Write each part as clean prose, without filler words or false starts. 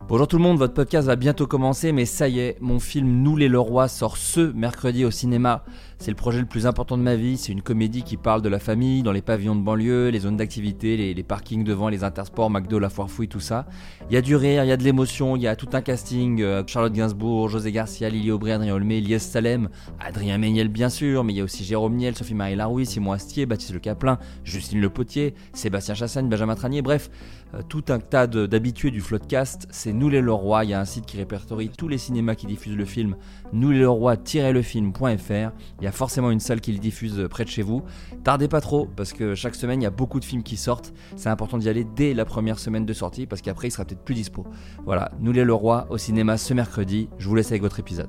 Bonjour tout le monde, votre podcast va bientôt commencer, mais ça y est, mon film Nous les Leroy sort ce mercredi au cinéma. C'est le projet le plus important de ma vie, c'est une comédie qui parle de la famille, dans les pavillons de banlieue, les zones d'activité, les parkings devant, les intersports, McDo, la foire fouille, tout ça. Il y a du rire, il y a de l'émotion, il y a tout un casting, Charlotte Gainsbourg, José Garcia, Lily Aubry, Adrien Olmé, Lies Salem, Adrien Méniel bien sûr, mais il y a aussi Jérôme Niel, Sophie-Marie Larouille, Simon Astier, Baptiste Le Caplin, Justine Le Potier, Sébastien Chassagne, Benjamin Tranier, bref, tout un tas d'habitués du Floodcast. C'est Nous les Leroy, il y a un site qui répertorie tous les cinémas qui diffusent le film, nousleroy-lefilm.fr. Il y a forcément une salle qui le diffuse près de chez vous. Tardez pas trop, parce que chaque semaine il y a beaucoup de films qui sortent. C'est important d'y aller dès la première semaine de sortie, parce qu'après il sera peut-être plus dispo. Voilà, Nous les Leroy au cinéma ce mercredi. Je vous laisse avec votre épisode.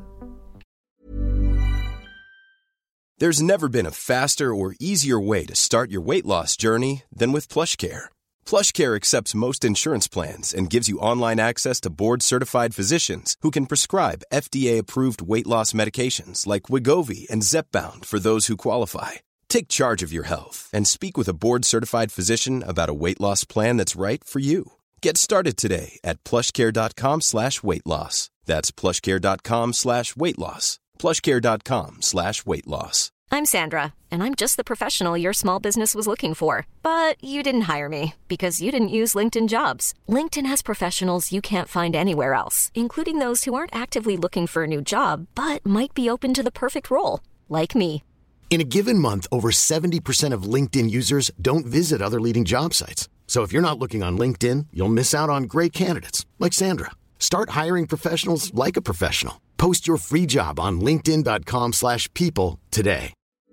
There's never been a faster or easier way to start your weight loss journey than with PlushCare. PlushCare accepts most insurance plans and gives you online access to board-certified physicians who can prescribe FDA-approved weight loss medications like Wegovy and Zepbound for those who qualify. Take charge of your health and speak with a board-certified physician about a weight loss plan that's right for you. Get started today at plushcare.com/weightloss. That's plushcare.com/weightloss. plushcare.com/weightloss. I'm Sandra, and I'm just the professional your small business was looking for. But you didn't hire me, because you didn't use LinkedIn Jobs. LinkedIn has professionals you can't find anywhere else, including those who aren't actively looking for a new job, but might be open to the perfect role, like me. In a given month, over 70% of LinkedIn users don't visit other leading job sites. So if you're not looking on LinkedIn, you'll miss out on great candidates, like Sandra. Start hiring professionals like a professional. Post your free job on linkedin.com/people today.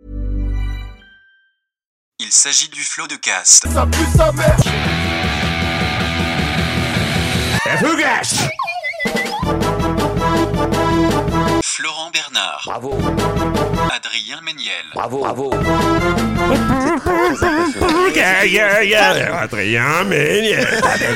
Il s'agit du Floodcast. Ça pue sa mère. Florent Bernard. Bravo. Adrien Méniel. Bravo, bravo. Adrien Méniel.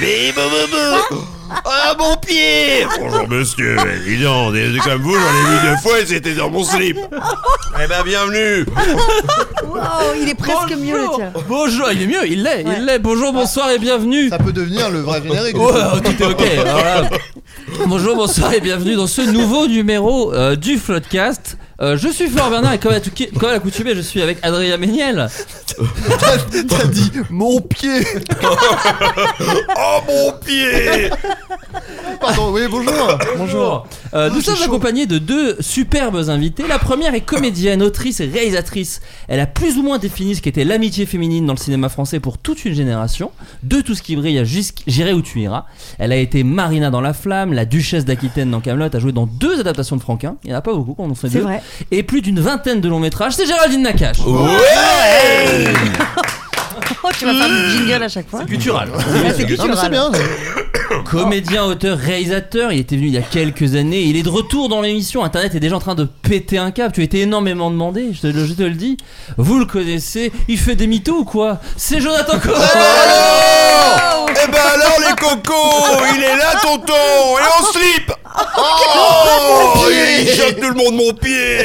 Ah, mon pied! Bonjour monsieur, évident, comme vous, j'en ai vu 2 fois et c'était dans mon slip. Eh ben, bienvenue. Wow, il est presque mieux le tien. Bonjour, il est mieux, il l'est. Bonjour, bonsoir et bienvenue. Ça peut devenir le vrai générique. Oh, tout est ok. Voilà. Bonjour, bonsoir et bienvenue dans ce nouveau numéro du Floodcast. Je suis Florent Bernard et comme à l'accoutumée, je suis avec Adrien Méniel. T'as dit mon pied. Oh, mon pied. Pardon, oui, bonjour. Bonjour. Nous sommes accompagnés de 2 superbes invités. La première est comédienne, autrice et réalisatrice. Elle a plus ou moins défini ce qu'était l'amitié féminine dans le cinéma français pour toute une génération. De Tout ce qui brille à J'irai où tu iras. Elle a été Marina dans La Flamme, la duchesse d'Aquitaine dans Kaamelott, a joué dans 2 adaptations de Franquin. Il n'y en a pas beaucoup quand on en fait 2. C'est vrai. Et plus d'une vingtaine de longs métrages. C'est Géraldine Nakache. Ouais. Oh, tu vas faire du jingle à chaque fois. C'est culturel. C'est Non, mais c'est bien. Comédien, auteur, réalisateur, il était venu il y a quelques années. Il est de retour dans l'émission. Internet est déjà en train de péter un câble. Tu as été énormément demandé, je te le dis. Vous le connaissez. Il fait des mythos ou quoi? C'est Jonathan Cohen. Eh ben alors les cocos, il est là tonton, et en slip. Oh, il jette tout le monde mon pied.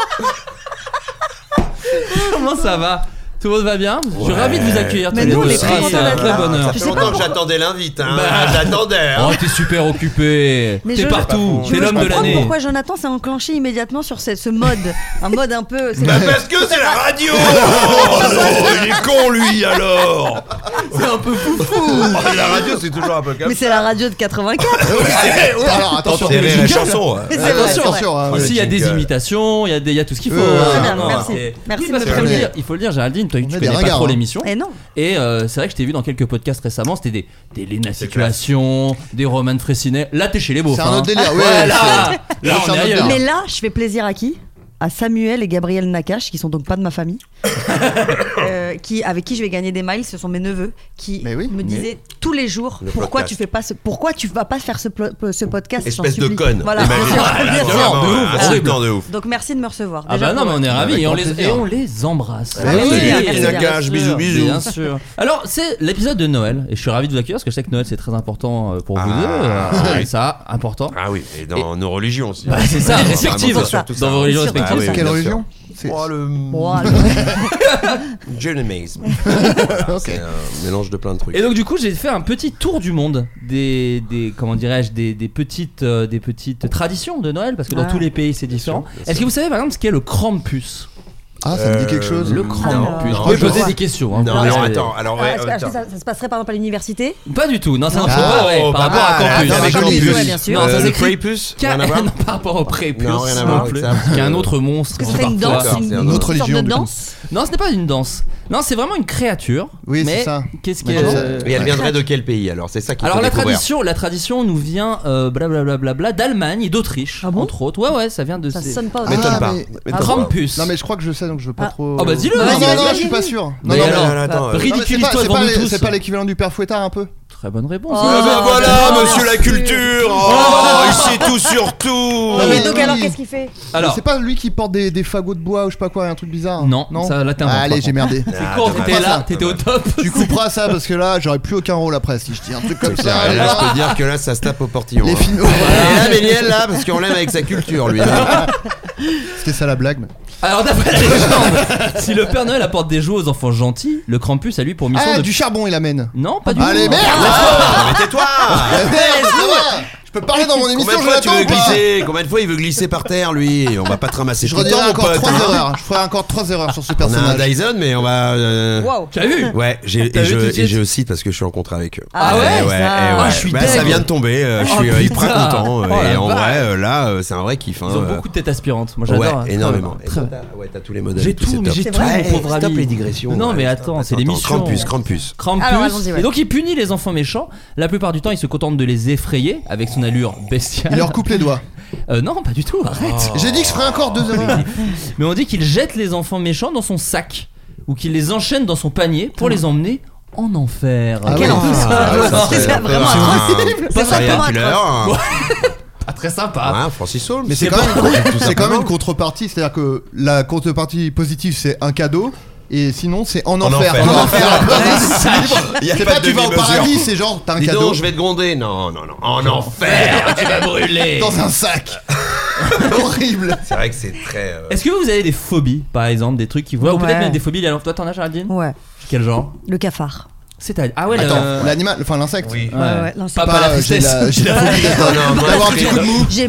Comment ça va? Tout le monde va bien? Je suis ravi de vous accueillir tous Mais les nous, deux. on est très C'est un vrai bonheur. Ça fait longtemps que j'attendais l'invite, hein. J'attendais. Oh, t'es super occupé. Mais T'es je- partout. Je T'es veux l'homme de comprendre l'année. pourquoi Jonathan s'est enclenché immédiatement sur ce mode. Un mode un peu. Bah parce que c'est la radio. Oh, il est con lui alors. C'est un peu fou. La radio c'est toujours un peu comme Mais c'est la radio de 84. Alors attention. C'est rire et chanson. Mais c'est vrai, Attention, c'est vrai. Attention, hein. Ici il y a des jingle. imitations, il y a tout ce qu'il faut. Très bien, Non, merci. c'est- Merci Oui, de parce me qu'il faut le prévenir. dire, il faut le dire, Géraldine, toi tu On est connais des pas ringards, trop hein. l'émission. Et non. Et c'est vrai que je t'ai vu dans quelques podcasts récemment, c'était des Léna Situation, des Roman Fraissinet. Là t'es chez les beaufs. C'est un autre délire, oui. Ouais, là c'est on un est autre ailleurs. délire. Mais là, je fais plaisir à qui? À Samuel et Gabriel Nakache, qui sont donc pas de ma famille, avec qui je vais gagner des miles. Ce sont mes neveux qui Mais oui, me disaient tous les jours pourquoi tu vas pas faire ce podcast. j'en Espèce de supplie. conne. Voilà. Imagine. Bien sûr. de ouf, Insultant de ouf. Donc merci de me recevoir. Ah Déjà, bah non mais on est ravis Avec et on grand les plaisir. embrasse. Ah oui, merci bien. Nakache, bisous bisous. Bien sûr. Alors c'est l'épisode de Noël et je suis ravi de vous accueillir parce que je sais que Noël c'est très important pour vous deux. Et ça important. Ah oui, et dans nos religions aussi. Bah, c'est ça, respective surtout ça. dans vos religions Surtout respectives. Ah oui, Quelle bien religion? Oh, le Journalisme. C'est un mélange de plein de trucs. Et donc du coup j'ai fait un petit tour du monde des comment dirais-je des petites traditions de Noël parce que dans tous les pays c'est différent. Est-ce que vous savez par exemple ce qu'est le Krampus? Ah, ça me dit quelque chose. Le Krampus. Non, Je peux poser des questions. Hein. Non, attends. Alors, Est-ce que ça se passerait par exemple à l'université? Pas du tout. Non, ça marche pas. Ouais, par rapport à Campus. avec Campus. Ouais, bien sûr. Non, ça le s'écrit Prépuce. Rien à voir. non, par rapport au Prépuce. Non, rien à voir avec ça. Qui est un autre monstre. Est-ce que c'est une danse, D'accord, c'est un une autre sorte religion, de du coup. danse? Non, ce n'est pas une danse. Non, c'est vraiment une créature. Oui, mais c'est ça. Qu'est-ce Mais qu'elle Et elle viendrait de quel pays alors? C'est ça qu'il faut Alors découvrir. la tradition nous vient blablabla d'Allemagne et d'Autriche Ah bon entre autres. Ouais, ça vient de Ça ces sonne pas. M'étonne pas. mais- M'étonne pas. Krampus. Non mais je crois que je sais donc je veux pas trop. Ah bah dis-le. Bah, Non, vas-y, non, vas-y, je suis vas-y. pas sûr. Mais non, alors, attends. Non, mais ridiculise-toi devant nous tous. c'est pas l'équivalent du père Fouettard un peu. Très bonne réponse. Oh. Ah bah voilà, Oh, monsieur la merci. culture. Oh, il sait tout sur tout. Non, Et mais donc oui. alors qu'est-ce qu'il fait? Alors, C'est pas lui qui porte des fagots de bois ou je sais pas quoi, un truc bizarre. Non, ça, là, t'inventes, Allez, par j'ai merdé. c'est con, t'étais là, t'étais au top. Tu couperas ça parce que là, j'aurais plus aucun rôle après si je dis un truc comme ça. Et là, je peux te dire que là, ça se tape au portillon. Les hein. films. Et là, Méniel, là, parce qu'on l'aime avec sa culture, lui. hein. C'était ça la blague. mais- Alors d'après la légende, si le Père Noël apporte des jouets aux enfants gentils, le Krampus a lui pour mission Ah, de... du charbon il amène. Non, pas du Allez, tout. merde. Ah, mais tais-toi. Je peux parler dans mon émission, Combien de fois tu Jonathan, veux ou pas glisser? Combien de fois il veut glisser par terre, lui? On va pas te ramasser Je tout le temps, redirai mon encore pote. 3 hein. erreurs. Je ferai encore 3 erreurs sur ce On a un personnage. Dyson, mais on va. Waouh. Tu as vu? Ouais, T'as vu tout de suite je cite parce que je suis en contrat avec eux. Ah ouais, ouais, ça. Ah, je suis Bah, deg. ça vient de tomber, je Oh, suis hyper putain. content. Oh, Et la en vache. vrai, là, c'est un vrai kiff. hein, Ils ont beaucoup de têtes aspirantes. Moi Ouais, j'adore. hein. énormément. Très Et bien. toi, ouais, t'as tous les modèles. J'ai tout, tout, c'est mais top. j'ai tout, Ouais, mon pauvre stop ami. les digressions. Non, ouais, mais stop, attends, c'est l'émission. Krampus. Krampus. Alors, allons-y, ouais. Et donc il punit les enfants méchants. La plupart du temps, il se contente de les effrayer avec son allure bestiale. Il leur coupe les doigts. Non, pas du tout. Arrête. J'ai dit que je ferais encore 2 erreurs. Mais on dit qu'il jette les enfants méchants dans son sac ou qu'il les enchaîne dans son panier pour les emmener en enfer. Ah Quel oui. enfer. C'est vraiment Pas ça, sympa. comment être- Pas très sympa. Francis Saul. Mais c'est quand même une contrepartie, c'est-à-dire que la contrepartie positive c'est un cadeau et sinon c'est en enfer. enfer. En enfer. Il y a C'est pas pas de tu vas au demi-mesure. paradis, c'est genre t'as un Dis cadeau donc, je vais te gronder. Non. En enfer. Tu vas brûler. dans un sac. Horrible. C'est vrai que c'est très. Est-ce que vous avez des phobies, par exemple, des trucs qui vous... ou peut-être Ouais. même des phobies. Alors, toi, t'en as, Géraldine? Ouais, Quel genre? le cafard. C'est-à-dire... Ah ouais, Attends, l'animal, enfin l'insecte. Oui. Ouais, non, c'est Pas pas- la j'ai tristesse. j'ai la phobie d'avoir un petit coup de mou. J'ai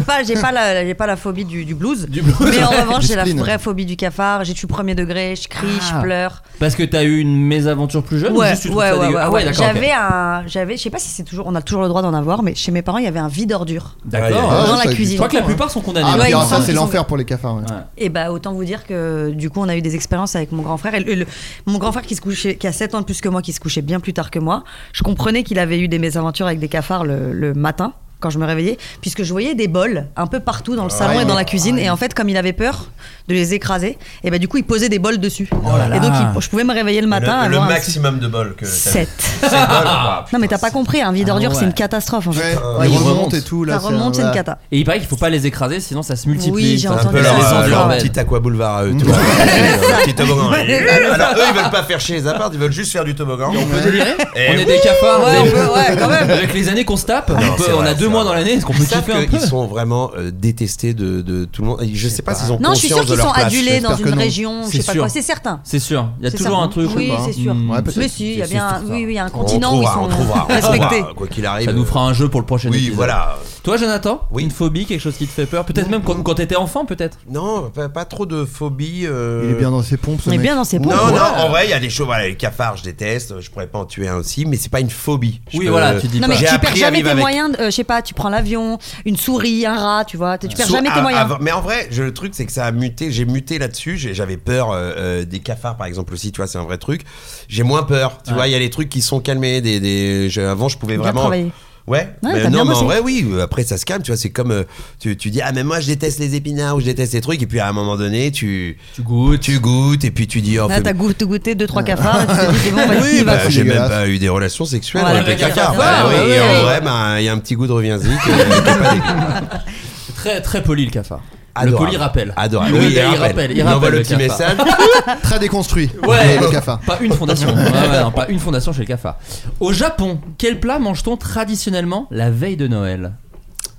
pas la phobie du blues. Du blues. Mais en revanche, Du j'ai la spleen. vraie phobie du cafard. J'ai tué premier degré, je crie, Ah. je pleure. Parce que t'as eu une mésaventure plus jeune ou Ouais, juste tu trouves ouais, ça ouais, dégueu? ouais, Ah ouais. ouais, d'accord. J'avais, je sais pas si c'est toujours, on a toujours le droit d'en avoir, mais chez mes parents, il y avait un vide ordure D'accord. Ah, dans ça, la je cuisine. Je crois que la plupart sont condamnés. Ah, Ouais, puis ils alors, sont- ça c'est ils sont- l'enfer pour les cafards. Ouais. Et bah autant vous dire que du coup on a eu des expériences avec mon grand frère. Mon grand frère qui a 7 ans de plus que moi, qui se couchait bien plus tard que moi, je comprenais qu'il avait eu des mésaventures avec des cafards le matin quand je me réveillais, puisque je voyais des bols un peu partout dans le salon et dans la cuisine. Et en fait, comme il avait peur de les écraser, et bah du coup il posait des bols dessus. là Et donc là. je pouvais me réveiller le matin. Le avoir un- maximum de bol que t'as. 7. 7 bols. Non mais t'as pas compris, un vide ordure ouais. c'est une catastrophe en fait. Ouais, il il remonte. remonte et tout là. Ça remonte, c'est une voilà. cata. Et il paraît qu'il faut pas les écraser, sinon ça se multiplie. Oui, j'ai Ça- Un entendu peu ça. leur urbaine. petit aqua boulevard à eux, tu vois. Un petit toboggan. Alors eux, ils veulent pas faire chier les apparts, ils veulent juste faire du toboggan. On peut délirer. Et On est des cafards. Ouais, vous on avez- peut, ouais, quand même. Avec les années qu'on se tape, Non, c'est on vrai, a 2 c'est mois vrai. dans l'année, est-ce qu'on peut Ils savent kiffer un peu? qu'ils sont vraiment détestés de tout le monde. Je sais pas s'ils ont Non, je suis conscience sûre de qu'ils leur sont place. adulés dans j'espère que une non. région, je C'est sais pas sûr. quoi, c'est certain. C'est sûr, il y a C'est toujours certain. un truc. Oui, ou pas c'est sûr. Ouais, peut-être. Mais si, il y a C'est bien, sûr. oui, il y a un On continent où ils sont trouvera, respectés. quoi qu'il arrive. Ça nous fera un jeu pour le prochain Oui, épisode. voilà. Toi, Jonathan, Oui. une phobie, quelque chose qui te fait peur? Peut-être même quand t'étais enfant, peut-être? Non, pas trop de phobie. Il est bien dans ses pompes. ce On est mec. bien dans ses Non, pompes. non, en vrai, il y a des choses. Voilà, les cafards, je déteste. Je pourrais pas en tuer un aussi, mais c'est pas une phobie. Oui, voilà, tu dis Non pas. mais J'ai tu perds appris à jamais vivre tes avec. moyens, je sais pas, tu prends l'avion, une souris, un rat, tu vois, tu perds jamais tes moyens. Mais en vrai, le truc c'est que ça a muté. J'ai muté là-dessus. J'avais peur des cafards, par exemple aussi. Tu vois, c'est un vrai truc. J'ai moins peur. Tu vois, il y a les trucs qui sont calmés. Avant, je pouvais Bien vraiment. travaillé. Ouais, Ouais, mais t'as non, bien mais en bossé. vrai, oui. Après, ça se calme. Tu vois, c'est comme tu dis, ah, mais moi, je déteste les épinards ou je déteste les trucs. Et puis à un moment donné, tu goûtes, et puis tu dis, oh, Là, fais- t'as goûté 2-3 cafards et tu te dis, c'est bon, vas-y, Oui, il va. bah, j'ai même dégueulasse. pas eu des relations sexuelles Voilà, avec les avec cafards. les Voilà, cafards, oui, ouais, et en ouais. vrai, bah, il y a un petit goût de reviens-y qui est pas dégueu. Très, très poli le cafard. Le Adorable. poli rappelle. Adorable. Le Oui, gars, il rappelle. il envoie rappelle le le petit cafard. message. Très déconstruit. Ouais, le cafard. Pas une fondation. Ouais, non, pas une fondation chez le cafard. Au Japon, quel plat mange-t-on traditionnellement la veille de Noël?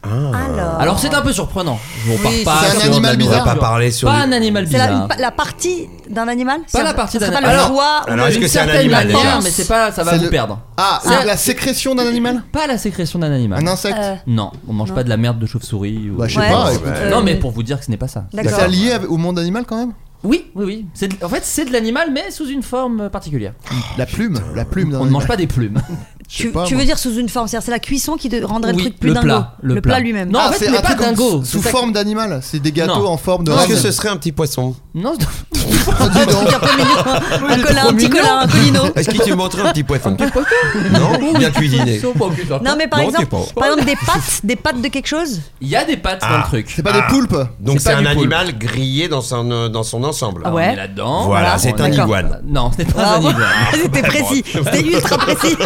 Alors c'est un peu surprenant. On part Oui, pas c'est un sur animal de la bizarre. nourriture. On va pas parler sur Pas du- un animal C'est bizarre. la partie d'un animal. Pas la partie d'un animal. animal. Le foie. alors, est-ce Une que c'est un certaine animal, manière, déjà mais c'est pas, ça va C'est vous le- perdre. Ah, c'est la sécrétion d'un animal? Pas la sécrétion d'un animal. Un insecte? Non, on mange pas de la merde de chauve-souris. Ou... Bah, je sais Ouais. pas. Ouais. écoute. Non, mais pour vous dire que ce n'est pas ça. D'accord. C'est lié au monde animal quand même? Oui. En fait, c'est de l'animal, mais sous une forme particulière. La plume d'un On ne animal. mange pas des plumes. Je sais Tu pas, veux moi. dire sous une forme, c'est-à-dire c'est la cuisson qui rendrait le Oui, truc plus le dingo. plat, le plat plat. lui-même. Non, en fait, c'est mais un pas truc comme dingo. sous C'est ça forme d'animal. C'est des gâteaux Non. en forme de Est-ce que reine. ce serait un petit poisson? Non, Ah, dis donc. Un peu mignon. Un colin, un petit colin, un colino. Est-ce que tu montrais un petit poisson? Non, bien cuisiné. Non, mais par Non, exemple, t'es pas. par exemple des pattes de quelque chose. il y a des pattes dans le truc. C'est pas des poulpes? Donc C'est c'est pas un du poulpe. animal grillé dans son ensemble. Ah On ouais. est là-dedans. Voilà, c'est un D'accord. iguane. Non, ce n'est pas Ah, un iguane. C'était précis. C'était ultra précis.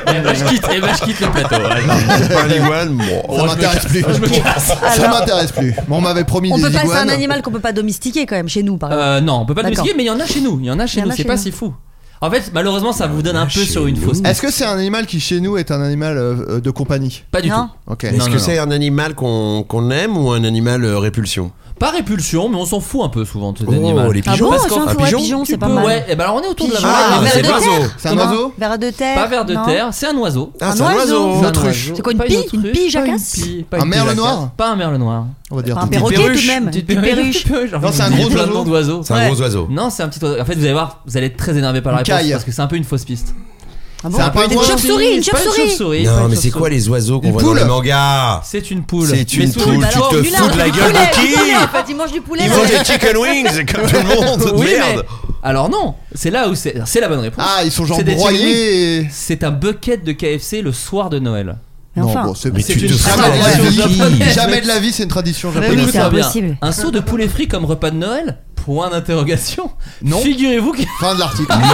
Je quitte le plateau. C'est pas un iguane. Bon. Ça m'intéresse plus. Ça Alors- m'intéresse plus. Bon, on m'avait promis On des peut pas, c'est un iguanes. animal qu'on peut pas domestiquer quand même chez nous, par exemple. Non, on peut pas le D'accord. domestiquer, mais il y en a chez nous. Il y en a chez Il y en nous. a C'est chez pas nous. si fou. En fait, malheureusement, ça vous donne un peu chez sur une nous. fausse piste. Est-ce que c'est un animal qui chez nous est un animal de compagnie? Pas du Non. tout. Ok. Non, Est-ce non, que c'est un animal qu'on aime ou un animal répulsion? Pas répulsion, mais on s'en fout un peu souvent de cet Oh, animal. les Ah pigeons. bon, Parce ça, qu'en- on un fait ouais, pigeon, pigeon, Tu c'est pas peux, mal. ouais. Et ben alors on est autour de la Pigeon. montagne. Ah, mais Vers c'est de l'oiseau. terre. C'est un Comment oiseau? Vers de terre. Pas vers de Non. terre, c'est un oiseau. Ah, Un c'est un oiseau. oiseau. C'est un autruche. oiseau. C'est quoi, une Pas pie autruche, Une pie, pas jacasse pie, pas Un une merle pie, noir? jacasse. Pas un merle noir. On va dire. Un Petite perroquet perruche. tout de même. Petite Une perruche. Non, c'est un gros plein de oiseau. noms d'oiseaux. C'est un Ouais. gros oiseau. Non, c'est un petit oiseau. En fait, vous allez voir, vous allez être très énervé par la Une réponse caille. parce que c'est un peu une fausse piste. Ah bon C'est un peu Une un chauve-souris, une C'est pas chauve-souris. pas Non, une mais c'est chauve-souris. quoi les oiseaux qu'on Une voit dans poule. les mangas? C'est une poule. C'est Mais une sous poule. une Tu forme- te Nulard, fous de la du gueule poulet, de qui? du poulet, en fait, il mange du poulet. Ils mangent des chicken wings comme tout le monde. Oui, Merde. mais alors non, c'est là où c'est la bonne réponse. Ah, ils sont genre C'est des broyés. et- C'est un bucket de KFC le soir de Noël. Mais Non, enfin. bon, c'est Mais C'est tu une te fous de Jamais de la la gueule vie. de qui? japonaise. Jamais de la vie, c'est une tradition oui, japonaise. c'est Écoute-moi bien. impossible. Un seau de poulet frit comme repas de Noël? Point d'interrogation. Non. Figurez-vous que Fin de l'article. Non,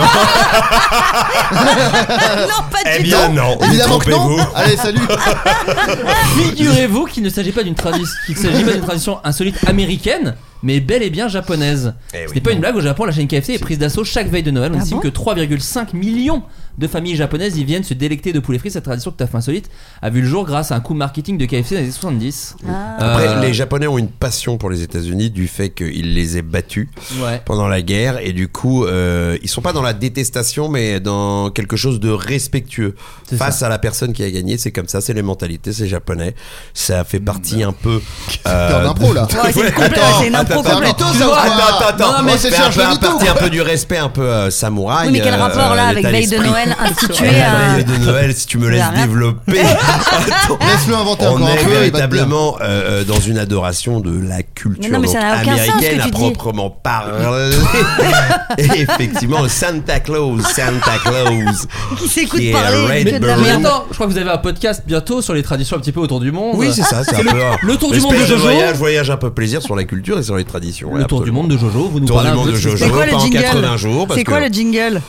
pas Eh du bien tout. non. Évidemment que non. Trompez-vous. Allez, salut. Figurez-vous qu'il ne s'agit pas d'une tradition insolite américaine, mais bel et bien japonaise. Eh Ce oui. n'est pas une blague, au Japon, la chaîne KFC est prise d'assaut chaque veille de Noël. On Ah estime bon que 3,5 millions de familles japonaises y viennent se délecter de poulet frit. Cette tradition tout à fait insolite a vu le jour grâce à un coup marketing de KFC dans les années 70. Après, les Japonais ont une passion pour les États-Unis du fait qu'ils les aient battus Ouais. pendant la guerre et du coup, ils sont pas dans la détestation, mais dans quelque chose de respectueux C'est face ça. à la personne qui a gagné. C'est comme ça, c'est les mentalités, c'est japonais. Ça fait partie un peu. T'es en impro là. Ouais, c'est complet, c'est une impro C'est un complète. mytho, ça ou quoi Attends, Non, mais c'est fait cherche un le mytho. parti un peu du respect, un peu samouraï. Oui, mais quel rapport là avec l'état veille de d'esprit. Noël institué Ouais, à. veille de Noël, si tu me laisses Arrête. développer. Attends. Laisse-le inventer On encore un est peu. Il va te dire. véritablement dans une adoration de la culture Mais non, mais ça donc n'a aucun sens, ce que américaine tu à dis. proprement parler. Et effectivement, le Santa Claus, Qui s'écoute qui est parler Red que de la Bull. Mais merde. attends, je crois que vous avez un podcast bientôt sur les traditions un petit peu autour du monde. Oui, c'est ça, c'est un peu le tour du monde de l'espèce Jojo. voyage un peu plaisir sur la culture et sur les traditions. Le tour du monde de Jojo, vous nous Tour parlez du un monde peu de ce Jojo. C'est quoi le pas en jingle 80 jours. parce C'est quoi que- le jingle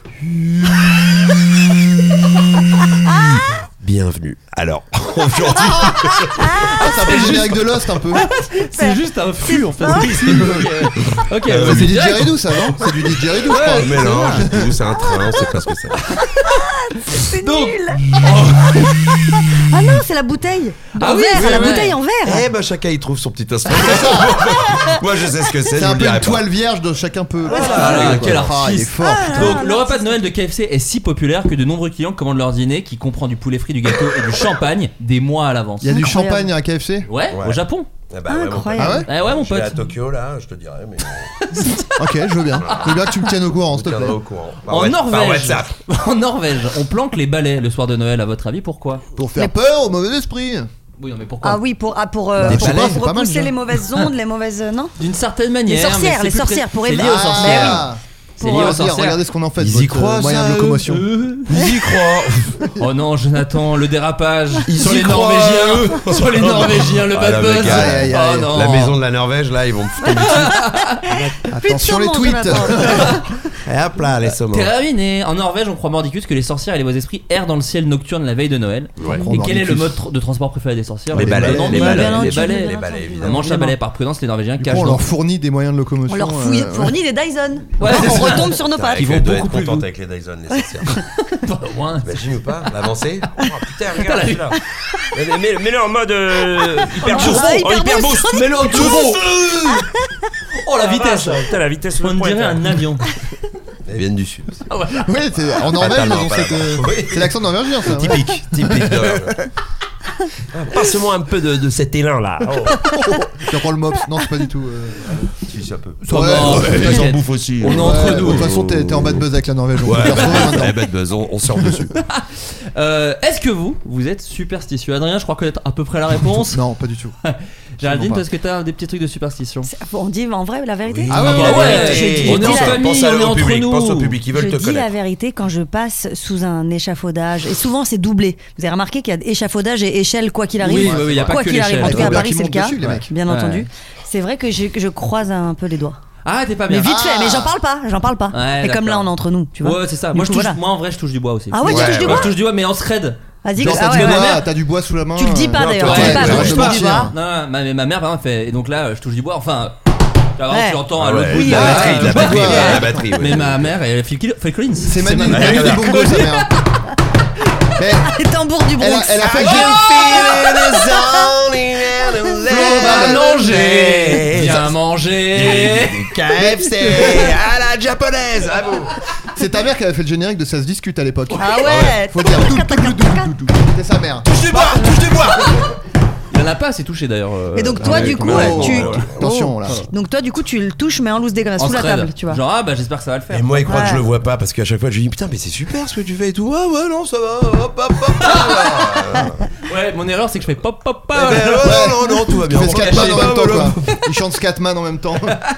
Bienvenue. Alors, aujourd'hui, C'est un peu le générique de Lost un peu. C'est juste un flux en fait. Ok, C'est vas-y, du direct. didgeridoo ça, non? C'est du didgeridoo, je Ouais. crois. on mélange et tout, c'est un train, on sait pas ce que c'est. C'est Donc- nul. Ah non, c'est la bouteille. Ah En oui, verre, c'est la vrai. bouteille en verre. Eh ben chacun y trouve son petit instrument. Moi je sais ce que c'est. C'est je un vous le peu dirai une pas. toile vierge de chacun peut. Voilà, quel Ah, il est artiste. fort. putain. Donc le repas de Noël de KFC est si populaire que de nombreux clients commandent leur dîner qui comprend du poulet frit, du gâteau et du champagne des mois à l'avance. Il y a du Incroyable. champagne à KFC. Ouais, Ouais. au Japon. Ah bah ouais, mon pote. Incroyable. Ah ouais? Eh ouais mon Je vais à pote. Tokyo là, je te dirai, mais Ok, je veux bien. Je veux bien que tu me tiennes au courant, on s'il te tiendra plaît. au courant. En Par Norvège. WhatsApp. En Norvège, on planque les balais le soir de Noël à votre avis pourquoi? Pour faire peur au mauvais esprit. Oui non mais pourquoi? Ah oui, pour je sais pas, c'est pas mal, repousser déjà. les mauvaises ondes, les mauvaises non. D'une certaine manière. Les sorcières, mais c'est les plus sorcières, pour c'est lié évader. aux sorcières. C'est lié aux sorcières. Regardez ce qu'on en fait. Ils y votre, croient, moyen ça, de locomotion. Ils y croient. Oh non Jonathan, le dérapage Ils sur y les croient. Norvégiens, sur les Norvégiens, le Ah, bad là, buzz. mec, aïe, aïe, aïe. Oh non. La maison de la Norvège là, ils vont me foutre dessus. Attention les Plus de tweets. saumon, Jonathan. Et hop là, les saumons. Terminé. En Norvège, on croit mordicus que les sorcières et les beaux esprits errent dans le ciel nocturne la veille de Noël. Ouais. Et quel est le mode de transport préféré des sorcières? Les balais, Non, les non, balais, les les balais. Les balais, On évidemment. mange un balai par prudence, les Norvégiens Du coup, cachent. on donc- leur fournit des moyens de locomotion. On leur ouais. fournit des Dyson. Ouais, c'est On ça. retombe sur nos pattes. Ils vont Elle doit beaucoup être plus contente vite. avec les Dyson, les sorcières. Ouais. T'imagines ou pas l'avancée? Oh putain, regarde celui-là. Mais mode hyper turbo, hyper boost. Mets-le en turbo. Oh la vitesse. Putain, la vitesse. On dirait un avion. Elles viennent du sud. Oui, c'est en Norvège, ils ont Oui. c'est l'accent norvégien, ça. Typique. Passe-moi un peu de cet élan là. Tu prends le mops. Non, c'est pas du tout. Si, ça peut. Ça va, Ils en bouffent aussi. On est entre nous. De toute façon, t'es en bad buzz avec la Norvège. On Ouais, peut le retrouver maintenant. bad buzz, on sort dessus. Est-ce que vous êtes superstitieux? Adrien, je crois connaître à peu près la réponse. Non, pas du tout. Géraldine, pas. parce que t'as des petits trucs de superstition. On dit en vrai la vérité. Ah ouais, On est en famille, on est entre nous. Pense au public, ils veulent te Je dis la connaître. vérité quand je passe sous un échafaudage. Et souvent, c'est doublé. Vous avez remarqué qu'il y a échafaudage et échelle, quoi qu'il arrive. Oui, il y a pas quoi que qu'il arrive. En l'échelle. tout cas, à Robert Paris, qui c'est le monte cas. dessus, les mecs. Bien Ouais. entendu. C'est vrai que je croise un peu les doigts. Ah, t'es pas bien. Mais vite fait, mais j'en parle pas. Ouais, Et comme là, d'accord. on est entre nous, tu vois. Ouais, c'est ça. Du Moi, coup, je touche, voilà. moi, en vrai, je touche du bois aussi. Ah ouais, tu Ouais, touches du Moi, bois. je touche du bois, mais en scred. Vas-y, Genre, ah ça ouais, te ouais. ma mère- T'as du bois sous la main. Tu le dis pas Non, d'ailleurs. toi, Tu dis pas, ouais, je ouais, touche ouais, du ouais. bois. Non, ma mère, par exemple, fait. Et donc là, je touche du bois. Enfin, alors, Ouais. tu l'entends à Ah l'autre ouais, bout de la ouais. batterie, Ouais. la batterie, Ouais. la batterie. Ouais. Mais ma mère, elle fait Phil Collins. C'est Manu Manu des bongos, sa mère. Mais Les tambours du Bronx. elle a fait. Va manger, viens manger. KFC à la japonaise, à vous. C'est ta mère qui avait fait le générique de Ça se discute à l'époque. Ah ouais. Faut dire. C'est sa mère. Touche du bois, touche du bois. Il en a pas assez touché d'ailleurs. Et donc toi, du coup, tu. Attention là. Donc toi, du coup, tu le touches, mais en loose dégueulasse, En sous la scred. table, tu vois. Genre, ah bah j'espère que ça va le faire. Et moi, il croit que je Ouais. le vois pas parce qu'à chaque fois, je lui dis putain, mais c'est super ce que tu fais et tout. Ah ouais, non, ça va. Hop, hop, hop. Ouais, mon erreur c'est que je fais pop pop pop. Non, tout va Il bien. fait Scatman en même temps, Blablabla. quoi. Il chante Scatman en même temps.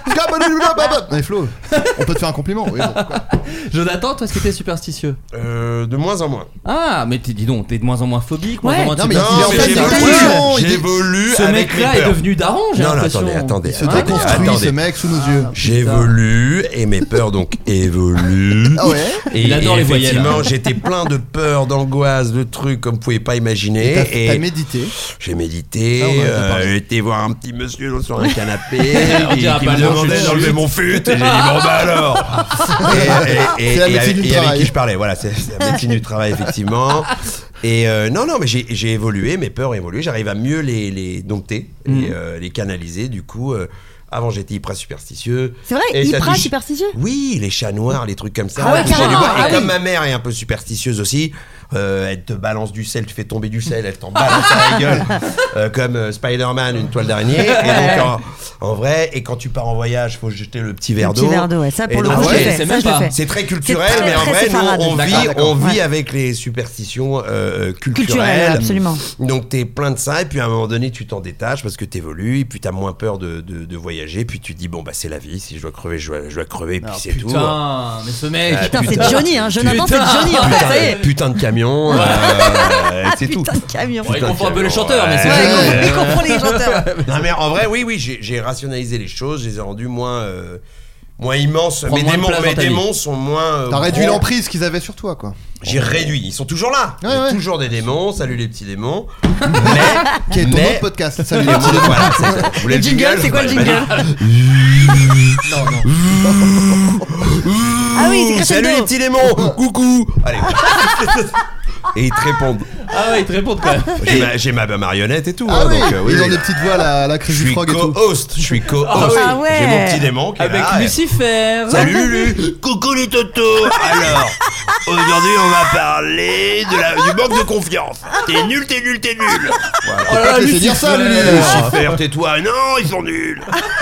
Mais Flo, on peut te faire un compliment. Oui, bon, quoi. Jonathan, toi, est-ce que t'es superstitieux? De moins en moins. Ah, mais dis donc, t'es de moins en moins phobique, moins Ouais. en moins de Non, mais superstitieux. il est en fait, j'évolue Ce avec mec-là mes est peurs. devenu daron, j'ai Non, non, l'impression. attendez. Il se Ah, déconstruit, attendez. ce mec, sous nos yeux. J'évolue et mes peurs donc évoluent. Ah ouais. Et, Il adore et les voyelles. effectivement, j'étais plein de peurs, d'angoisse, de trucs comme vous pouvez pas imaginer. T'as médité. J'ai médité, Ah, on en a parlé. j'ai été voir un petit monsieur sur un canapé On qui dira me pas le nom, demandait je d'enlever chute. mon fut et j'ai dit bon bah alors. C'est la médecine du et avec travail. qui je parlais, voilà, c'est la médecine du travail effectivement. Et non, mais j'ai évolué, mes peurs ont évolué, j'arrive à mieux les dompter et les canaliser. Du coup, avant j'étais hyper superstitieux. C'est vrai, Et ça hyper touche- superstitieux. Oui, les chats noirs, les trucs comme ça. Ah ouais, J'ai carrément. dû voir. Ah Et comme oui. ma mère est un peu superstitieuse aussi, elle te balance du sel, tu fais tomber du sel, elle t'en balance à la gueule, comme Spider-Man, une toile d'araignée. Et donc en vrai, et quand tu pars en voyage, faut jeter le petit verre Un d'eau. petit verre d'eau, ouais. Ça, pour Et le donc, coup, je le ouais, fais. c'est Ça, même je le pas- fais. C'est très culturel, C'est très, mais en très vrai, nous, séfarade. on vit Ouais. avec les superstitions Culturel, culturelles. absolument. Donc t'es plein de ça, et puis à un moment donné, tu t'en détaches parce que t'évolues, et puis t'as moins peur de voyager, puis tu te dis, bon, bah c'est la vie, si je dois crever, je dois crever, puis c'est tout. Putain, mais ce mec. Putain, c'est Johnny, hein. Jonathan, c'est Johnny, en fait. Ça y est. Putain de camion, c'est tout. Putain de camion. Ouais, il Putain, comprend un peu les camion, chanteurs, mais c'est ouais. Johnny. Il comprend les chanteurs. Non mais en vrai, oui, j'ai rationalisé les choses, je les ai rendues moins immenses. Prends moins de place Mes dans ta vie. démons sont moins. T'as réduit gros. l'emprise qu'ils avaient sur toi, quoi. J'ai réduit. Ils sont toujours là. Ouais, Il y a ouais. toujours des démons. Salut les petits démons. Qui est ton mais- autre podcast. Salut Les les petits démons, démons. voilà, vous voulez Le jingle, c'est quoi le jingle Non, non. Ah oui, c'est Salut les crescendo. petits démons. Coucou. Allez. Et ils te répondent. Ah ouais, ils te répondent quand même. J'ai ma marionnette et tout. Ah hein, oui, donc, oui, ils ont oui. des petites voix à la Je Crazy suis Frog et tout. co-host. Je suis co-host. Ah ouais. J'ai mon petit démon qui est Avec là. Lucifer. Salut Lulu. Coucou les totos. Alors, aujourd'hui on va parler du manque de confiance. T'es nul, t'es nul, t'es nul. Voilà. Oh là là, Faut pas te laisser dire ça, Lulu. Lucifer, tais-toi. Non, ils sont nuls.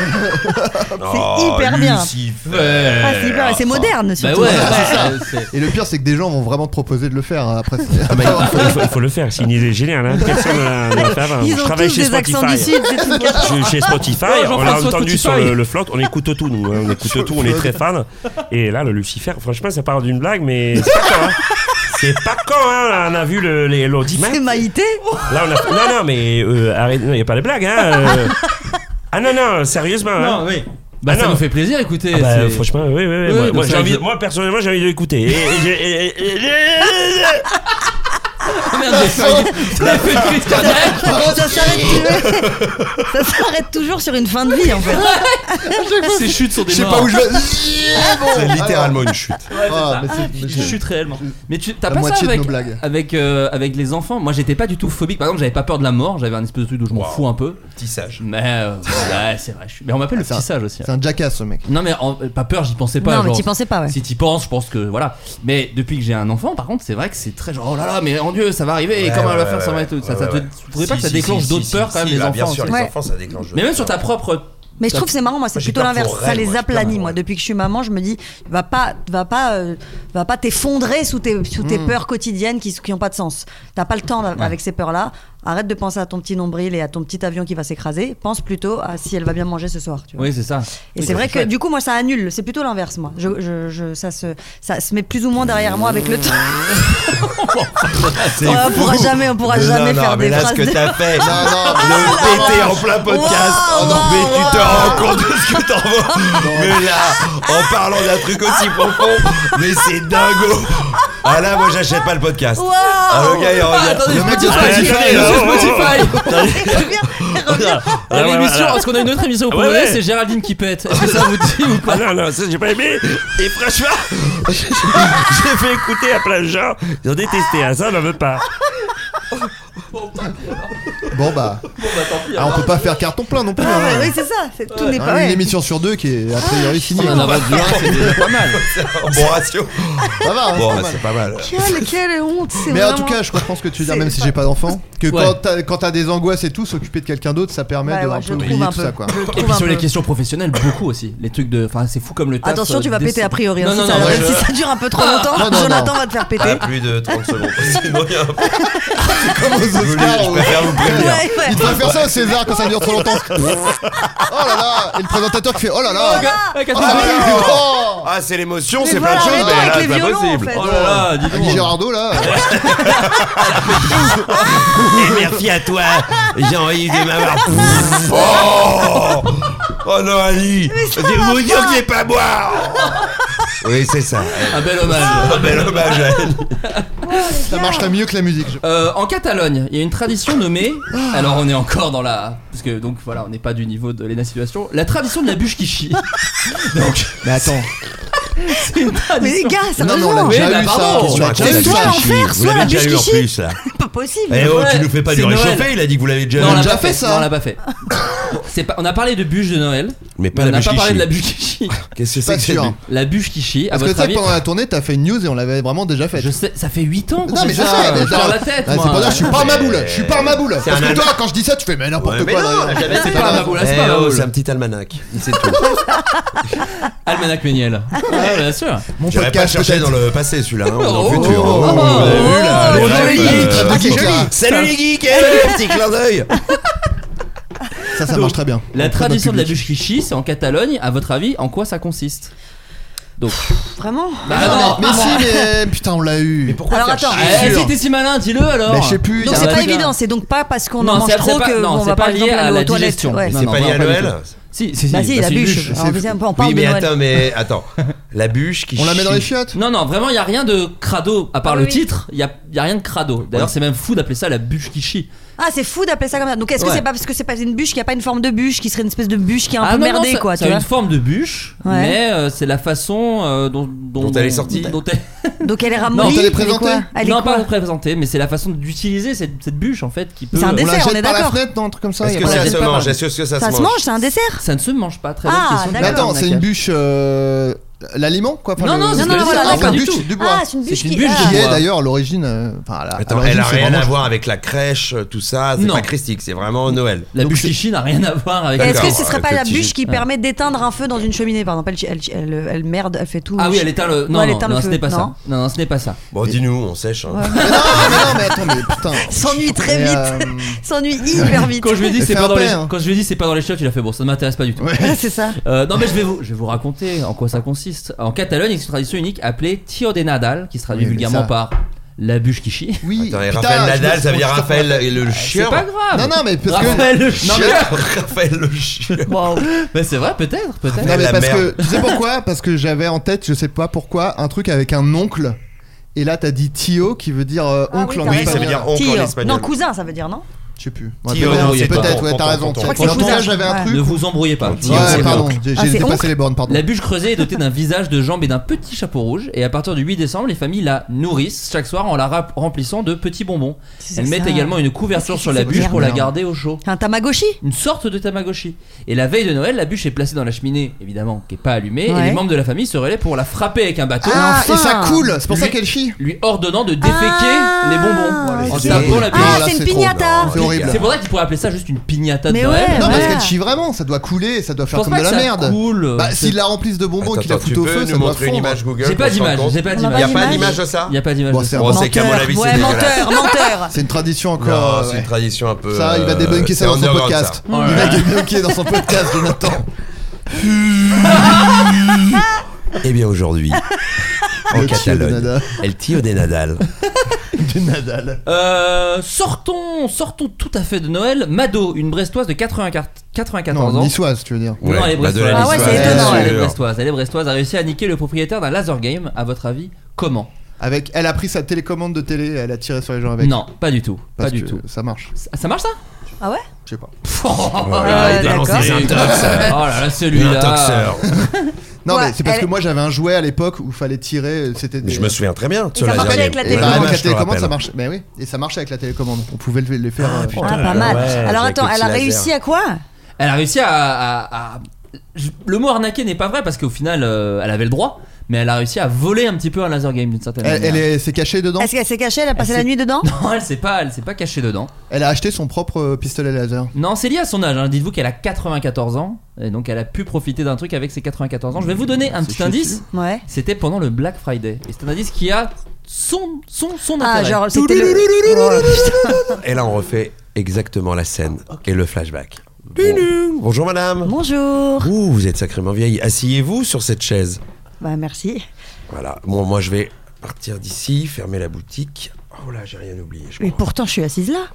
C'est hyper bien. Lucifer. Ah, c'est hyper, c'est moderne Bah surtout. ouais, Ouais. Et le pire, c'est que des gens vont vraiment te proposer de le faire hein, après. Ah bah, il faut le faire, c'est une idée géniale. Hein. Personne ne l'a fait avant. Ils Je ont travaille tous chez des accents du Spotify. sud, c'est une catastrophe. Chez Spotify, Ouais, on l'a Jean-François entendu Spotify. sur le flotte, on écoute tout nous, hein. On écoute tout, on est très fans. Et là, le Lucifer, franchement, ça part d'une blague, mais c'est pas con. Hein. C'est pas con, hein. Là, on a vu l'audimat. C'est Maïté. Là, on a. Non, mais arrête, il n'y a pas de blague, hein. Ah non, sérieusement. Hein. Non, oui. Bah Ah ça non. nous fait plaisir, écoutez. Ah bah, c'est- franchement, oui. Oui, donc ça, Moi, personnellement, j'ai envie de l'écouter. Oh merde, j'ai fait une crise cardiaque. Bon, ça s'arrête. Ça s'arrête toujours sur une fin de vie en fait. Ces chutes sont des Je sais morts. pas où je vais. Bon, C'est littéralement une chute. Ouais, c'est ça. mais Une chute réellement. Mais tu t'as La pas ça moitié de avec, nos blagues. avec les enfants. Moi j'étais pas du tout phobique. Par exemple, j'avais pas peur de la mort. J'avais un espèce de truc où je m'en fous un peu. Petit sage. Mais ouais, c'est vrai. Mais on m'appelle le c'est petit un- sage aussi. C'est un jackass ce mec. Non mais pas peur, j'y pensais pas. Non, mais genre, t'y pensais pas, ouais. Si t'y penses, je pense que voilà. Mais depuis que j'ai un enfant, par contre, c'est vrai que c'est très genre oh là là, mais en Dieu, ça va arriver. Et comment elle va faire sans mettre tout ça. Tu trouvais pas que ça déclenche d'autres peurs quand même les enfants Bien sûr, aussi. les Ouais. enfants ça déclenche. Mais même sur ta propre. Mais je trouve que c'est marrant, moi c'est Moi, j'ai plutôt peur l'inverse, pour ça elle, les moi, j'ai peur aplanit. pour Moi elle. depuis que je suis maman, je me dis va pas t'effondrer sous tes peurs quotidiennes qui ont pas de sens. T'as pas le temps avec ces peurs là. Arrête de penser à ton petit nombril et à ton petit avion qui va s'écraser. Pense plutôt à si elle va bien manger ce soir. Tu vois. Oui, c'est ça. Et c'est vrai que du coup moi ça annule. C'est plutôt l'inverse moi. Ça se met plus ou moins derrière moi avec le temps. C'est On pourra jamais faire mais des là, phrases. ce que t'as fait, Non, le péter en plein podcast. Wow, Mais tu te wow. rends compte de ce que t'en vas. Mais là, en parlant d'un truc aussi profond, mais c'est dingo. Ah là, moi j'achète pas le podcast. Wow. Ah, le gars il revient. Attendez, Le mec Spotify, il Spotify. Reviens. L'émission, parce qu'on a une autre émission au Ouais, Polonais, ouais. c'est Géraldine qui pète. Est-ce que ça vous dit ou pas? Ah non, ça j'ai pas aimé. Et franchement, j'ai fait écouter à plein de gens. Ils ont détesté, hein, ça on n'en veut pas. Bon bah. Ah, on peut pas faire carton plein non plus. Ah, hein. ouais, oui c'est ça. Tout n'est pas. Une Ouais. émission sur deux qui est a priori finie. On en a besoin, c'est déjà pas mal. Bon ratio. Ça va, hein, Bon, c'est pas mal. c'est pas mal. Quelle honte. C'est Mais en vraiment- tout cas, je comprends ce que tu veux dire, c'est même si pas- j'ai pas d'enfant. Que Ouais. quand t'as des angoisses et tout, s'occuper de quelqu'un d'autre, ça permet Ouais, de ouais, un je peu trouve oublier un tout peu. ça quoi. Je Et trouve puis un sur les peu. questions professionnelles, beaucoup aussi. Les trucs de. Enfin, c'est fou comme le taf. Attention, tu vas péter a priori. hein, Non, si non, ça- non, si ça dure un peu trop longtemps, Non, non, Jonathan non. va te faire Pas péter. plus de 30 secondes. Sinon, il y a un peu. Comme aux Oscars, Je préfère vous prévenir. Ouais, ouais. il devrait faire ça au César quand ça dure trop longtemps. Oh là là. Et le présentateur qui fait oh là là. Oh, Ah, c'est l'émotion, Mais c'est voilà, plein de choses, arrêtons mais là, avec les c'est pas violons, possible. en fait. Oh là là, dis Ali donc. Gérardo là. Et merci à toi, Jean-Yves de m'avoir. Oh, oh non, Ali. C'est vous dire que c'est pas moi. Oui, c'est ça. Un bel hommage. Un bel hommage à elle. Ça marcherait mieux que la musique. En Catalogne, il y a une tradition nommée. Alors on est encore dans la. Parce que donc voilà, on n'est pas du niveau de Lena Situation. La tradition de la bûche qui chie. Donc, Mais attends. c'est une Mais tradition. les gars, Non, non, on sérieusement, l'a Oui, déjà bah, eu pardon. ça. Question On à l'a quoi, déjà la eu soit ça. bûche qui chie. l'enfer, Vous soit l'avez la déjà bûche eu en qui chie. plus là. pas possible. Eh oh, Ouais, tu nous fais pas c'est du Noël. réchauffé, il a dit que vous l'avez déjà Non, on eu. l'a déjà pas fait, fait ça. Non, on l'a pas fait. C'est pas. On a parlé de bûche de Noël. Mais pas on la n'a bûche pas qui parlé chie. de la bûche qui chie. Qu'est-ce que Pas c'est que cette sûr. bûche? La bûche qui chie. À Parce que votre tu sais que avis. pendant la tournée, t'as fait une news et on l'avait vraiment déjà faite. Je sais, ça fait 8 ans qu'on Non fait mais je ça. sais, mais Je perds la tête. Ah, c'est moi. pour dire, je suis pas ma boule, je suis pas ma boule. C'est Parce un que toi, quand je dis ça, tu fais mais n'importe Ouais, mais quoi. non, là. jamais C'est pas ma boule, c'est Eh pas ma oh, boule. c'est un petit almanach. C'est tout. Almanach Méniel. Ouais, bien sûr. Mon J'aurais pas podcast cherché peut-être. dans le passé celui-là, hein, ou dans Oh, le futur. oh, hein. oh, Vous avez vu là, oh, les joli. rêves, là. Ah, c'est joli. Salut les geeks, eh, petit clin d'œil. Ça marche très bien. La Très tradition de la public. bûche qui chie, c'est en Catalogne. À votre avis, en quoi ça consiste? Donc. Vraiment. Bah Non, non. mais si, mais putain, on l'a eu. Pourquoi Alors faire attends. chier Eh, si t'es si malin, dis-le alors. Mais je sais plus. Donc il y a c'est un pas truc- évident, c'est donc pas parce qu'on Non, en mange c'est trop pas- que non, on c'est va pas par lié exemple à aller la aux toilettes. digestion. Ouais. Non, C'est non, pas lié à vraiment pas du Noël? tout. Si, Bah si, la bûche. c'est- On parle Oui, de mais Noël. attends, mais attends. La bûche qui On la met dans les chie. chiottes. Non, non, vraiment, il y a rien de crado. À part Ah le oui. titre, il y a rien de crado. D'ailleurs, c'est même fou d'appeler ça la bûche qui chie. Ah, c'est fou d'appeler ça comme ça. Donc est-ce que Ouais. c'est pas parce que c'est pas une bûche qui a pas une forme de bûche qui serait une espèce de bûche qui est un Ah peu non, non, merdée ça, quoi, ça tu a vois. une forme de bûche, Ouais. mais c'est la façon dont elle est sortie. dont elle- Donc elle est Non, ramollie. elle est elle présentée. quoi Elle est non, quoi pas représentée, mais c'est la façon d'utiliser cette bûche en fait qui peut. C'est un On dessert, la on jette est par la d'accord. fenêtre, non, un truc comme ça. Est-ce il y a que pas- ça jette se pas mange? mal. Est-ce que ça Ça se se mange? mange, c'est un dessert. Ça ne se mange pas. Très bonne Ah, question. Mais d'accord. attends, c'est une bûche. L'aliment quoi. Enfin, Non, le- non, c'est Non, ce non, que je voilà, dis, d'accord. pas une du bûche, tout. du bois. Ah, c'est une C'est bûche une qui bûche ah. de Qui est bois. d'ailleurs l'origine. Attends, elle a rien à voir avec la crèche, tout ça. C'est Non. pas christique, c'est vraiment Noël. La Donc bûche c'est- qui chie n'a rien à voir avec. Et est-ce D'accord, que ce serait avec pas le la petit bûche jus. qui permet d'éteindre un feu dans une cheminée par exemple elle merde, elle fait tout. Ah oui, elle éteint le. Non, Ouais, elle non, éteint le non, ce feu. n'est pas ça. Non. Non, non, ce n'est pas ça. Bon, dis-nous, on sèche. hein. Mais non, mais attends, mais putain. S'ennuie très Mais, vite. S'ennuie hyper vite. Quand je lui ai dit Elle c'est fait pas un dans les, pain, hein. quand je lui ai dit c'est pas dans les chiottes, il a fait bon, ça ne m'intéresse pas du tout. Ouais, c'est ça. Non mais je vais vous raconter en quoi ça consiste. En Catalogne, il y a une tradition unique appelée Tio de Nadal, qui se traduit Oui, mais vulgairement ça- par la bûche qui chie. Oui. Attends, et putain, Raphaël je Nadal, me- ça veut dire je- Raphaël et le C'est chien. pas grave. Non, non, mais parce que. Raphaël le Non, chien. Raphaël le chien. Wow. Mais c'est vrai, peut-être. Non, mais la parce merde. que. Tu sais pourquoi? Parce que j'avais en tête, je sais pas pourquoi, un truc avec un oncle. Et là, t'as dit Tio qui veut dire oncle en t'as Oui, raison. ça veut espagnol. dire oncle en Tio. espagnol. Non, cousin, ça veut dire non. Je sais plus. Peut-être, ouais, t'as raison. crois que c'est En tout cas, Cousin. j'avais un truc. Ne vous embrouillez pas. Ouais, pardon, j'ai c'est dépassé les bornes, pardon. La bûche creusée est dotée d'un visage, de jambes et d'un petit chapeau rouge. Et à partir du 8 décembre, les familles la nourrissent chaque soir en la remplissant de petits bonbons. Elles mettent également une couverture sur la bûche pour la garder au chaud. Un Tamagotchi. Une sorte de Tamagotchi. Et la veille de Noël, la bûche est placée dans la cheminée, évidemment, qui est pas allumée. Et les membres de la famille se relaient pour la frapper avec un bâton. Et ça coule, c'est pour ça qu'elle chie. Lui ordonnant de déféquer les bonbons. En tapant la bûche. Ah, c'est une piñata. C'est horrible. C'est pour ça qu'il pourrait appeler ça juste une piñata de Mais Noël. ouais, Non, parce ouais. qu'elle chie vraiment, ça doit couler, ça doit faire pense comme pas de la que ça merde. coule. Bah, s'ils la remplissent de bonbons et qu'ils la foutent au feu, ça nous doit montrer une fondre. image Google. J'ai pas d'image, j'ai pas Il d'image. y a pas d'image de ça. Il y a pas d'image. Bon, de c'est ça. Bon, c'est qu'à mon avis, c'est Ouais, dégueulasse. menteur. C'est une tradition Non, encore. c'est une tradition un peu. Ça, il va débunker ça dans son underground, podcast. ça. Il va débunker dans son podcast, Jonathan. Eh bien, aujourd'hui, en Le tio de Catalogne, Nadal. El Tio de Nadal. De Nadal. Sortons tout à fait de Noël. Mado, une Brestoise de 94 Non, ans. niçoise, tu veux dire. Non, elle est bah, de brestoise. la Ah ouais, Niçoise, c'est étonnant, bien Elle est sûr. brestoise. Elle est brestoise. A réussi à niquer le propriétaire d'un laser game. À votre avis, comment? Elle a pris sa télécommande de télé, elle a tiré sur les gens avec. Non, pas du tout. Parce Pas du que tout. Ça marche. Ça marche ça? Ah ouais? Je sais pas. Oh là, il balance des intox. Oh là là, celui-là. Intoxeur. Non, Ouais, mais c'est parce elle- que moi j'avais un jouet à l'époque où fallait tirer. C'était. Je me souviens très bien de ce ça marchait laser avec game. la Et bah, télécommande. avec la Je te télécommande, ça rappelle. marchait. Mais oui, et ça marchait avec la télécommande. On pouvait les faire. Ah, pas mal. Ouais, Alors avec attends, le elle petit a laser. réussi à quoi? Elle a réussi à... Le mot arnaquer n'est pas vrai parce qu'au final, elle avait le droit. Mais elle a réussi à voler un petit peu un laser game d'une certaine manière. Elle s'est cachée dedans. Est-ce qu'elle s'est cachée? Elle a passé Elle la s'est- nuit dedans? Non, elle s'est pas cachée dedans. Elle a acheté son propre pistolet laser. Non, c'est lié à son âge. Hein. Dites-vous qu'elle a 94 ans. Et donc elle a pu profiter d'un truc avec ses 94 ans. Je vais vous donner un petit chier indice. Ouais. C'était pendant le Black Friday. Et c'est un indice qui a son Ah, intérêt. genre c'était le. Oh, Et là, on refait exactement la scène et le flashback. Bonjour madame. Bonjour. Ouh, vous êtes sacrément vieille. Asseyez-vous sur cette chaise. Bah merci. Voilà. Bon, moi, je vais partir d'ici, fermer la boutique. Oh là, j'ai rien oublié. Je Mais crois. pourtant je suis assise là.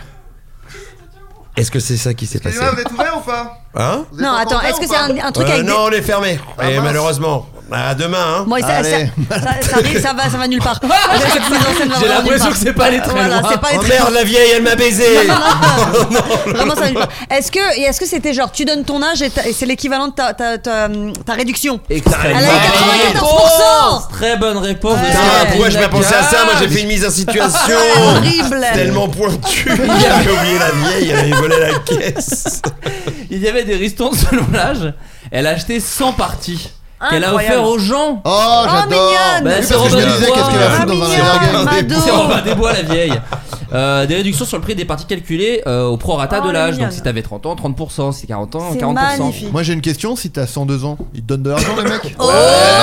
Est-ce que c'est ça qui s'est passé? Vous êtes ouvert ou pas? Hein? Non, attends, est-ce que c'est un truc avec Non, on est fermé. Et mince. malheureusement, à demain. Hein. Bon, ça Allez. arrive, ça va nulle part. J'ai l'impression que c'est pas allé très Voilà, loin. c'est pas allé Oh très merde, la vieille, elle m'a baisé. Vraiment, ça va nulle part. Est-ce que c'était genre, tu donnes ton âge et c'est l'équivalent de ta réduction? Extrêmement Elle a eu bonne 94%. réponse. Très bonne réponse. Ouais. Putain, pourquoi je m'ai pensé à ça? Moi, j'ai fait fait une mise en situation. Horrible. Tellement pointue. J'avais oublié la vieille, elle avait volé la caisse. Il y avait des ristournes selon l'âge. Elle a acheté 100 parties qu'elle a Incroyable. offert aux gens. Oh, j'adore. mignonne. Bah, Oui, c'est parce que je me Robin disais, des qu'est-ce qu'elle va Bois. foutre dans un mignon, laser game? Mado. C'est Robin des Bois la vieille. Des réductions sur le prix des parties calculées au prorata Oh, de l'âge. mignonne. Donc si t'avais 30 ans, 30%. Si 40 ans, C'est 40%. magnifique. Moi j'ai une question, si t'as 102 ans, ils te donnent de l'argent les mecs? Oh.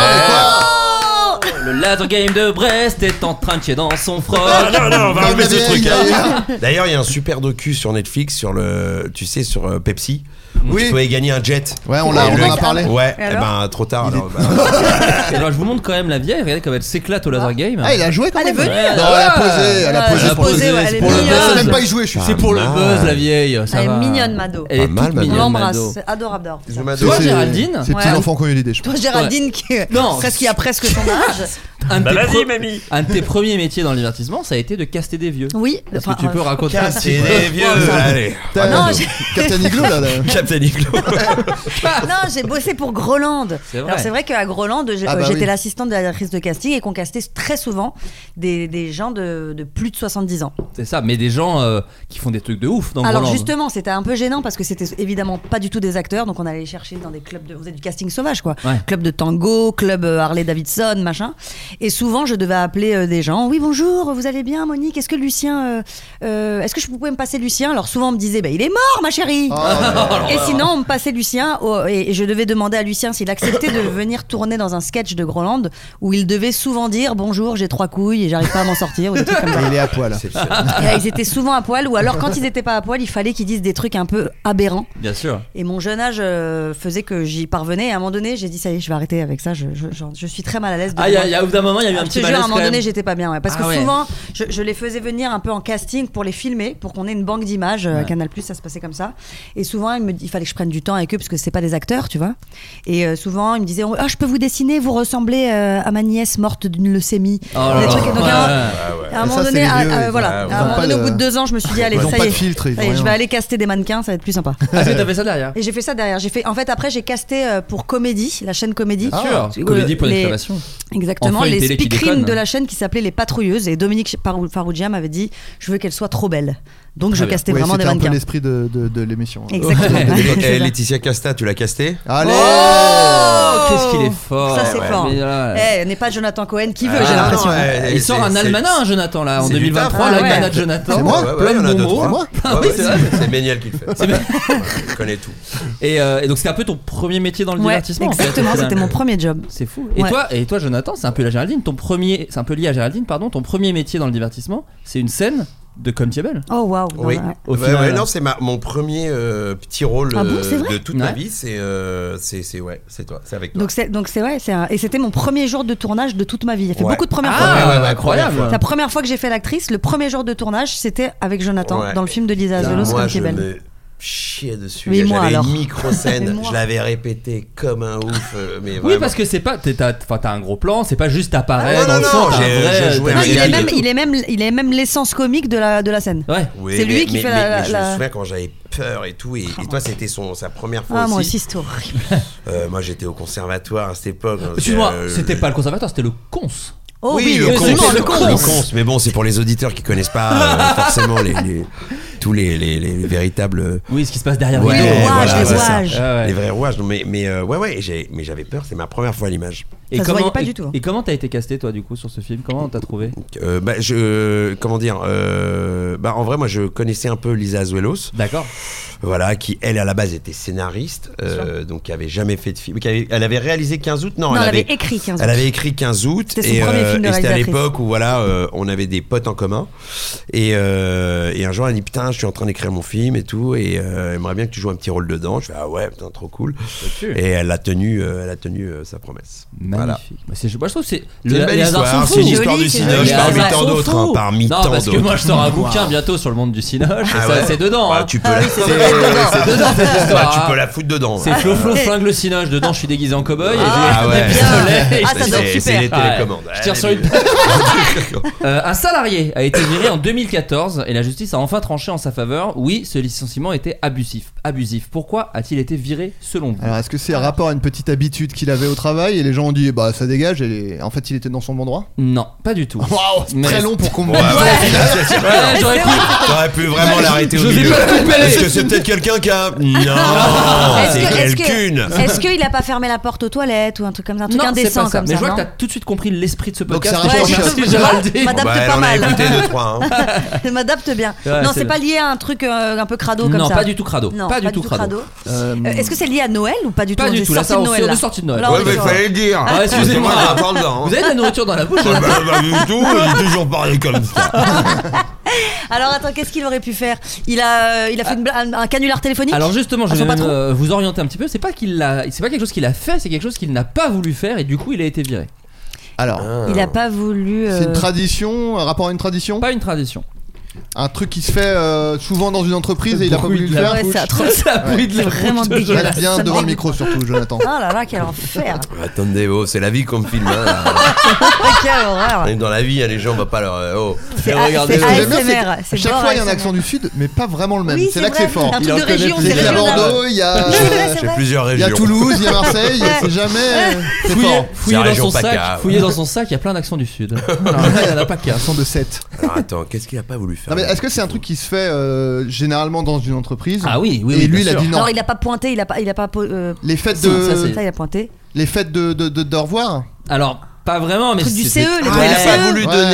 Le laser game de Brest est en train de chier dans son froc. Ah, non, on va Comme enlever la ce vieille, truc. d'ailleurs. D'ailleurs, il y a un super docu sur Netflix sur tu sais, sur Pepsi. Où Oui. tu pouvais gagner un jet. Ouais, on Et en le- a parlé. Ouais, Et eh alors ben trop tard. Il est- alors, bah, Et alors je vous montre quand même la vieille. Regardez comme elle s'éclate au laser game. Ah, il a joué quand Elle est même. venue, Non, elle. elle a posé, elle a Ouais, posé. elle a pour le- posé, ouais, elle est pour le mignonne. Elle sait buzz. même pas y jouer, je suis C'est pour le mal. buzz la vieille. Ça Elle est va. mignonne, Mado. Elle est Pas mal, toute Mado. On mignonne, l'embrasse, Mado. c'est adorable d'ailleurs. Bisous, Mado. Toi, C'est- Géraldine Ces petits Ouais. enfants qui ont eu l'idée, je Toi, pense. Géraldine, Non. qui a presque son âge. Un de, Bah tes vas-y, mamie. un de tes premiers métiers dans le divertissement, ça a été de caster des vieux. Oui. Est-ce que tu peux raconter un petit C'est peu des vieux. Allez. T'as- Non, Captain Iglo là. Captain Iglo. Non, j'ai bossé pour Groland. C'est vrai. Alors c'est vrai qu'à Groland, Ah bah j'étais oui. l'assistante de la directrice de casting et qu'on castait très souvent des gens de plus de 70 ans. C'est ça, mais des gens qui font des trucs de ouf dans Alors Groland. justement, c'était un peu gênant parce que c'était évidemment pas du tout des acteurs, donc on allait les chercher dans des clubs on faisait du casting sauvage quoi, Ouais. club de tango, club Harley Davidson, machin. Et souvent je devais appeler des gens. Oui bonjour, vous allez bien Monique? Est-ce que Lucien, est-ce que vous pouvez me passer Lucien? Alors souvent on me disait bah il est mort ma chérie. Et sinon on me passait Lucien et je devais demander à Lucien s'il acceptait de venir tourner dans un sketch de Groland où il devait souvent dire bonjour j'ai 3 couilles et j'arrive pas à m'en sortir ou des trucs comme ça. Il est à poil. Et là, ils étaient souvent à poil, ou alors quand ils étaient pas à poil, il fallait qu'ils disent des trucs un peu aberrants. Bien sûr. Et mon jeune âge faisait que j'y parvenais. Et à un moment donné, j'ai dit ça y est, je vais arrêter avec ça. Je suis très mal à l'aise. Ah, il y a au bout d'un moment, il y a eu un Je petit te jure, à un malaise. moment quand donné, même. j'étais pas bien. Parce que Ah ouais. souvent, je les faisais venir un peu en casting pour les filmer, pour qu'on ait une banque d'images. À Canal+, ça se passait comme ça. Et souvent, il fallait que je prenne du temps avec eux parce que c'est pas des acteurs, tu vois. Et souvent, ils me disaient je peux vous dessiner, vous ressemblez à ma nièce morte d'une leucémie. Oh là Des là. trucs. Donc, Ouais, à un moment Ça, c'est donné, les vieux, voilà. ils ont À un moment pas donné, au de- bout de 2 ans, je me suis dit, allez, Ils ont ça pas y de est. filtre, ils Ça ont y est, je rien. vais aller caster des mannequins, ça va être plus sympa. Ah, t'as fait ça derrière. Et j'ai fait ça derrière. En fait, après, j'ai casté pour Comédie, la chaîne Comédie. Bien sûr. Comédie pour l'exclamation. Exactement, Enfin, une les télé qui speakerines déconne. de la chaîne qui s'appelait Les Patrouilleuses. Et Dominique Farrugia m'avait dit je veux qu'elle soit trop belle. Donc je Très bien. castais Ouais, vraiment des c'était un peu mannequins. l'esprit de l'émission. Exactement. Et Laetitia Casta, tu l'as castée? Allez Oh, qu'est-ce qu'il est fort. Ça, c'est fort. Mais là, N'est pas Jonathan Cohen qui veut, Ah, j'ai non, l'impression. ouais, il sort un almanach, hein, Jonathan, là, en c'est du 2023, taf. l'almanach ouais. de Jonathan. C'est moi Ouais, plein il y en de a bons deux, mots. trois. moi Ah Ouais, oui, c'est vrai. c'est Méniel qui le fait. Je connais tout. Et donc c'était un peu ton premier métier dans le Ouais, divertissement. en fait, exactement, au final. c'était mon premier job. C'est fou. Ouais. Et toi, Jonathan, c'est un peu lié à Géraldine, pardon. Ton premier métier dans le divertissement, c'est une scène de Comtiable. Oh waouh. Oui. Au Ouais, final. non, c'est mon premier petit rôle Ah bon, c'est vrai de toute ma Ouais. vie. C'est toi, c'est avec toi. Donc c'est vrai, et c'était mon premier jour de tournage de toute ma vie. J'ai fait Ouais. beaucoup de premières Ah, fois. ouais, incroyable. première La première fois que j'ai fait l'actrice, le premier jour de tournage, c'était avec Jonathan Ouais. dans le film de Lisa Azuelos, Moi, comme je Kebel. me chiais dessus. Mais moi, J'avais alors. une Mais micro-scène, moi. je l'avais répété comme un ouf. Mais Oui, vraiment. parce que c'est pas. T'as un gros plan, c'est pas juste apparaître Ah, dans non, le non, fond, t'as j'ai- un vrai. j'ai joué t'as Non, un avec il est réel même, et tout. il est même l'essence comique de la scène. Ouais. Oui, C'est lui qui fait la- mais je la- me souviens quand j'avais peur et tout. Et toi, c'était sa première fois Ah, moi aussi. aussi, c'était horrible. Moi, j'étais au conservatoire à cette époque. Excuse-moi, c'était pas le conservateur, c'était le cons. Oh oui, le absolument, cons, le le cons. cons. Mais bon, c'est pour les auditeurs qui connaissent pas forcément tous les véritables. Oui, ce qui se passe derrière Ouais, les rideaux. rouages, les c'est ça. rouages. Ouais. Les vrais rouages. Non, mais ouais, mais j'avais peur. C'est ma première fois à l'image. Et Ça se voyait pas du tout. Et comment t'as été casté toi du coup sur ce film? Comment t'as trouvé? Comment dire en vrai, moi, je connaissais un peu Lisa Azuelos. D'accord. Voilà, qui elle à la base était scénariste, donc qui avait jamais fait de film. Elle avait réalisé 15 août. Non, elle avait écrit 15 août. Elle avait écrit 15 août. C'était son premier film de et c'était à réalisatrice. l'époque où voilà, on avait des potes en commun. Et un jour, elle dit putain, je suis en train d'écrire mon film et tout, et aimerait bien que tu joues un petit rôle dedans. Je fais ah ouais, putain, trop cool. Et elle a tenu sa promesse. Voilà. Magnifique. Bah, moi je trouve que c'est C'est une belle les hasards histoire, sont c'est une fous. histoire Joli, du c'est cinoche joli. parmi Les hasards tant sont d'autres. fous. Parmi Non, tant parce que d'autres. moi je sors un bouquin bientôt sur le monde du cinoche. Ah et ça, ouais. c'est dedans. Bah, hein. tu peux Ah la oui, c'est dedans. C'est dedans cette histoire. tu hein. peux la foutre dedans. C'est Flo flingue le cinoche. Dedans, je suis déguisé en cow-boy. Ah et ouais. j'ai des pistolets. Ah, ça doit être C'est super. les télécommandes. Je tire sur une. Un salarié a été viré en 2014 et la justice a enfin tranché en sa faveur. Oui, ce licenciement était abusif. Pourquoi a-t-il été viré selon vous? Alors, est-ce que c'est un rapport à une petite habitude qu'il avait au travail et les gens ont dit bah ça dégage et en fait il était dans son bon droit? Non, pas du tout. Waouh, c'est Mais- très long pour qu'on me Ouais, dise. Ouais, j'aurais pu. T'aurais pu vraiment l'arrêter au Je milieu. sais pas couper. Est-ce que c'est peut-être quelqu'un qui a. Non, c'est quelqu'un. Est-ce qu'il a pas fermé la porte aux toilettes ou un truc comme ça, un truc Non, c'est indécent pas ça. comme Mais ça? je vois que non t'as tout de suite compris l'esprit de ce Donc, podcast. ça rapproche. Ouais, merci, Ouais, Géraldine. je m'adapte Elle pas en a mal. écouté 2-3. Je m'adapte bien. Ouais, Non, c'est c'est pas lié à un truc un peu crado comme Non, ça. pas du tout crado. Non, Pas du tout crado. Est-ce que c'est lié à Noël ou pas du tout? Pas On du est tout. Là, sorti de ça, Noël. on là. est sorti de Noël. Là, on Ouais, est mais sur- fallait le dire. Ah, excusez-moi. Moi, j'en parle dedans. Vous avez de la nourriture dans la bouche? Bah, pas du tout, j'ai toujours parlé comme ça. Alors attends, qu'est-ce qu'il aurait pu faire? Il a fait un canular téléphonique. Alors justement, je À vais son même patron vous orienter un petit peu. C'est pas quelque chose qu'il a fait, c'est quelque chose qu'il n'a pas voulu faire et du coup il a été viré. Alors, Il a pas voulu. c'est une tradition, un rapport à une tradition? Pas une tradition. Un truc qui se fait souvent dans une entreprise et il a pas voulu le faire? Ouais, c'est atroce. Ça bruit de la Vraiment bouche de dégueulasse. Jonathan. Bien devant le micro surtout, Jonathan. Oh là là, quel enfer. Attendez, c'est la vie qu'on me filme. Quelle horreur. Dans la vie, les gens, on va pas leur. C'est regardez, c'est J'aime bien, c'est ASMR. à C'est chaque bord fois il y a un ASMR. accent du sud, mais pas vraiment le même. Oui, c'est là que c'est fort. Un Il truc en de connaît région, plus. c'est C'est qu'il y a régional. Bordeaux, il y a, C'est J'ai vrai. plusieurs il y a régions. Toulouse, il y a Marseille, c'est jamais. C'est fort. Fouillez la dans région son PACA, sac. ouais. Fouillez dans son sac. Il y a plein d'accents du sud. Il y en a pas qu'un, accent de 7. Alors attends, qu'est-ce qu'il a pas voulu faire? Non, mais est-ce que c'est un truc qui se fait généralement dans une entreprise? Ah oui, oui, Et oui, lui, il bien a sûr. dit non. Alors il a pas pointé, il a pas. Les fêtes Si, ça, c'est- de. Ça, il a pointé. Les fêtes de revoir? Alors pas vraiment, mais Truc du c'est- CE, les Ah, trucs il a du pas CE. voulu Ouais. donner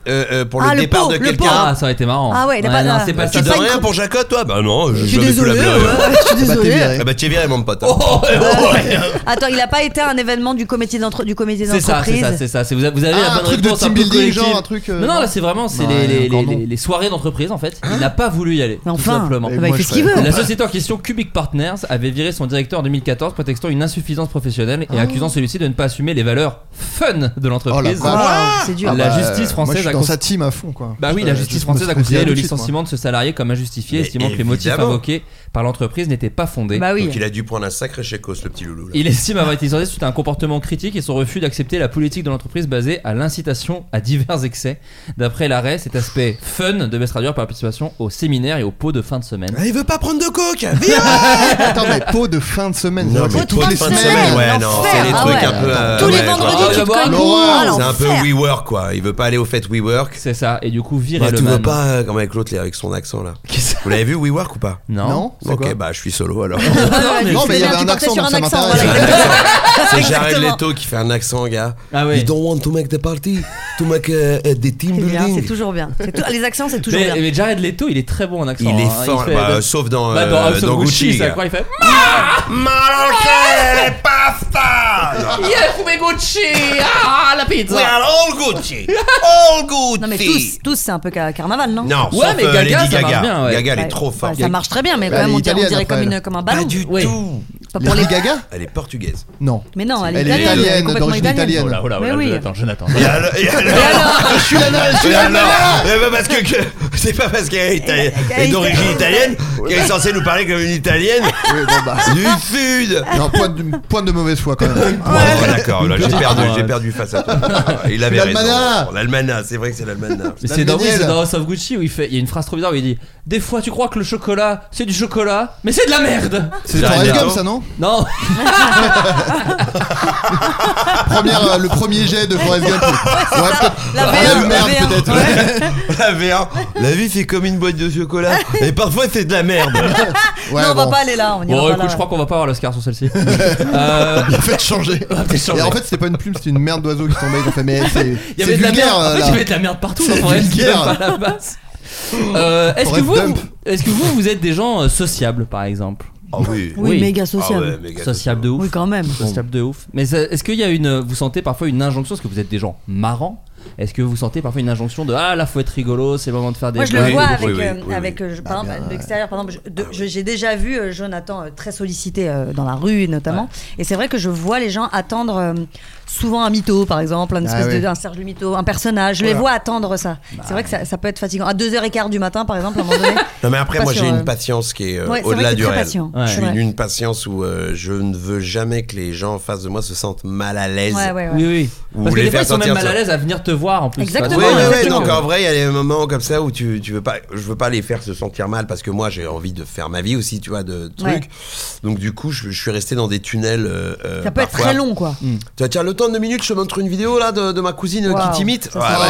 pour le départ de quelqu'un. Ah, ça aurait été marrant. Ah ouais, il a pas. non, c'est pas Tu ça. donnes rien pour Jacotte, toi? Bah non, Je suis désolé. Je suis désolé. Bah tu es viré, mon pote. Attends, il a pas été un événement du comité d'entreprise. C'est ça. Vous avez la un bonne truc de réponse, team un peu building, collective. genre un truc. Non, là c'est vraiment les soirées d'entreprise en fait. Il n'a pas voulu y aller. Mais tout enfin, simplement. bah, il fait ce qu'il veut. La société en question, Cubic Partners, avait viré son directeur en 2014 prétextant une insuffisance professionnelle et accusant celui-ci de ne pas assumer les valeurs fun de l'entreprise. C'est dur. La justice française moi, je suis dans sa team à fond, quoi. Bah oui, la justice française a considéré le licenciement de ce salarié comme injustifié, estimant que les motifs invoqués par l'entreprise n'étaient pas fondés. Bah oui. Donc il a dû prendre un sacré chécos, le petit loulou. Là. Il estime avoir été licencié suite à un comportement critique et son refus d'accepter la politique de l'entreprise basée à l'incitation à divers excès. D'après l'arrêt, cet aspect fun devait se traduire par la participation au séminaire et aux pots de fin de semaine. Ah, il veut pas prendre de coke. Attends, mais pot de fin de semaine. Non, mais pot de fin de semaine. Ouais, non, c'est les trucs un peu. Tous les vendredis, tu te cognes. C'est un peu WeWork, quoi. Il veut pas aller au fait WeWork. C'est ça, et du coup, virer le tu man. veux pas, comme avec l'autre, avec son accent là. Vous l'avez vu WeWork ou pas? Non. Ok, bah je suis solo alors. Non, mais il y avait un accent, donc ça m'intéresse. C'est Jared Leto qui fait un accent, gars. Ah oui. You don't want to make the party, to make the team building. C'est toujours bien. Les accents, c'est toujours bien. Mais Jared Leto, il est très bon en accent. Il est fort, sauf dans Gucci, ça gars. quoi, il fait Marocaine pasta. Yeah, fume Gucci. Ah, la pizza. We are all Gucci. All Gucci. Non mais tous c'est un peu carnaval, non? Non, ouais, sauf mais Gaga, Lady ça marche Gaga. bien, ouais. Gaga, elle est trop forte. Ça marche très bien, mais Bah, quand même, elle est on dirait italienne, comme un ballon. Pas du tout. Pas pour les Gaga. Elle est portugaise. Non. Mais non, elle est Elle est italienne. italienne, complètement d'origine italienne. Oh là, Mais oui. Jonathan. Et alors Je suis la parce que c'est pas parce qu'elle est d'origine italienne qu'elle est censée nous parler comme une italienne du sud. Non, point de mauvaise foi quand même. D'accord, là j'ai perdu face à toi. Il avait raison. L'Almanach, c'est vrai que c'est l'Almanach. C'est dans House of Gucci où il y a une phrase trop bizarre où il dit: des fois tu crois que le chocolat c'est du chocolat, mais c'est de la merde. C'est Forrest Gump, ça, non? Non. Le premier jet de Forrest Gump. Ouais, peut-être. La V1, merde, peut-être. La V1. La vie c'est comme une boîte de chocolat et parfois c'est de la merde. Non, on va pas aller là. Bon, écoute, je crois qu'on va pas avoir l'Oscar sur celle-ci. Il a fait changer. Et en fait, c'était pas une plume, c'était une merde d'oiseau qui tombait. Ils ont fait, mais il y avait de la merde. En fait, il y avait de la merde partout dans Forrest Gump à la base. Est-ce que vous êtes des gens sociables, par exemple? Ah oui. Oui, méga sociable. Ah ouais, méga Sociable de ouf. Oui, quand même. Sociable de ouf. Mais est-ce qu'il y a vous sentez parfois une injonction? Est-ce que vous êtes des gens marrants? Est-ce que vous sentez parfois une injonction de là faut être rigolo, c'est le moment de faire des Moi je le vois Oui. avec par exemple de l'extérieur, par exemple j'ai déjà vu Jonathan très sollicité dans la rue notamment, et c'est vrai que je vois les gens attendre souvent un mytho par exemple, un espèce un Serge le mytho, un personnage, je les vois attendre ça. C'est vrai que ça peut être fatigant à 2h15 du matin par exemple à un moment donné. Non mais après moi j'ai une patience qui est au-delà du réel. Ouais. Je suis une patience où je ne veux jamais que les gens en face de moi se sentent mal à l'aise. Oui. Parce que des fois ils sont même mal à l'aise à venir te voir en plus. Exactement. Ouais, donc en vrai il y a des moments comme ça où tu veux pas, je veux pas les faire se sentir mal parce que moi j'ai envie de faire ma vie aussi, tu vois, de trucs. Donc du coup je suis resté dans des tunnels. Ça peut être très long quoi. Tu tiens le temps de 2 minutes, je te montre une vidéo là de ma cousine qui t'imite.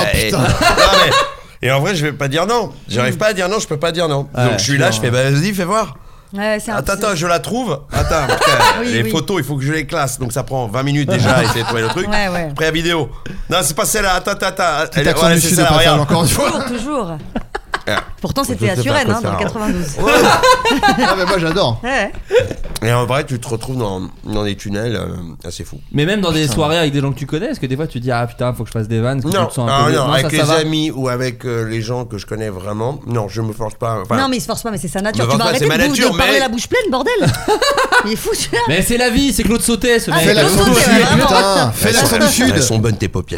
Et en vrai je vais pas dire non, j'arrive pas à dire non, je peux pas dire non. Donc je suis là, je fais bah vas-y fais voir. Attends, je la trouve. Attends, les photos, il faut que je les classe. Donc ça prend 20 minutes déjà à essayer de trouver le truc. Après la vidéo. Non, c'est pas celle-là. Attends. C'est ça, regarde. Encore une fois. Toujours. Pourtant c'était à Suresnes dans le 92. Ah mais moi j'adore. Et en vrai tu te retrouves dans des tunnels assez fous. Mais même dans des soirées avec des gens que tu connais, est-ce que des fois tu te dis ah putain faut que je fasse des vannes? Non, avec les amis ou avec les gens que je connais vraiment, non je me force pas. Non mais il se force pas, mais c'est sa nature. Tu vas arrêter de parler la bouche pleine, bordel. Il est fou celui-là. Mais c'est la vie, c'est Claude Sautet ce mec. Fais l'accent du sud, putain. Fais l'accent du sud. Elles sont bonnes tes paupières.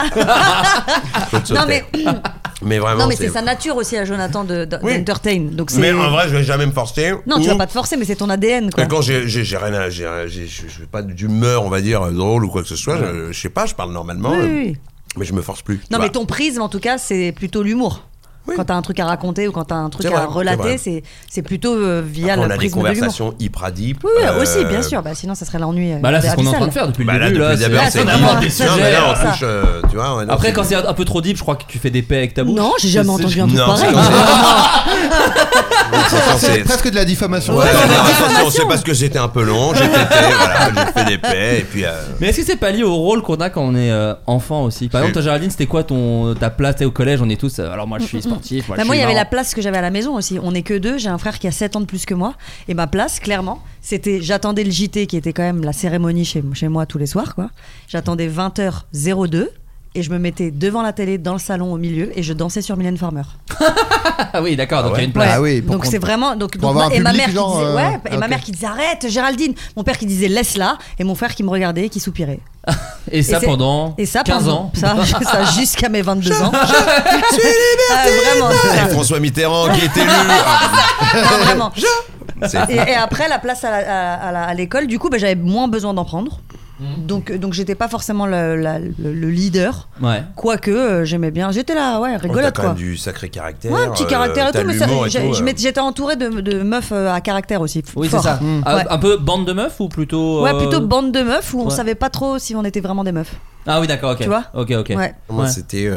Non mais vraiment. Non mais c'est sa nature aussi à Jonathan d'entertain. Donc mais en vrai je vais jamais me forcer. Non tu vas pas te forcer, mais c'est ton ADN quoi. Et quand j'ai rien à, je fais pas d'humeur on va dire drôle ou quoi que ce soit, je sais pas, je parle normalement. Mais je me force plus. Non mais ton prisme en tout cas c'est plutôt l'humour. Quand t'as un truc à raconter ou quand t'as un truc C'est à vrai, relater, c'est c'est plutôt via on le a des prisme de l'humour. conversations hyper deep. Oui, aussi, bien sûr. Bah, sinon, ça serait l'ennui. Bah là, c'est ce qu'on est en train de faire depuis le Bah là, début. depuis le début, c'est vraiment deep. des Non, mais là, on sujets, touche, tu vois. ouais, non, Après, c'est- quand c'est un peu trop deep, je crois que tu fais des paix avec ta bouche. Non, j'ai jamais entendu un truc Non, pareil. C'est presque de la diffamation. Ouais, c'est parce que c'était un peu long, j'ai pété, voilà, j'ai fait des paix, et puis. Mais est-ce que c'est pas lié au rôle qu'on a quand on est enfant aussi? Par exemple, toi, Géraldine, c'était quoi ta place au collège? On est tous. Alors, moi, je suis sportif. Moi, il y avait la place que j'avais à la maison aussi. On est que deux. J'ai un frère qui a 7 ans de plus que moi. Et ma place, clairement, c'était. J'attendais le JT qui était quand même la cérémonie chez moi tous les soirs, quoi. J'attendais 20h02. Et je me mettais devant la télé, dans le salon, au milieu, et je dansais sur Mylène Farmer. Ah oui, d'accord, donc il y a une place. Ah oui, donc c'est vraiment. Donc, avoir un et ma public, mère genre, qui disait, ouais, et ma ok. mère qui disait arrête, Géraldine. Mon père qui disait laisse-la, et mon frère qui me regardait et qui soupirait. Et ça c'est- pendant Et ça 15 pendant- ans. Ça jusqu'à mes 22 ans. Vraiment, c'est ça. Et François Mitterrand qui est élu. Non, vraiment. C'est- Et après, la place à l'école, du coup, bah, j'avais moins besoin d'en prendre. Donc j'étais pas forcément le leader. Ouais. Quoique, j'aimais bien. J'étais là, ouais, T'as rigolote quand quoi. même du sacré caractère. Ouais, un petit caractère et t'as tout, mais ça, l'humour et tout, j'étais entourée de meufs à caractère aussi. Oui, fort. c'est ça. Ouais. Un peu bande de meufs ou plutôt. Ouais, plutôt bande de meufs où on ouais. savait pas trop si on était vraiment des meufs. Ah oui, d'accord, ok. Tu vois Ok. Ouais. Moi, Ouais. c'était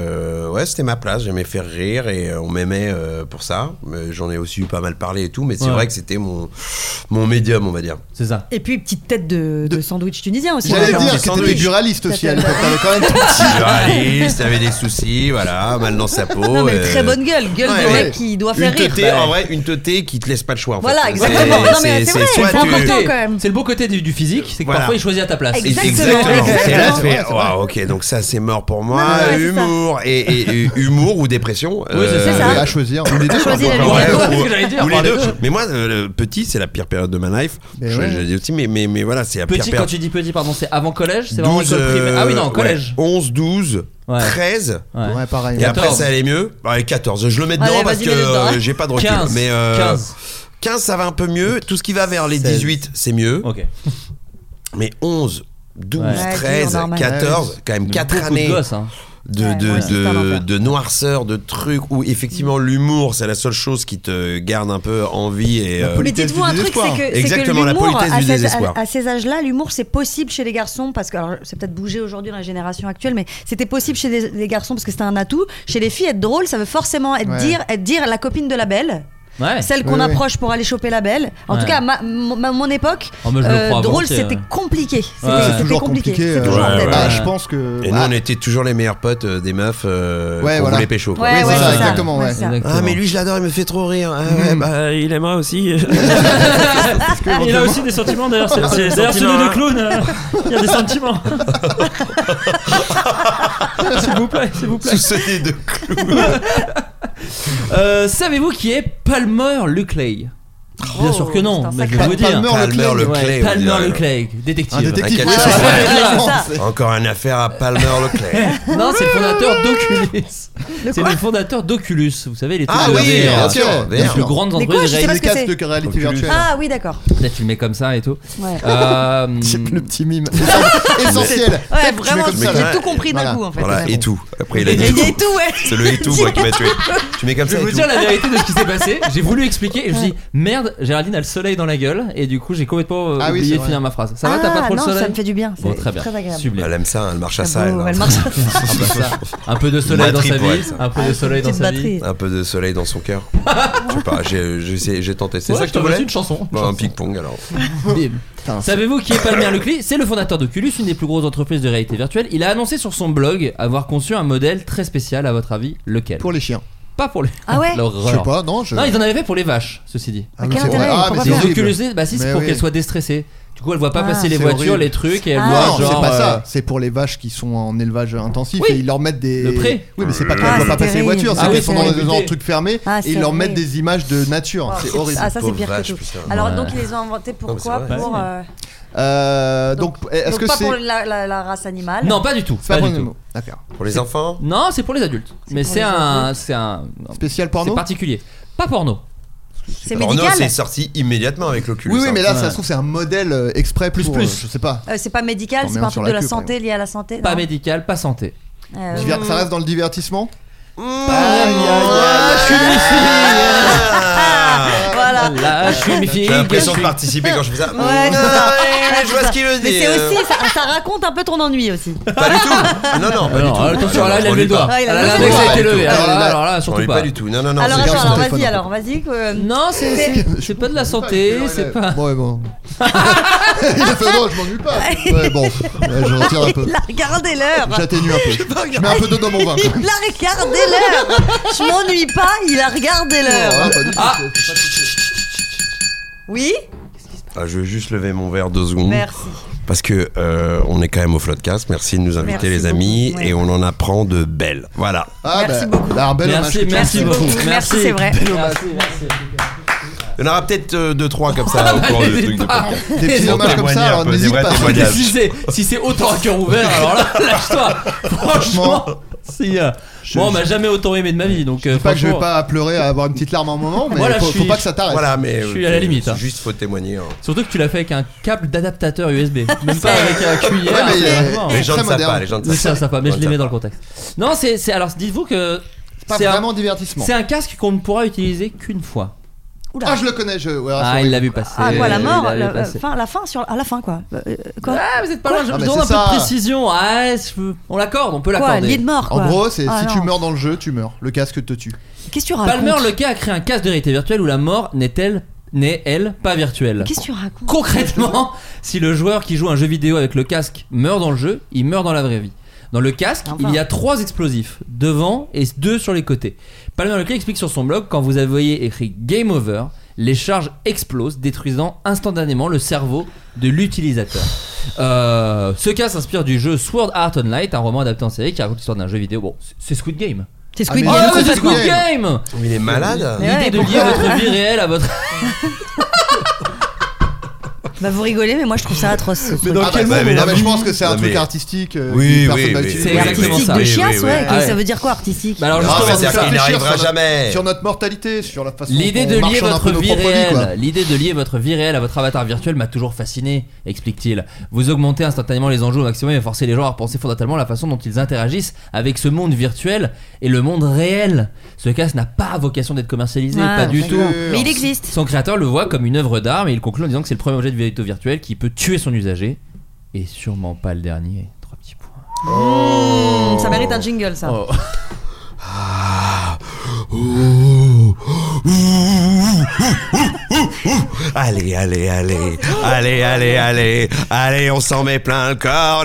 ma place. J'aimais faire rire et on m'aimait pour ça. Mais j'en ai aussi eu pas mal parlé et tout. Mais c'est Ouais. vrai que c'était mon médium, on va dire. C'est ça. Et puis, petite tête de sandwich tunisien aussi. J'allais hein. dire que sandwich. t'étais buraliste aussi à T'as- l'époque. T'avais quand même tout petit. Buraliste, t'avais des soucis, voilà, mal dans sa peau. Non, mais très bonne gueule. Gueule ouais, de ouais. mec qui doit Une faire rire. teuté, en vrai, une teuté qui te laisse pas le choix. En Voilà, fait. exactement. Non, mais c'est vrai, soit c'est tu- important quand même. C'est le beau côté du physique, c'est que Voilà. parfois il choisit à ta place. Exactement. Et là, tu fais, Ouais, c'est vrai. waouh, ok, donc ça c'est mort pour moi. Non, ouais, c'est Humour et humour ou dépression. Oui, c'est ça. À choisir. Ou les deux. Choisis la parfois. ligne. Ouais, c'est ce que j'allais dire, ou les par les deux. deux. Mais moi, le petit, c'est la pire période de ma life. Mais Je ouais. l'ai dit aussi, mais voilà, c'est la pire Petit, quand période. tu dis petit, pardon, c'est avant collège, c'est vraiment 12, école primaire. Ah oui, non, collège. ouais, 11, 12, Ouais. 13. Ouais. Ouais, pareil. Et après, 14. ça allait mieux. Ouais, 14. Je le mets dedans Allez, parce vas-y, que mets-le dedans, hein. j'ai pas de recul. 15. Mais 15. 15, ça va un peu mieux. Tout ce qui va vers les 16. 18, c'est mieux. Ok. Mais 11, 12, Ouais. 13, Ouais, normal. 14, quand même 4 Beaucoup de années gosses, hein. de, Ouais, de, ouais, c'est un enfer. de noirceur, de trucs où effectivement l'humour, c'est la seule chose qui te garde un peu en vie. Et, La Mais politesse dites-vous du un truc, désespoir. c'est que Exactement, la l'humour, politesse du désespoir. à ces âges-là, l'humour c'est possible chez les garçons parce que alors, c'est peut-être bougé aujourd'hui dans la génération actuelle, mais c'était possible chez les garçons parce que c'était un atout. Chez les filles, être drôle, ça veut forcément être Ouais. dire la copine de la belle. Ouais. Celle qu'on Oui, oui. approche pour aller choper la belle. En Ouais. tout cas, à mon époque, Oh, mais je le crois drôle, volontiers, c'était ouais. compliqué. Ouais. C'était toujours compliqué. compliqué. C'est toujours en tête. Bah, ouais. je pense que. Et nous, on était toujours les meilleurs potes des meufs Ouais, qu'on voilà. voulait pécho. Quoi. Ouais, Oui, ouais, c'est ça, c'est exactement, ouais. c'est ça. Ah, mais lui, je l'adore, il me fait trop rire. Ah, ouais, bah, il aimerait aussi. Il a aussi des sentiments d'ailleurs. C'est d'ailleurs celui de clown. Il y a des sentiments. S'il vous plaît, s'il vous plaît. Sous ce nez de clou. Savez-vous qui est Palmer Lukley? Bien sûr que non, c'est un mais je sacré- vais vous dire. Palmer Palmer Leclerc. Leclerc, on Palmer dirait. Lukley, détective. Un détective. T'inquiète Ouais, pas. ouais, c'est ça. Encore une affaire à Palmer Leclerc. Non, c'est le fondateur d'Oculus. C'est le fondateur d'Oculus. Vous savez, les trucs Ah de oui, VR. bien sûr, Les VR. plus grandes Mais quoi, entreprises je de sais pas Les ce que réalité. casques de réalité Oculus. virtuelle. Ah oui, d'accord. Peut-être filmé comme ça et tout. Ouais. C'est le petit mime. Essentiel. Ouais, Peut-être que tu vraiment, mets comme ça, j'ai là. tout compris d'un Voilà. coup en fait. Voilà, Ouais. et tout. Après, il a Et dit il tout. y a tout, ouais. C'est le et tout moi, qui m'a tué. Tu mets comme Je ça vais et vous tout. dire la vérité de ce qui s'est passé. J'ai voulu expliquer et je me suis dit merde, Géraldine a le soleil dans la gueule et du coup j'ai complètement Ah oui, oublié c'est de vrai. finir ma phrase. Ça va, t'as pas trop le non, soleil? ça me fait du bien. Bon, C'est très bien. agréable. Sublime. Elle aime ça, elle marche à Ah ça. bon, elle, elle hein. marche. Ah bah ça. Un peu de soleil dans Batterie sa pour vie, elle, ça. un peu de soleil dans Petite sa batterie. vie. Un peu de soleil dans son cœur. Je sais pas, j'ai tenté. C'est Ouais, ça je que tu te voulais voulais une chanson. Bon, un ping-pong alors. Bim. Savez-vous qui est Palmer Lukley? C'est le fondateur d'Oculus, une des plus grosses entreprises de réalité virtuelle. Il a annoncé sur son blog avoir conçu un modèle très spécial. À votre avis, lequel? Pour les chiens. Pas pour les. Ah ouais L'horreur. Je sais pas, non. Non, ils en avaient fait pour les vaches, ceci dit. Ah, quel mais c'est intérêt, vrai. Ah, pourquoi mais pas c'est Les horrible. Oculus, bah si, c'est Mais pour oui. qu'elles soient déstressées. Du coup, elle voit pas Ah. passer les C'est voitures, horrible. les trucs, et elle Ah. voit Non, genre. c'est pas ça. C'est pour les vaches qui sont en élevage intensif Oui. et ils leur mettent des. Le pré. Oui, mais c'est pas Ah, qu'elles voient pas c'est passer les terrible. voitures, Ah c'est oui, qu'elles sont c'est dans horrible. un truc fermé Ah, et c'est ils leur mettent horrible. des images de nature. C'est horrible. Ah, ça c'est Pauvre pire que vache, tout. putain. Alors Ouais. donc ils les ont inventés Non, mais pourquoi c'est vrai. pour Donc, est-ce donc que pas c'est. pour la race animale. Non, pas du tout. C'est pas Pas pour du les tout. animaux. D'accord. Pour les enfants Non, c'est pour les adultes. Mais pour c'est les un. C'est un. Spécial C'est porno. particulier. Pas porno. C'est Porno, médical. c'est sorti immédiatement avec l'Oculus. Oui, oui, mais là, Ouais. ça se trouve, c'est un modèle exprès Plus, pour. plus. Je sais pas. C'est pas médical, T'en c'est mets pas un un sur truc de la la queue, santé lié à la santé. Pas non. médical, pas santé. Ça reste dans le divertissement. Voilà. Là, je suis une fille. J'ai l'impression de participer quand je fais ça. Ouais, Je vois ce qu'il veut dire. Mais c'est aussi, ça raconte un peu ton ennui aussi. Pas du tout. Non, pas du tout. Attention, là, il a levé le doigt. Ah, il a Là, levé le l'index doigt. a été levé. Alors là, surtout Pas du tout. Non. Alors c'est- attends, vas-y. Non, c'est pas de la santé, c'est pas. Ouais, bon. Il a fait non, je m'ennuie pas. Ouais, bon, je retire un peu. Il a regardé l'heure. J'atténue un peu. Je mets un peu d'eau dans mon vin. Il a regardé l'heure. Je m'ennuie pas, il a regardé l'heure. Oui. Je vais juste lever mon verre 2 secondes. Merci. Parce que on est quand même au Floodcast. Merci de nous inviter, Merci les amis, beaucoup, ouais. et on en apprend de belles. Voilà. Merci beaucoup. Là, un bel hommage. Merci beaucoup. Merci, c'est vrai. Il y en aura peut-être 2-3 comme ça au cours du truc de podcast. Des petits hommages comme ça, alors n'hésite pas. Si c'est autant à cœur ouvert, alors là, lâche-toi. Franchement, moi, on m'a jamais autant aimé de ma vie. Donc, Je dis pas que je vais pas pleurer à avoir une petite larme à un moment, mais Voilà, faut pas que ça t'arrête. Voilà, mais je suis à la limite. Juste faut témoigner. Hein. Surtout que tu l'as fait avec un câble d'adaptateur USB, même pas avec un cuillère. Ouais, mais Les gens ne très savent pas. moderne. Les gens ne Mais ça savent pas. pas, mais je les mets dans le contexte. Non, c'est alors dites-vous que Pas vraiment divertissement. c'est un casque qu'on ne pourra utiliser qu'une fois. Oula. Ah, je le connais, ouais, Ah, il l'a vu passer. Ah quoi, la mort, il l'a vu passer. à la fin quoi. Quoi Ah, vous êtes pas loin, je Ah, vous mais demande un c'est peu de ça. précision. Ah, on l'accorde, on peut Quoi, l'accorder. lit de mort quoi. En gros, c'est Ah, si tu non. meurs dans le jeu, tu meurs. Le casque te tue. Qu'est-ce que tu racontes? Palmer, le gars, a créé un casque de réalité virtuelle où la mort n'est elle pas virtuelle. Qu'est-ce que tu racontes? Concrètement, si le joueur qui joue un jeu vidéo avec le casque meurt dans le jeu, il meurt dans la vraie vie. Dans le casque, Enfin. il y a 3 explosifs, devant et 2 sur les côtés. Palmer Leclerc explique sur son blog, quand vous voyez écrit Game Over, les charges explosent, détruisant instantanément le cerveau de l'utilisateur. Ce cas s'inspire du jeu Sword Art Online, un roman adapté en série qui raconte l'histoire d'un jeu vidéo. Bon, c'est Squid Game. C'est Squid mais Game. Oh, c'est complètement. Squid Game. Il est malade. Mais ouais, L'idée de lier votre vie réelle à votre... Bah vous rigolez, mais moi je trouve ça atroce. ce truc. Mais je pense que c'est un Non, truc mais- artistique. Oui, que personne oui, va oui. utiliser. C'est Mais exactement artistique ça. de Oui, chiasse, oui, oui. ouais. Ah ouais. Ça veut dire quoi artistique? Bah alors Non, justement, mais c'est c'est-à-dire ça. qu'il Réfléchir n'arrivera sur jamais. Sur notre mortalité, sur la façon L'idée dont de on lier marche un votre peu nos vie propres vies, quoi. réelle, l'idée de lier votre vie réelle à votre avatar virtuel m'a toujours fasciné, explique-t-il. Vous augmentez instantanément les enjeux au maximum et forcez les joueurs à repenser fondamentalement la façon dont ils interagissent avec ce monde virtuel et le monde réel. Ce casque n'a pas vocation d'être commercialisé, Ah, pas du sûr. tout. Mais il existe. Son créateur le voit comme une œuvre d'art, mais il conclut en disant que c'est le premier objet de vérité virtuelle qui peut tuer son usager. Et sûrement pas le dernier. 3 petits points. Ça mérite un jingle ça. Oh. Allez, on s'en met plein le corps.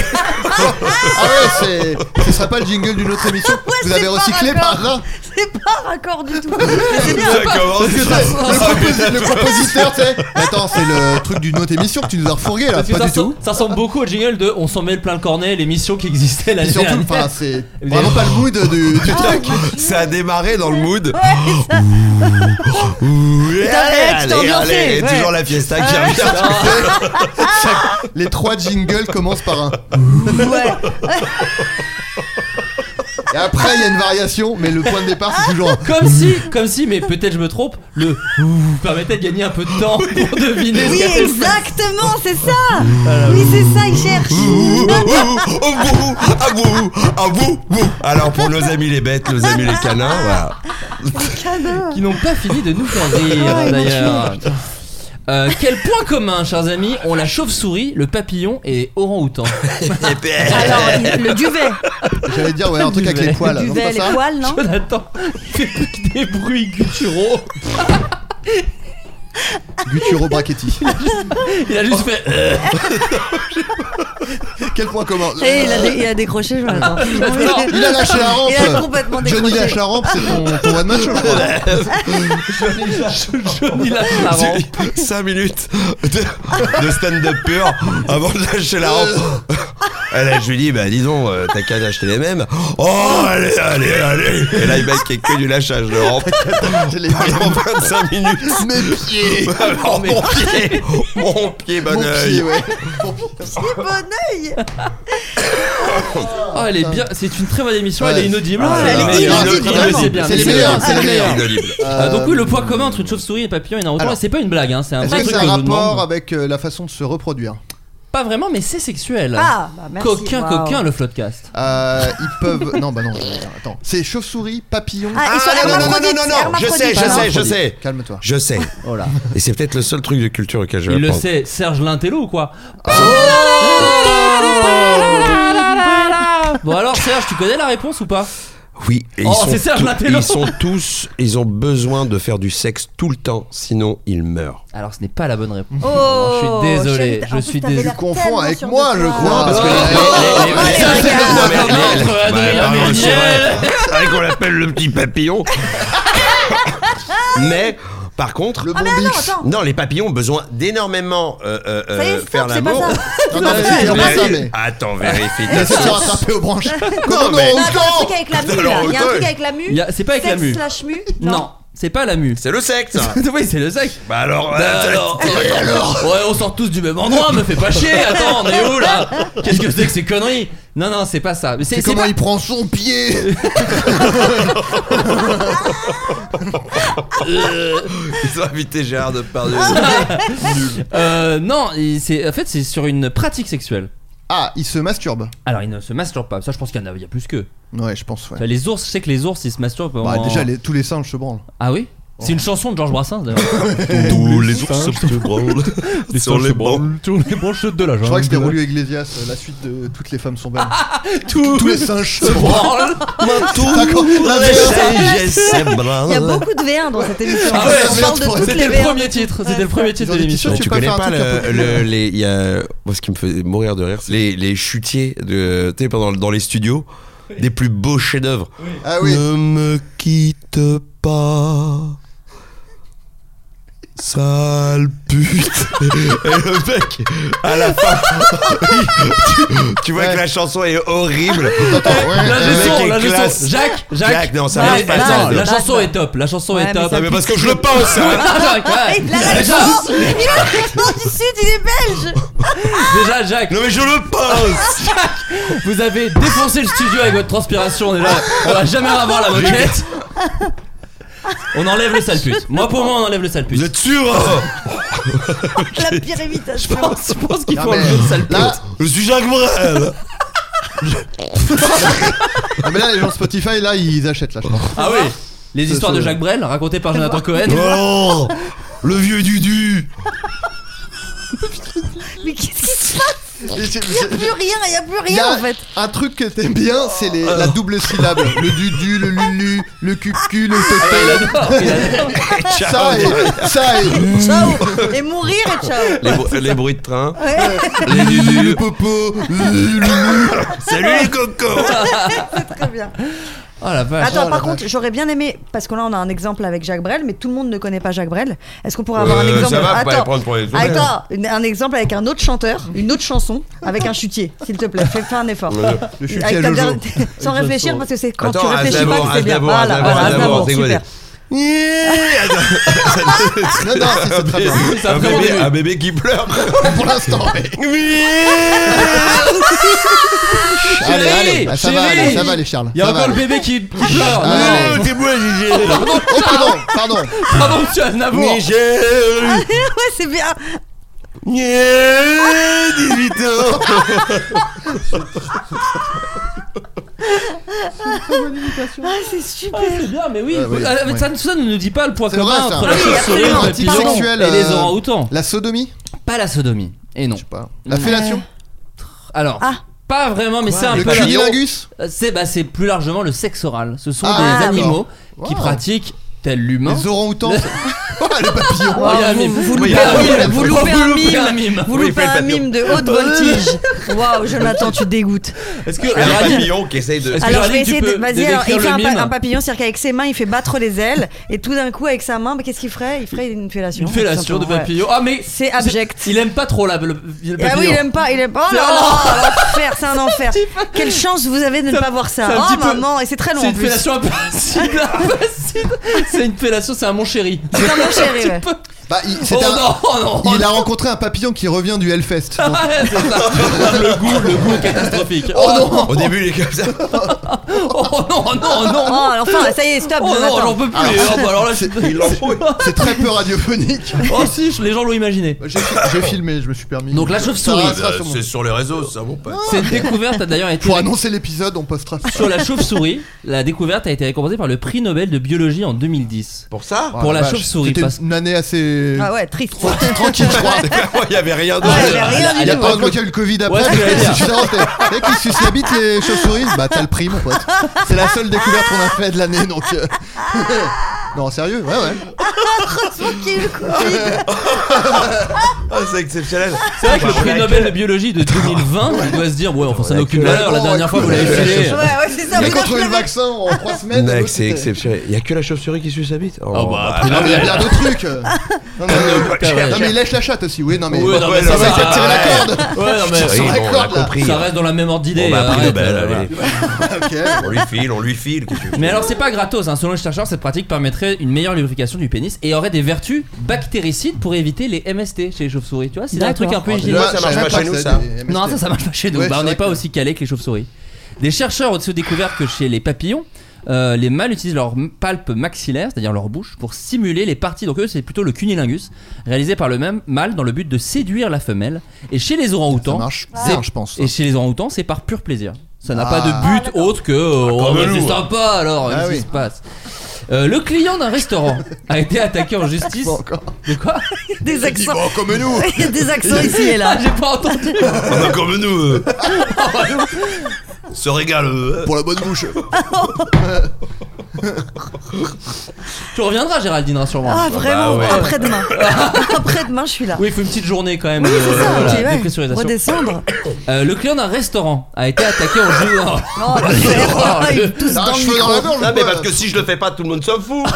Ah ouais, ce serait pas le jingle d'une autre émission que vous avez c'est recyclé pas par raccord. hasard? C'est pas raccord du tout. C'est bien. Ça commence. Le compositeur, tu sais. Attends, c'est le truc d'une autre émission que tu nous as refourgué là, Parce que pas du tout. ça ressemble beaucoup au jingle de On s'en met plein le cornet, l'émission qui existait Et l'année surtout, dernière. enfin, c'est vraiment pas le mood du truc. Ça a démarré dans le mood. tu t'es ambiancé, Et ouais. toujours la fiesta qui revient. Les 3 jingles commencent par un. Ouais. Et après, il y a une variation, mais le point de départ, c'est toujours un. Comme si, mais peut-être je me trompe, le vous permettait de gagner un peu de temps pour deviner ce Oui, qu'elle fait. exactement, c'est ça. Oui, c'est ça, il cherche. À vous. Alors pour nos amis les bêtes, nos amis les canins, voilà. Qui n'ont pas fini de nous faire rire d'ailleurs. Quel point commun, chers amis, ont la chauve-souris, le papillon et orang-outan? Alors, le duvet. J'allais dire, ouais, un truc avec les poils. Le non, duvet, pas les ça poils, non? Jonathan fait plus que des bruits gutturaux. Guturo Brachetti. Il a juste fait. Quel point commun. Et il a décroché, Jonathan. Il a lâché la rampe. Il a complètement décroché. Johnny lâche la rampe, c'est ton one man show, je crois. Johnny lâche la rampe. 5 minutes de stand-up pur avant de lâcher la rampe. Et là, je lui dis, bah dis donc, t'as qu'à acheter les mêmes. Oh, allez. Et là, il mec qui est que du lâchage de rampe. Pendant 25 minutes. Mes pieds. Alors, mon pied, bon Mon oeil. pied, ouais. C'est bon oeil. Oh, elle est bien. C'est une très bonne émission. Ouais. Elle est inaudible. Ah, elle est Mais inaudible, il le sait bien. C'est les Mais meilleurs, c'est les meilleurs. Inaudible. Donc oui, le point commun entre une chauve-souris et un papillon et un orang-outan, Alors, c'est pas une blague, hein, c'est un Est-ce vrai que truc c'est que un je vous demande. rapport avec la façon de se reproduire? pas vraiment, mais c'est sexuel. Ah, bah merci. Coquin, Wow. coquin, le Floodcast. Ils peuvent. Non, bah non, attends. C'est chauve-souris, papillon. Ah, ils sont hermaphrodites. Je sais. Calme-toi. Je sais. Oh là. Et c'est peut-être le seul truc de culture auquel je vais Il le apprendre. sait, Serge Lintello ou quoi? Bon alors Serge, tu connais la réponse ou pas? Oui, et c'est Serge Lintello. ils ont besoin de faire du sexe tout le temps, sinon ils meurent. Alors ce n'est pas la bonne réponse. Oh, je suis désolé, chérie, je en suis plus, t'avais désolé. l'air Tu confonds tellement avec sûr de moi, toi. je crois. parce que c'est vrai qu'on l'appelle le petit papillon. Mais par contre, Le Ah mais bombix. attends. non, les papillons ont besoin d'énormément Ça y est, stop, faire c'est pas l'amour. ça. Non, non, c'est pas ça, mais. Attends, vérifie Il ta essaie de se source. rattraper aux branches. Non, Non, mais- Non, attends, un truc avec la mue là. Il y a un truc avec la mue. C'est pas avec la mue. Sexe / mu. Non, c'est pas la mue. C'est le sexe. ça. Oui, c'est le sexe. Bah alors, Ouais, on sort tous du même endroit, me fais pas chier. Attends, on est où là? Qu'est-ce que c'est que ces conneries? Non, non, c'est pas ça. Mais C'est comment pas- il prend son pied. ils ont invité Gérard Depardieu. Non, en fait, c'est sur une pratique sexuelle. Ah, il se masturbe. Alors, il ne se masturbe pas. Ça, je pense qu'il y a plus qu'eux. Ouais, je pense, ouais. Enfin, les ours, je sais que les ours, ils se masturbent. Bah, en- déjà, tous les singes se branlent. Ah oui? C'est une chanson de Georges Brassens d'ailleurs. Tous les ours se branlent sur les bancs. Sur les branchettes de la Je crois que c'était Rolio Iglesias, la suite de Toutes les femmes sont belles. Tous les singes se branlent. Il y a beaucoup de V1 dans cette émission. Ah ouais, On parle de toutes c'était les le V1. premier titre. C'était le premier titre de l'émission. Tu connais pas il y a moi ce qui me fait mourir de rire, c'est les chutiers de tu sais dans les studios des plus beaux chefs-d'œuvre. Ah oui. Ne me quitte pas. Sale pute. Et le mec à la fin tu vois que la chanson est horrible. La chanson, Jacques, non, ça non, marche pas. non, la chanson est top. La chanson est top. Mais parce que je le pense. Il a l'accent du Sud, il est belge. Déjà, Jacques. Non mais je le pense. Vous avez défoncé le studio avec votre transpiration déjà. On va jamais avoir la moquette. On enlève le sale pute. Moi pour moi on enlève le sale pute. Vous êtes sûr? La pire imitation. Je pense qu'il faut enlever le sale pute. Là, je suis Jacques Brel. Ah, mais là, les gens Spotify, là, ils achètent là, je pense. Ah oui. Les histoires de Jacques Brel racontées par Jonathan Cohen. Oh, le vieux Dudu. Mais qu'est-ce qui se passe? Il n'y a plus rien en fait. Un truc que t'aimes bien, c'est la double syllabe. Le dudu, le lulu, le cucu, le toté. Ça et Ciao. Et mourir et ciao. Les bruits de train. Ouais. Les Dudu. le popo. Salut les cocos. C'est très bien. Oh la vache. Attends, par contre, j'aurais bien aimé, parce que là on a un exemple avec Jacques Brel, mais tout le monde ne connaît pas Jacques Brel. Est-ce qu'on pourrait avoir un exemple? Ça va, faut pas les Attends, prendre pour les autres. attends, un exemple avec un autre chanteur, une autre chanson, avec un chutier, s'il te plaît, fais un effort. Le chutier Avec à ta Jojo. dernière- Sans réfléchir, parce que c'est quand Attends, tu réfléchis pas que c'est bien. Aznavour, Voilà, Aznavour, Aznavour, c'est super. Non, non, c'est très bien. Ça a vraiment Un bébé qui pleure. Pour l'instant, allez, ça va, les Charles. Il y a ça encore va. le bébé qui pleure. Allez. C'est moi, Gigi. Oh, pardon. Pardon, monsieur Aznavour. Michel. Ouais, c'est bien. 18 ans. Ah, c'est super. C'est bien, mais oui. oui, ouais. Ça ne nous dit pas le point C'est commun vrai, ça. entre la Oui, chauve-souris, le absolument. papillon Sexuel, et les orang-outans. La sodomie? Pas la sodomie. Et non. Je sais pas. La fellation? Alors, Ah. pas vraiment, mais c'est un Le peu la- cunilingus? C'est plus largement le sexe oral. Ce sont Ah, des animaux d'accord. qui Wow. pratiquent tel l'humain. Les orang-outans? Les papillons. Oh, il y a un mime. Vous Il y loupez a un un mime. mime. Vous loupez un mime. Vous Oui, loupez il fait le un papillon. mime de haute voltige. Waouh, Jonathan, tu dégoûtes. Est-ce que Un Géraldine- papillon qui essaye de. Est-ce que Alors je vais Géraldine, tu essayer de. peux Vas-y, alors il décrire fait le mime un papillon, c'est-à-dire qu'avec ses mains il fait battre les ailes et tout d'un coup avec sa main, qu'est-ce qu'il ferait? Il ferait une fellation. Une fellation de tout simplement, ouais. papillon. Ah, mais C'est abject. il aime pas trop le papillon. Ah oui, il aime pas. Oh C'est- là Oh là, l'enfer, c'est un enfer. Quelle chance vous avez de ne C'est- pas voir ça. c'est un Oh petit peu- maman, et c'est très long C'est en une plus. fellation un peu acide. C'est une fellation, c'est un mon chéri. C'est un mon chéri, ouais. Bah, il a rencontré un papillon qui revient du Hellfest. Donc... c'est ça. Le goût catastrophique. Oh non. Au début, il est comme ça. Oh non. Oh, enfin, ça y est, stop. Oh non, j'en peux plus. Alors là, c'est très peu radiophonique. Oh si, les gens l'ont imaginé. J'ai filmé, je me suis permis. Donc la chauve-souris. C'est sur les réseaux, ça mon pote. Cette découverte a d'ailleurs été. Pour annoncer l'épisode, on postera. Sur la chauve-souris, la découverte a été récompensée par le prix Nobel de biologie en 2010. Pour ça? Pour la chauve-souris. C'était une année assez. Ah ouais, triste. Tranquille, je crois. Il y avait rien d'autre. Il y a pas qu'il y a eu le Covid après. C'est qui suscite les chauves-souris? Bah t'as le prix, mon pote. C'est la seule découverte qu'on a fait de l'année, donc. Non, sérieux, ouais. Heureusement qu'il y a eu le Covid. C'est exceptionnel. C'est vrai que le prix Nobel de biologie de 2020, il doit se dire, ouais, enfin ça n'a aucune valeur. La dernière fois, vous l'avez filé. Ouais, c'est ça. Il a contrôlé le vaccin en 3 semaines. Mec, c'est exceptionnel. Il y a que la chauve-souris qui suce sa bite. Oh bah. Non, mais il y a bien d'autres trucs. Non, mais il lèche la chatte aussi. Oui, non, mais. Ouais, non, mais ça va tirer la corde. Ouais, non, mais Sur la corde, là. ça reste dans la même ordre d'idée. Prix Nobel, allez. Ok. On lui file. Mais alors, c'est pas gratos. Selon les chercheurs, cette pratique permettrait une meilleure lubrification du pénis et aurait des vertus bactéricides pour éviter les MST chez les chauves-souris. Tu vois, c'est un truc un peu hygiénique. Ça marche pas chez nous, ça. Non, ça marche pas chez nous. Ouais, Bah, on c'est n'est vrai pas que- aussi calés que les chauves-souris. Des chercheurs ont découvert que chez les papillons, les mâles utilisent leur palpe maxillaire, c'est-à-dire leur bouche, pour simuler les parties. Donc eux, c'est plutôt le cunilingus, réalisé par le même mâle dans le but de séduire la femelle. Et chez les Ça orang-outans, marche bien, je pense. et chez les orang-outans, c'est par pur plaisir. Ça n'a Ah. pas de but autre que c'est sympa alors, Ah qu'est-ce oui. qui se passe. Le client d'un restaurant a été attaqué en justice. Pas encore. De quoi? Des accents. Bon, comme nous. Il y a des accents ici et là. J'ai pas entendu. On a comme nous. Se régale. Pour la bonne bouche. Tu reviendras, Géraldine, rassure-moi. Ah, vraiment, Bah ouais. après-demain. Après-demain, je suis là. Oui, il faut une petite journée quand même Oui, de, c'est ça, voilà, ok, ouais. dépressurisation. Redescendre. Le client d'un restaurant a été attaqué en juin. Non, ils tous T'as dans un le cheveu dans la micro. gorge. Non, ou mais pas parce que si je le fais pas, tout le monde s'en fout.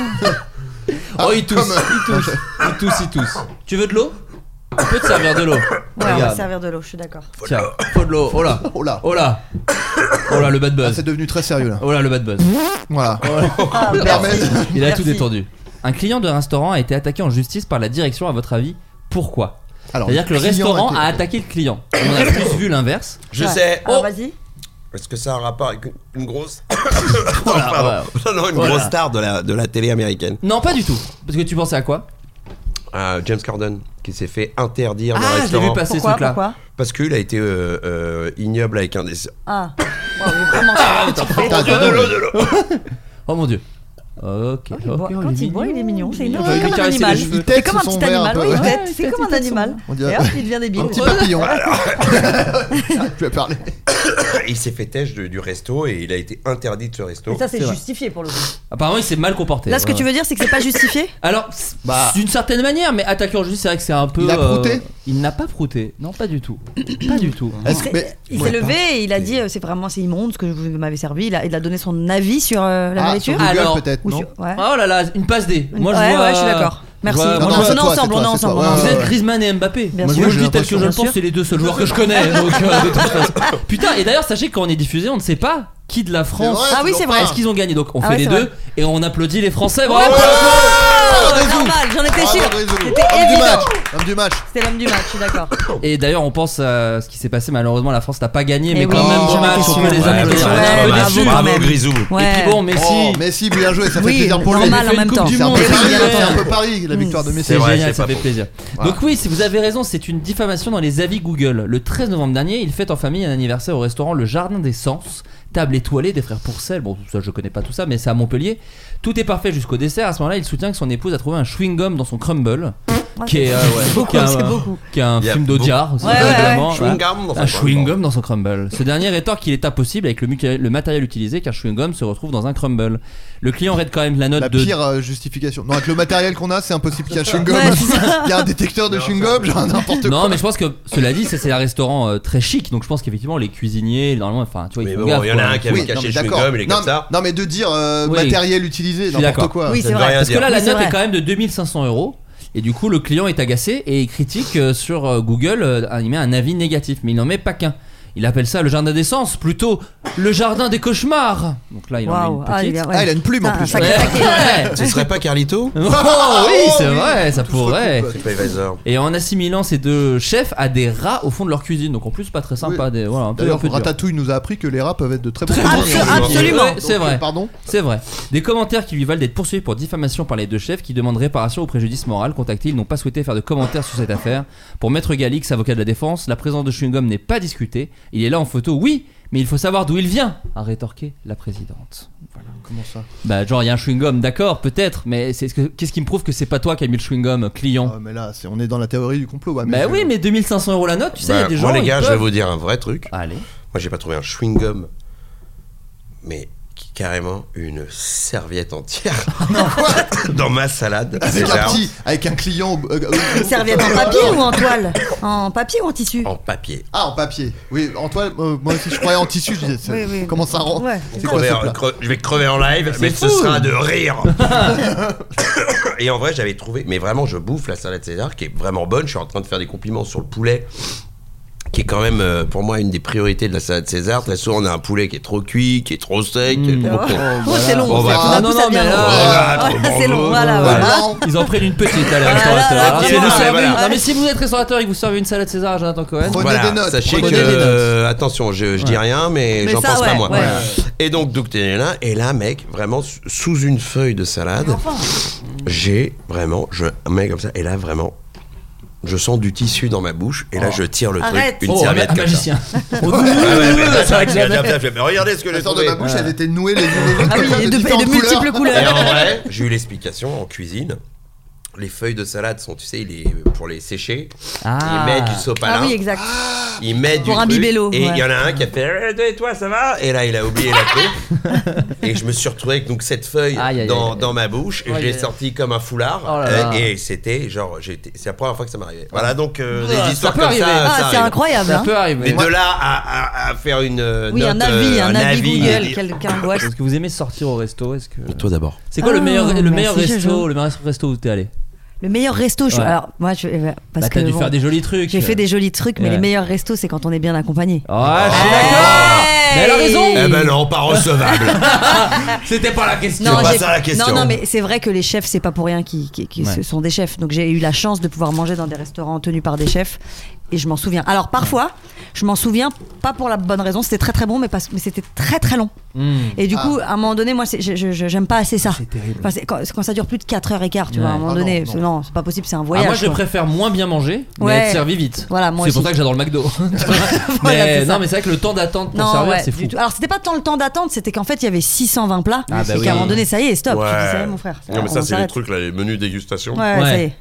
Oh, il tousse, comme- il tousse. Tu veux de l'eau? On peut te servir de l'eau. Ouais, on va Regarde. servir de l'eau, je suis d'accord. Tiens, faut de l'eau. Oh là, Oh là. oh là, oh là, le bad Ah, buzz. c'est devenu très sérieux là. Oh là, le bad buzz. Voilà. Ah, merci. Il a Merci. tout détendu. Un client d'un restaurant a été attaqué en justice par la direction, à votre avis, pourquoi? Alors, C'est-à-dire que le client restaurant était- a attaqué le client. On a plus vu l'inverse. Je Ouais. sais. Alors, vas-y. Est-ce que ça a un rapport avec une grosse. Voilà, Non, une Voilà. grosse star de la télé américaine. Non, pas du tout. Parce que tu pensais à quoi? James Corden, qui s'est fait interdire dans le Ah, je l'ai restaurant vu passer ce Pourquoi truc-là. Pourquoi parce qu'il a été ignoble avec un des. Ah. Ouais, vraiment, ça va, tu fais. Oh mon dieu. Ok. Il boit. Quand il boit, il est mignon. C'est comme lui un caresser animal. les cheveux. Il tête C'est comme un sous son petit verre un animal. peu, Oui, il ouais. tête. C'est comme un animal. On dirait- Et hop, il devient débile. Un petit papillon. Tu vas parler. Il s'est fait têche du resto et il a été interdit de ce resto. Mais ça, c'est C'est vrai. justifié pour le coup. Apparemment, il s'est mal comporté. Là, ce que tu veux dire, c'est que c'est pas justifié. Alors, d'une certaine manière, mais attaqué en justice, c'est vrai que c'est un peu. Il a prouté Il n'a pas prouté. Non, pas du tout. Pas du tout. Il s'est levé et il a dit c'est immonde ce que vous m'avez servi. Il a donné son avis sur la nourriture. Sur Google, Alors, peut-être, Ou non sur- ouais. Oh là là, une passe D. Moi, je Ouais, vois. ouais, je suis d'accord. Merci. vois- Non, moi, non, je- c'est on est toi, ensemble, c'est on est toi, ensemble. c'est toi. Vous Ouais, êtes ouais. Griezmann et Mbappé. Bien Moi, sûr. je le J'ai dis tel que je le l'impression. pense, c'est les deux seuls joueurs que je connais. Donc, de toute façon. Putain, et d'ailleurs, sachez que quand on est diffusé, on ne sait pas qui de la France. C'est vrai, Ah oui, c'est vrai. Est-ce qu'ils ont gagné? Donc on Ah fait ouais, les c'est deux vrai. et on applaudit les Français. Oh, Bravo! normal, j'en étais Bravo, sûr. Grisou. C'était Homme du évident. match. Homme du match. C'était l'homme du match, je suis d'accord. Et d'ailleurs, on pense à ce qui s'est passé. Malheureusement, la France n'a pas gagné, mais Eh quand oui, même, j'en bon match. étais On sûre. peut les Ouais, applaudir. ouais, On est un peu bravo, déçus. quand Bravo même. Grisou. Ouais. Et puis bon, Messi. Oh, Messi, bien joué, ça fait Oui, plaisir pour lui. normal en fait même une temps. Coupe du C'est un Monde. peu C'est Paris, génial. c'est un peu Paris, la victoire de Messi. C'est vrai, génial, c'est ça pas fait faux. plaisir. Voilà. Donc oui, si vous avez raison, c'est une diffamation dans les avis Google. Le 13 novembre dernier, il fête en famille un anniversaire au restaurant Le Jardin des Sens. Table étoilée des frères Pourcel. Bon, ça je connais pas tout ça, mais c'est à Montpellier. Tout est parfait jusqu'au dessert. À ce moment-là, il soutient que son épouse a trouvé un chewing-gum dans son crumble. Qui est, C'est beaucoup, c'est beaucoup. qui est un Il y a film beaucoup- d'Audiard. aussi, Ouais, ouais, évidemment. ouais. Chewing-gum dans son Un crumble. chewing-gum dans son crumble. Ce dernier rétorque qu'il est impossible avec le matériel utilisé car chewing-gum se retrouve dans un crumble. Le client rate quand même la note La de. pire justification. Non, avec le matériel qu'on a, c'est impossible qu'il y ait un chewing-gum. Ouais, c'est Il y a un détecteur de chewing-gum, genre n'importe quoi. Non, mais je pense que cela dit, c'est un restaurant très chic, donc je pense qu'effectivement les cuisiniers, normalement, enfin, tu vois, Mais ils font bon, gaffe, il y en a quoi. un qui avait Oui, caché non, mais le d'accord. chewing-gum, il est Non, comme ça. Non, mais de dire Oui. matériel utilisé, suis n'importe d'accord. quoi. Oui, Ça c'est ne veut vrai. rien Parce que dire. là, la Oui, c'est note est vrai. quand même de 2500 €. Et du coup, le client est agacé et il critique sur Google, il met un avis négatif, mais il n'en met pas qu'un. Il appelle ça le jardin d'essence, plutôt Le jardin des cauchemars. Donc là, il en met une petite. Il a une plume en plus. Ce serait pas Carlito? Oh oui, c'est vrai, ça pourrait. TripAdvisor. Et en assimilant ces deux chefs à des rats au fond de leur cuisine. Donc en plus, pas très sympa. Oui. Voilà, un peu dur. Ratatouille nous a appris que les rats peuvent être de très bons Absolument. Ouais, c'est vrai. Pardon. C'est vrai. Des commentaires qui lui valent d'être poursuivis pour diffamation par les deux chefs qui demandent réparation au préjudice moral. Contactés, ils n'ont pas souhaité faire de commentaires sur cette affaire. Pour Maître Galix, avocat de la défense, la présence de chewing-gum n'est pas discutée. Il est là en photo, oui, mais il faut savoir d'où il vient, a rétorqué la présidente. Voilà. Comment ça? Bah genre il y a un chewing-gum, d'accord, peut-être, mais qu'est-ce qui me prouve que c'est pas toi qui as mis le chewing-gum, client? Mais là, on est dans la théorie du complot. Ouais, bah oui, mais 2500 € la note, tu sais, il y a des gens. Moi les gars, je vais vous dire un vrai truc. Allez. Moi j'ai pas trouvé un chewing-gum, mais carrément une serviette entière dans ma salade. Avec un client. Une serviette en papier ou en toile? En papier ou en tissu? En papier. Ah, en papier. Oui, en toile. Moi aussi, je croyais en tissu. Je disais, oui. comment ça rend? Ouais. C'est quoi, je vais crever en live, mais ce sera de rire. Et en vrai, j'avais trouvé. Mais vraiment, je bouffe la salade César qui est vraiment bonne. Je suis en train de faire des compliments sur le poulet, qui est quand même pour moi une des priorités de la salade César. Très souvent on a un poulet qui est trop cuit, qui est trop sec. C'est long. Non, mais là, c'est long. Voilà. Ils en prennent une petite à les restaurateurs. Non mais si vous êtes restaurateur et que vous servez une salade César à Jonathan Cohen, prenez des notes. Sachez que attention, je dis rien, mais j'en pense pas moi. Et donc t'es là, et là mec, vraiment sous une feuille de salade, j'ai vraiment, je mets comme ça, et là vraiment. Je sens du tissu dans ma bouche et là je tire le truc, une serviette comme magicien. ça. Mais regardez ce que j'ai trouvé. De ma bouche, elle était nouée les unes aux autres. Ah oui, et de multiples couleurs. Et en vrai, j'ai eu l'explication en cuisine. Les feuilles de salade sont, tu sais, pour les sécher. Ils mettent du sopalin. Ah oui, exact. Ils mettent pour du un truc. bibello. Et il y en a un qui a fait et toi, ça va? Et là, il a oublié la truc. Et je me suis retrouvé avec donc cette feuille dans ma bouche. Et je l'ai sorti comme un foulard. Et c'était genre, c'est la première fois que ça m'arrivait. Voilà, donc des histoires comme ça. C'est incroyable. Ça peut arriver. Mais de là à faire une note, un avis Google, quelqu'un doit. Est-ce que vous aimez sortir au resto? Toi d'abord. C'est quoi le meilleur resto où t'es allé? Le meilleur resto, alors moi parce que t'as dû faire des jolis trucs. J'ai fait des jolis trucs, mais les meilleurs restos c'est quand on est bien accompagné. Ah, je suis d'accord. Mais elle a raison. Eh ben non, pas recevable. C'était pas la question. C'est pas ça la question. Non, mais c'est vrai que les chefs, c'est pas pour rien qui sont des chefs. Donc j'ai eu la chance de pouvoir manger dans des restaurants tenus par des chefs. Et je m'en souviens. Alors parfois, je m'en souviens pas pour la bonne raison. C'était très très bon, mais c'était très très long. Et du coup, à un moment donné, moi, j'aime pas assez ça. C'est terrible. Enfin, quand ça dure plus de 4h15, tu vois, à un moment donné, non, c'est pas possible, c'est un voyage. Moi, je préfère moins bien manger, mais être servi vite. Voilà, moi c'est pour ça que j'adore le McDo. Mais non, mais c'est vrai que le temps d'attente pour servir, c'est fou. Alors, c'était pas tant le temps d'attente, c'était qu'en fait, il y avait 620 plats. Et qu'à un moment donné, ça y est, stop. Tu dis ça, mon frère. Non, mais ça, c'est les trucs là, les menus dégustation. Ouais, ça y est.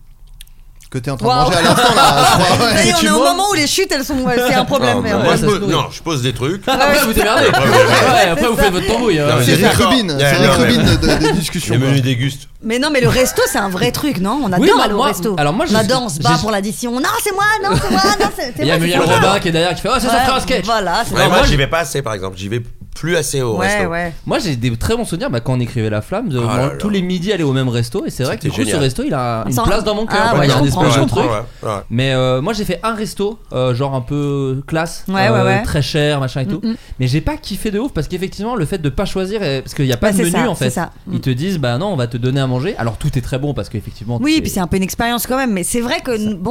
Que t'es en train de manger à l'instant là. On est au moment où les chutes elles sont. C'est un problème. Non, je pose des trucs. Après vous t'émerdez. Après vous faites votre tambouille. C'est Rick Rubin des discussions. Les menus dégustent. Mais non, mais le resto c'est un vrai truc, non? On adore aller au resto. Alors moi, on adore, on se bat pour l'addition. Non, c'est moi, non, c'est moi, non, c'est il y a Muriel Robin qui est derrière qui fait c'est ça fait un sketch. Voilà. Moi j'y vais pas assez par exemple. J'y vais plus assez au resto. Moi j'ai des très bons souvenirs quand on écrivait La Flamme de tous les midis aller au même resto, et c'est vrai que du coup ce resto il a une place dans mon cœur. Il y a un espèce de truc. Mais moi j'ai fait un resto genre un peu classe, très cher machin et tout, mais j'ai pas kiffé de ouf parce qu'effectivement le fait de pas choisir, parce qu'il y a pas de menu en fait, ils te disent bah non on va te donner à manger, alors tout est très bon parce qu'effectivement puis c'est un peu une expérience quand même, mais c'est vrai que c'est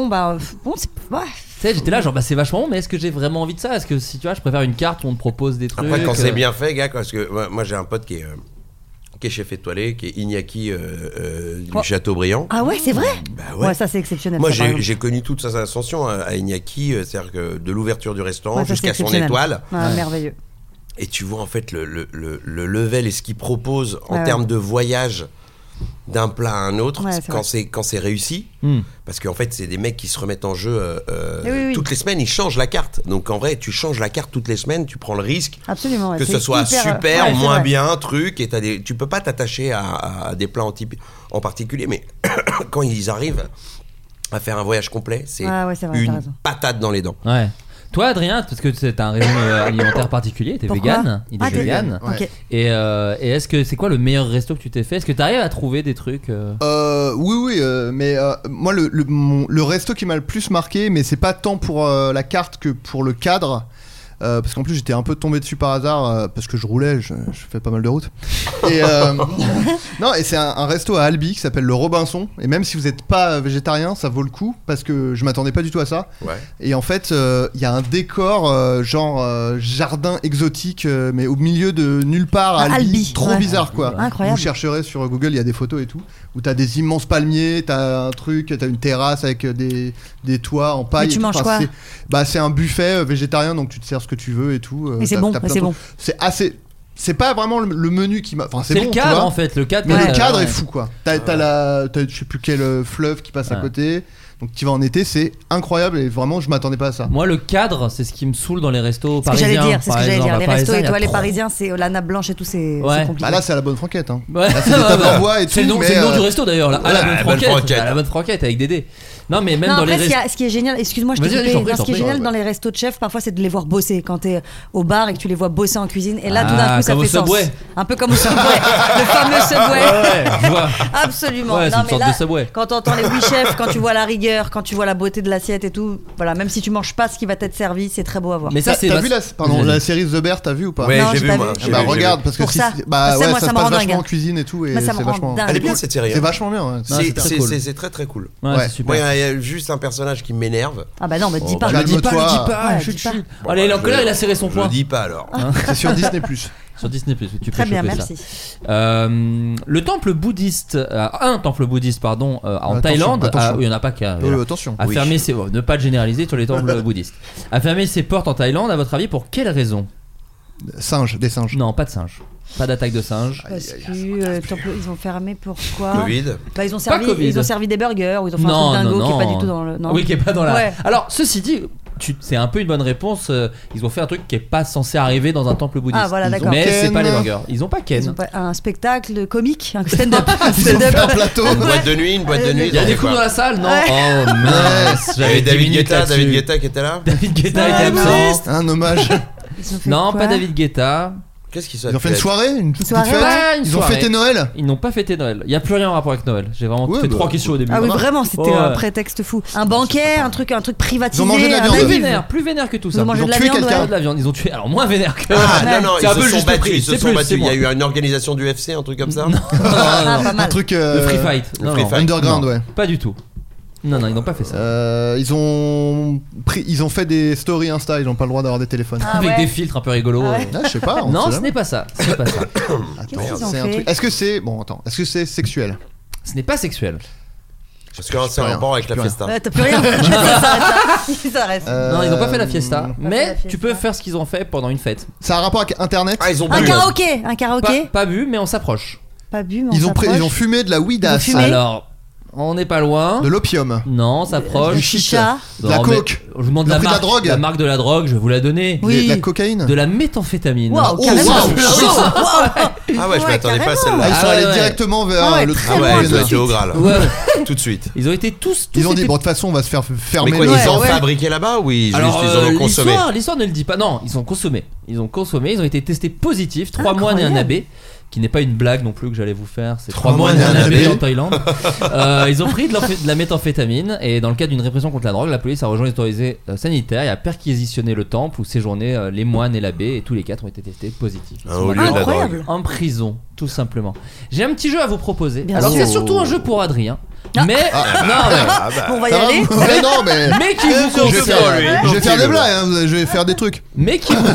tu sais, j'étais là genre bah c'est vachement bon, mais est-ce que j'ai vraiment envie de ça? Est-ce que si tu vois je préfère une carte où on te propose des trucs. Après quand c'est bien fait gars, parce que moi j'ai un pote qui est chef étoilé, qui est Iñaki du Châteaubriand. Ah ouais, c'est vrai? Bah ouais. Ça c'est exceptionnel. Moi j'ai connu toute sa ascension à Iñaki, c'est-à-dire que de l'ouverture du restaurant jusqu'à son étoile. Merveilleux. Et tu vois en fait le level et ce qu'il propose en termes de voyage d'un plat à un autre, quand c'est réussi, parce qu'en fait c'est des mecs qui se remettent en jeu toutes les semaines, ils changent la carte. Donc en vrai tu changes la carte toutes les semaines, tu prends le risque que ce soit super, moins bien, truc, et tu peux pas t'attacher à des plats en particulier, mais quand ils arrivent à faire un voyage complet, c'est une patate dans les dents. Ouais. Toi, Adrien, parce que c'est un régime alimentaire particulier, t'es vegan, il est vegan. Okay. Et est-ce que c'est quoi le meilleur resto que tu t'es fait? Est-ce que t'arrives à trouver des trucs Oui, mais moi le resto qui m'a le plus marqué, mais c'est pas tant pour la carte que pour le cadre. parce qu'en plus j'étais un peu tombé dessus par hasard parce que je roulais, je fais pas mal de routes. Et non, et c'est un resto à Albi qui s'appelle le Robinson. Et même si vous n'êtes pas végétarien, ça vaut le coup parce que je m'attendais pas du tout à ça. Ouais. Et en fait, il y a un décor genre jardin exotique, mais au milieu de nulle part à Albi. Trop bizarre quoi. Incroyable. Vous chercherez sur Google, il y a des photos et tout, où t'as des immenses palmiers, t'as une terrasse avec des toits en paille. Mais tu et tout. manges quoi ? C'est un buffet végétarien, donc tu te sers ce que tu veux et tout. Et c'est bon, c'est bon. C'est assez. C'est pas vraiment le menu qui m'a. Enfin, c'est bon, le cadre en fait, le cadre. Mais le cadre est fou quoi. T'as je sais plus quel fleuve qui passe à côté. Donc tu vas en été, c'est incroyable et vraiment je m'attendais pas à ça. Moi le cadre, c'est ce qui me saoule dans les restos parisiens. C'est ce que j'allais dire. Les restos étoilés trop... parisiens, c'est la nappe blanche et tout, c'est compliqué. Bah là c'est à la bonne franquette. Hein. Ouais. Là, c'est des tables en bois et tout. C'est le nom du resto d'ailleurs. À la bonne franquette. À la bonne franquette avec Dédé. Non mais même dans les restos. Ce qui est génial, excuse-moi, je t'ai coupé. Ce qui est génial dans les restos de chefs, parfois, c'est de les voir bosser. Quand t'es au bar et que tu les vois bosser en cuisine, et là tout d'un coup ça fait sens. Un peu comme au Subway, le fameux Subway. Ouais, je vois. Absolument. Ouais, c'est une sorte de Subway. Quand t'entends les oui chefs, quand tu vois la rigueur, quand tu vois la beauté de l'assiette et tout, voilà, même si tu manges pas ce qui va t'être servi, c'est très beau à voir. Mais ça, t'as vu la série The Bear, t'as vu ou pas? Ouais, j'ai vu moi. Bah regarde, parce que ça se passe vachement en cuisine et tout, et c'est vachement. Elle est bien cette série. C'est vachement bien. C'est très très cool. Ouais, c'est super. Moi, il y a juste un personnage qui m'énerve. Ah bah non, mais dis pas. Le dis pas. Allez, il est en colère, il a serré son poing. Je le dis pas alors. C'est sur Disney+. Sur Disney+, tu peux Très bien, choper merci. ça. Le temple bouddhiste, un temple bouddhiste, pardon, en Thaïlande, il y en a pas qu'un. Attention. A fermé ses, ne pas généraliser sur les temples bouddhistes. A fermé ses portes en Thaïlande, à votre avis, pour quelle raison? Des singes. Non, pas de singes. Pas d'attaque de singes. Parce que ils ont fermé pourquoi? Covid. Bah, ils ont servi des burgers, ou ils ont fait un truc dingo qui est pas du tout dans le. Oui, qui est pas dans la. Ouais. Alors, ceci dit. C'est un peu une bonne réponse. Ils ont fait un truc qui est pas censé arriver dans un temple bouddhiste. Ah voilà, d'accord. Mais c'est pas les burgers. Ils ont pas Ken. Ils ont pas un spectacle comique, un stand-up. Un plateau. Une boîte de nuit. Il y a des coups dans la salle, non? Oh mince. J'avais David Guetta qui était là. David Guetta était absent. Un hommage. Non, pas David Guetta. Qu'est-ce qu'ils sont? Ils ont fait une soirée, une petite fête. Ils ont fêté Noël. Ils n'ont pas fêté Noël. Il y a plus rien en rapport avec Noël. J'ai vraiment fait 3 questions au début. Ah oui, vraiment, c'était un prétexte fou. Un banquet, un truc privatisé. Ils ont mangé de la viande. Plus vénère que tout ça. Ils ont mangé de la viande. De la viande. Ils ont tué. Alors moins vénère que. Ah non, ils se sont battus. Ils se sont battus. Il y a eu une organisation du UFC, un truc comme ça. Un truc. Le free fight. Underground, ouais. Pas du tout. Non, ils n'ont pas fait ça. Ils ont fait des stories Insta, ils n'ont pas le droit d'avoir des téléphones. Avec des filtres un peu rigolos. Je sais pas. Non, ce n'est pas ça. Attends, c'est un truc. Est-ce que c'est Est-ce que c'est sexuel? Ce n'est pas sexuel. Parce que c'est un rapport avec la fiesta. Ouais, t'as plus rien. Ça reste. Non, ils n'ont pas fait la fiesta. Mais tu peux faire ce qu'ils ont fait pendant une fête. Ça a un rapport avec Internet? Ah, ils ont bu. Un karaoké. Pas bu, mais on s'approche. Pas bu, mais on s'approche. Ils ont fumé de la weedasse. Alors. On n'est pas loin. De l'opium. Non, on s'approche. Du chicha. De la coke. Je vous demande la marque de la drogue, je vais vous la donner. Oui. De la cocaïne. De la méthamphétamine. Wow, carrément. Ah ouais, je m'attendais pas à celle-là. Ils sont allés directement vers le truc. Ah ouais, ils ont été au Gras là. Tout de suite. Ils ont été tous. Ils ont dit, bon, de toute façon, on va se faire fermer. Mais quoi, ils ont fabriqué là-bas ou ils ont consommé? L'histoire ne le dit pas. Non, ils ont consommé. Ils ont été testés positifs. 3 mois et un abbé. Qui n'est pas une blague non plus que j'allais vous faire, c'est 3 mois et un abbé en Thaïlande. Ils ont pris de la méthamphétamine et dans le cadre d'une répression contre la drogue, la police a rejoint les autorités sanitaires et a perquisitionné le temple où séjournaient les moines et l'abbé et tous les 4 ont été testés positifs. Au lieu de la drogue. En prison, tout simplement. J'ai un petit jeu à vous proposer. Alors c'est surtout un jeu pour Adrien. Mais on va y aller. Mais qui vous concerne. Je vais faire des blagues, je vais faire des trucs. Mais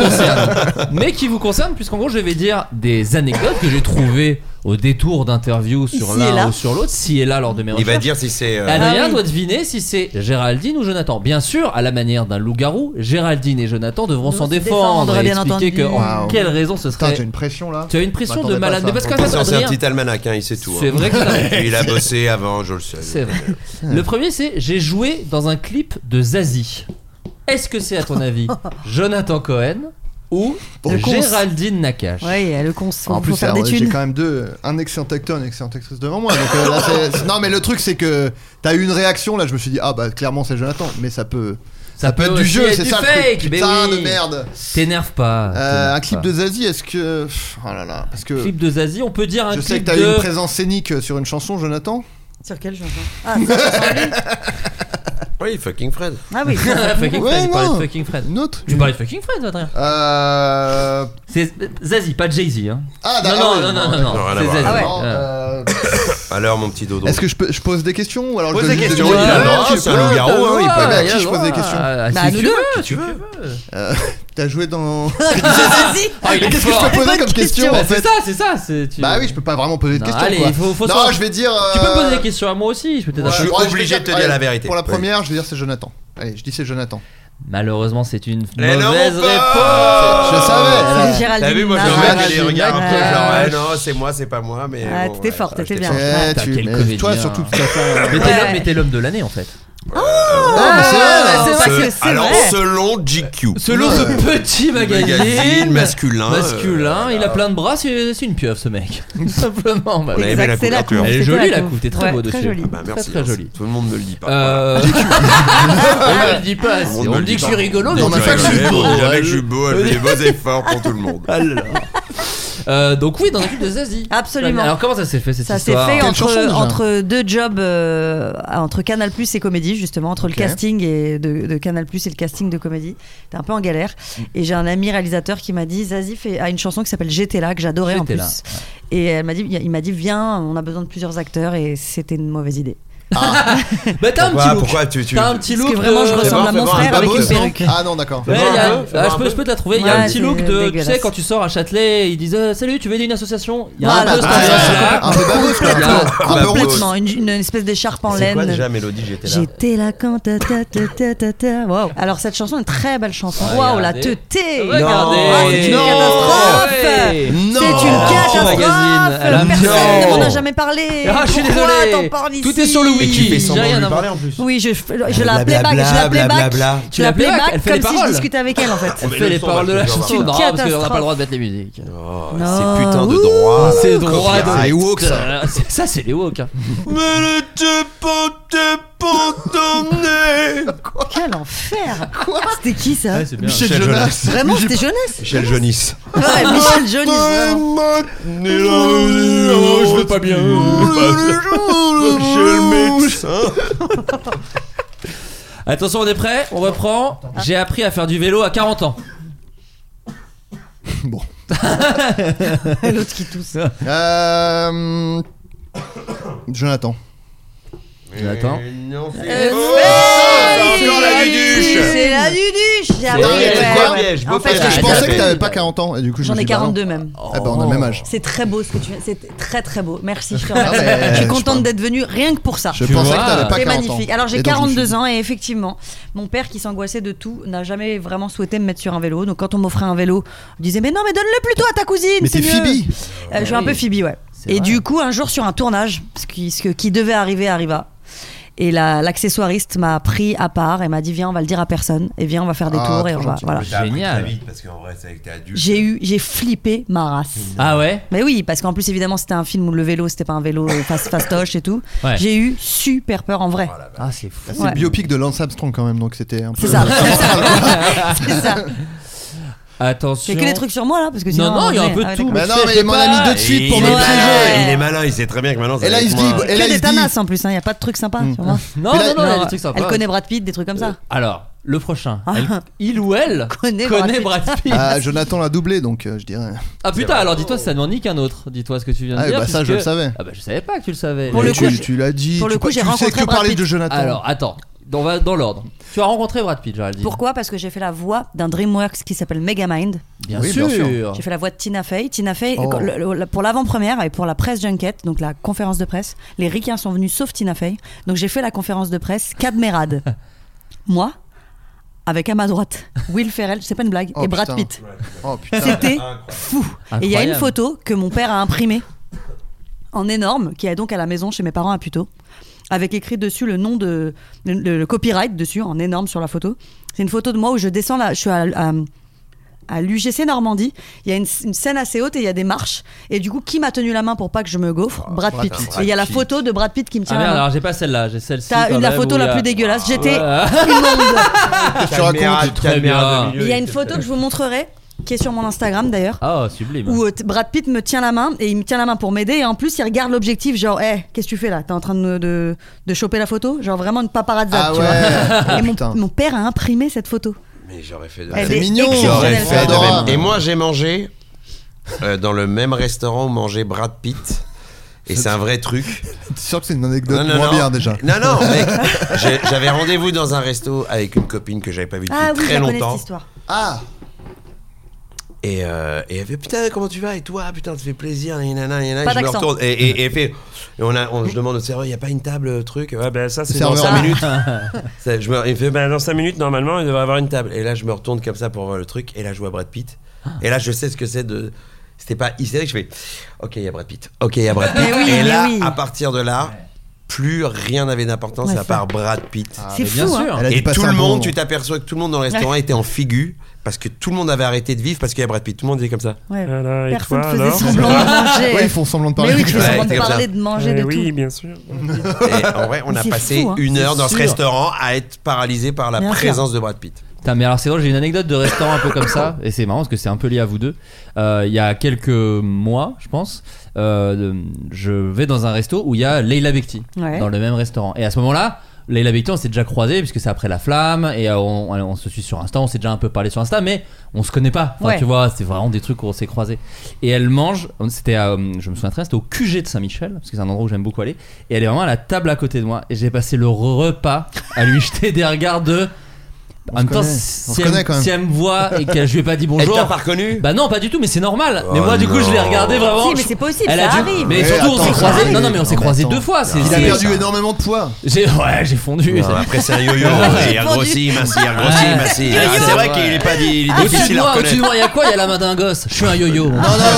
qui vous concerne, puisqu'en gros je vais dire des anecdotes que j'ai trouvées au détour d'interviews sur l'un ou sur l'autre, si et là lors de mes recherches. Il va dire si c'est. Adrien doit deviner si c'est Géraldine ou Jonathan. Bien sûr, à la manière d'un loup-garou, Géraldine et Jonathan devront s'en défendre et expliquer que en quelle raison ce serait. J'ai une pression là. Tu as une pression de malade. Mais parce qu'en fait, c'est un petit almanach, il sait tout. C'est vrai que il a bossé avant, je le sais. C'est vrai. Le premier, c'est j'ai joué dans un clip de Zazie. Est-ce que c'est à ton avis Jonathan Cohen ou Géraldine Nakache? Oui, le cons. En plus, j'ai quand même un excellent acteur, une excellente actrice devant moi. Donc là, non, mais le truc, c'est que t'as eu une réaction. Là, je me suis dit, ah bah clairement, c'est Jonathan. Mais ça peut être du jeu, c'est ça le truc. Putain de merde. T'énerve pas. Un clip de Zazie, est-ce que. Oh là là. Parce que. Clip de Zazie, on peut dire un clip de. Je sais que t'as eu une présence scénique sur une chanson, Jonathan. Sur quelle chanson? Ah, c'est Oui, fucking Fred. Ah oui. Fucking Ouais, Fred, tu parlais non. de Fucking Fred. Une autre. Tu parlais de Fucking Fred, Adrien. C'est Zazie, pas Jay-Z. Hein. Ah, Non, d'accord. non, rien à c'est voir. Zazie. Ah ouais. Alors, mon petit dodo. Est-ce que je pose des questions ou alors Pose je des donne juste questions, il a le droit, c'est un loup-garou, hein, il peut à il a qui le je pose droit. des questions Ah, Bah, si nous tu deux. veux, tu veux. T'as joué dans. Vas-y. Ah, il est Qu'est-ce que je fort. peux poser Bonne comme question Bah, en fait? c'est ça. Bah oui, je peux pas vraiment poser de Non, questions allez, quoi. faut Non, savoir. je vais dire. Tu peux me poser des questions à moi aussi, je peux t'aider. Je suis obligé de te dire la vérité. Pour la Oui. première, je vais dire c'est Jonathan. Allez, je dis c'est Jonathan. Malheureusement, c'est une Mais non, mauvaise mon pote. réponse. Je savais. C'est Géraldine. T'as vu, moi je Nara. regarde les regards un peu Géraldine genre, Nara. ouais, non, c'est moi, c'est pas moi, mais. Ah, bon, t'étais ouais, fort, ouais, t'étais j'étais bien. fort. Putain, quel comédien. Toi surtout, tu t'as fait. Mais t'es l'homme de l'année en fait. Oh, mais c'est vrai. C'est vrai que c'est Alors, vrai. selon GQ. Selon ce petit magazine masculin. il a plein de bras, c'est une pieuvre ce mec. Tout simplement. Bah, On a aimé la Exact, c'est la couverture. couve. elle est C'était jolie la la couve. coupe, t'es très Ouais, beau très dessus. jolie. Bah, merci. Très hein, joli. Tout le monde me le dit pas. On me le dit pas assez. On me On me le dit dit que je pas. suis rigolo, mais Non, on mais dit pas que je suis beau. On dit jamais que je suis beau, elle fait des beaux efforts pour tout le monde. Donc oui, dans l'équipe de Zazie. Absolument. Alors comment ça s'est fait cette Ça s'est histoire fait Quelle chanson, déjà entre deux jobs, entre Canal+ et Comédie, justement, entre Ok. le casting de Canal+ et le casting de Comédie. T'es un peu en galère. Et j'ai un ami réalisateur qui m'a dit, Zazie a une chanson qui s'appelle J'étais là, que j'adorais en J'étais plus. là, Et il m'a dit, viens, on a besoin de plusieurs acteurs, et c'était une mauvaise idée. Bah t'as un petit look. Pourquoi tu. T'as un petit Parce look. que vraiment, je de- ressemble à fais mon voir, frère un avec babos, une non perruque. Ah non, d'accord. Ouais, je peux te la trouver. Il y a Ouais, un petit look c'est de. Tu sais, dégueulasse. quand tu sors à Châtelet, ils disent salut, tu veux aider une association. Il y a Voilà, un peu cette bah, ambiance-là. Un peu babos, quoi. Il y a- Un peu Complètement, une espèce d'écharpe en C'est quoi laine. déjà Mélodie, j'étais là. J'étais là quand ta ta ta ta ta ta. Waouh. Alors cette chanson est une très belle chanson. Waouh, la Regardez. teuté. Regardez. Ah, c'est une Non. catastrophe. Ouais. Non. C'est une catastrophe. Magazine. Elle a- Personne Non. ne m'en a jamais parlé. Ah, je suis Pourquoi désolé. t'en parles ici? Tout est sur le Et tu wiki. fais J'ai semblant de rien lui à parler voir. en plus. Oui, je la playback, je la playback Elle fait les comme si je paroles. discutais avec elle en fait. Elle mais fait le les son, paroles de bah, la tu vas chanson. voir. Non, C'est une parce qu'on n'a pas catastrophe. le droit de mettre les musiques. Oh, Non. ces putains de Ouh. droits. C'est droit de. C'est woke, ça. Ça, c'est les woke. hein. Mais n'était pas emmené. Quel enfer. Quoi? C'était qui ça? Ouais, c'est bien. Michel Michel Jonas. Vraiment, c'était Jeunesse? Michel Jonis. Ouais, Michel Jonis. vraiment. Je vais pas bien. Chez le médecin. Attention, on est prêt. On reprend. J'ai appris à faire du vélo à 40 ans. Bon. L'autre qui tousse. Jonathan. J'attends. Non, C'est encore la duduche. C'est la duduche. J'ai appris. piège, ouais, beau ouais. piège, beau En fait, piège. Je Ah, pensais t'as que fait. t'avais pas 40 ans et du coup je j'en me ai suis dit, bah non. 42 même. Eh ben on a le même âge. C'est très beau ce que tu fais. C'est très très beau. Merci. Je te Ah, remercie. mais Je suis je contente pense- d'être venue rien que pour ça. Je Tu pensais vois, que t'avais pas C'est 40 ans. magnifique. Alors j'ai Et donc, je me suis 42 dit, ans et effectivement, mon père qui s'angoissait de tout n'a jamais vraiment souhaité me mettre sur un vélo. Donc quand on m'offrait un vélo, on disait mais non mais donne-le plutôt à ta cousine. Mais c'est t'es mieux. Phoebe. Je suis un peu Phoebe, ouais. C'est Et vrai. du coup un jour sur un tournage, ce qui devait arriver arriva. Et l'accessoiriste m'a pris à part et m'a dit viens on va le dire à personne et viens on va faire des Ah, tours et trop on va gentil. voilà. T'as appris Génial. très vite parce qu'en vrai, c'est avec tes adultes. J'ai flippé ma race. Ah ouais. Mais oui, parce qu'en plus évidemment c'était un film où le vélo c'était pas un vélo fastoche et tout. Ouais. J'ai eu super peur en vrai. Ah, c'est fou. C'est Ouais. le biopic de Lance Armstrong quand même, donc c'était un peu. C'est ça. C'est ça. Attention. Il y a que des trucs sur moi là parce que sinon. Non, il y a un peu de ouais, tout. d'accord. Mais non, Je mais sais il m'en a pas. mis deux de suite pour il me est Ouais. piéger. Il est malin, il sait très bien que maintenant c'est Et là, avec il se moi. dit- Que Et là, des il se dit- tanasses en plus, il n'y a pas de trucs sympas sur moi. Non, Mais là- non, il y a des trucs sympas. Elle connaît Brad Pitt, des trucs comme ça. Alors, le prochain. Ah. Il ou elle Connaît Brad Pitt. Ah, Jonathan l'a doublé, donc je dirais. Ah putain, alors dis-toi, ça n'en nique un autre. Dis-toi ce que tu viens de Ah, dire. bah ça, je puisque- le savais. Ah bah je savais pas que tu le savais. Pour Mais le coup, tu l'as dit. pour le coup, j'ai tu sais rencontré que Brad parler Pitt. de Jonathan. Alors, attends. On va dans l'ordre. Tu as rencontré Brad Pitt, Géraldine. Pourquoi? Parce que j'ai fait la voix d'un DreamWorks qui s'appelle Megamind. Bien Oui, sûr. bien sûr. J'ai fait la voix de Tina Fey. Tina Fey, Oh. pour l'avant-première et pour la presse junket, donc la conférence de presse, les ricains sont venus sauf Tina Fey. Donc j'ai fait la conférence de presse Cadmerade. Moi, avec à ma droite Will Ferrell, c'est pas une blague, Oh, et Brad putain. Pitt. Oh putain. C'était fou. Et il y a une Incroyable. photo que mon père a imprimée en énorme, qui est donc à la maison chez mes parents à Puteaux, avec écrit dessus le nom de le copyright dessus en énorme sur la photo. C'est une photo de moi où je descends là, je suis à l'UGC Normandie. Il y a une scène assez haute et il y a des marches. Et du coup, qui m'a tenu la main pour pas que je me gaufre? Brad Pitt. Brad Et il y a la Pitt. photo de Brad Pitt qui me Ah tient merde, la main. alors j'ai pas celle-là, j'ai celle-ci. T'as quand la même, photo où il y la a- plus dégueulasse. J'étais Ouais. immonde. Qu'est-ce que tu racontes Très bien. Il y a une photo que je vous montrerai qui est sur mon Instagram d'ailleurs. Ah, sublime. Où Brad Pitt me tient la main et il me tient la main pour m'aider et en plus il regarde l'objectif genre qu'est-ce que tu fais là, t'es en train de choper la photo, genre vraiment une paparazzade, tu vois. Et mon père a imprimé cette photo. Mais j'aurais fait de C'est mignon. J'aurais fait de adorable. même. Et moi j'ai mangé dans le même restaurant où mangeait Brad Pitt. Et c'est un vrai truc. T'es sûr que c'est une anecdote moins bien déjà? Non, mec. J'avais rendez-vous dans un resto avec une copine que j'avais pas vue depuis très longtemps. Cette histoire. Ah. Et elle fait putain comment tu vas et toi putain ça fait plaisir nanana, Pas je me d'accent. retourne et elle fait je demande au serveur il y a pas une table truc Ouais, ben ça, c'est dans dans 5 minutes. Il fait dans 5 minutes normalement il devrait avoir une table et là je me retourne comme ça pour voir le truc et là je vois Brad Pitt et là je sais ce que c'est de c'était pas hystérique, je fais ok il y a Brad Pitt et là à partir de là plus rien n'avait d'importance à part Brad Pitt. C'est fou, hein. Et tout le monde, tu t'aperçois que tout le monde dans le restaurant était en figu parce que tout le monde avait arrêté de vivre parce qu'il y a Brad Pitt. Tout le monde disait comme ça. Ouais. Voilà, et Personne toi, faisait alors semblant de manger. Ouais, ils font semblant de parler. Mais oui, tu fais Ouais, semblant de c'est comme parler, ça. de manger, de tout. Oui, bien sûr. Et en vrai, on Mais a c'est passé fou, hein. une heure dans ce sûr. restaurant à être paralysé par la Bien sûr. présence de Brad Pitt. Putain, mais alors c'est drôle, j'ai une anecdote de restaurant un peu comme ça, et c'est marrant parce que c'est un peu lié à vous deux. Il y a quelques mois, je pense, je vais dans un resto où il y a Leila Bekti, dans le même restaurant. Et à ce moment-là, Leila Bekti, on s'est déjà croisés puisque c'est après La Flamme, et on se suit sur Insta, on s'est déjà un peu parlé sur Insta, mais on se connaît pas. Enfin, tu vois, c'est vraiment des trucs où on s'est croisés. Et elle mange, c'était je me souviens très bien, c'était au QG de Saint-Michel, parce que c'est un endroit où j'aime beaucoup aller, et elle est vraiment à la table à côté de moi, et j'ai passé le repas à lui jeter des regards de... En même temps, si elle me voit et que je lui ai pas dit bonjour. Elle t'a pas reconnu? Bah non, pas du tout, mais c'est normal. Mais moi, du coup, je l'ai regardé vraiment. Si, mais c'est possible, Elle ça a dû- arrive. Mais surtout, on s'est croisés. Non, mais on s'est croisés 2 fois. Il a perdu énormément de poids. J'ai fondu. Non, après, c'est un yo-yo. Il a grossi, massi, massi. C'est vrai qu'il est pas dit. Il est difficile à Au-dessus reconnaître. de moi, il y a quoi? Il y a la main d'un gosse. Je suis un yo-yo.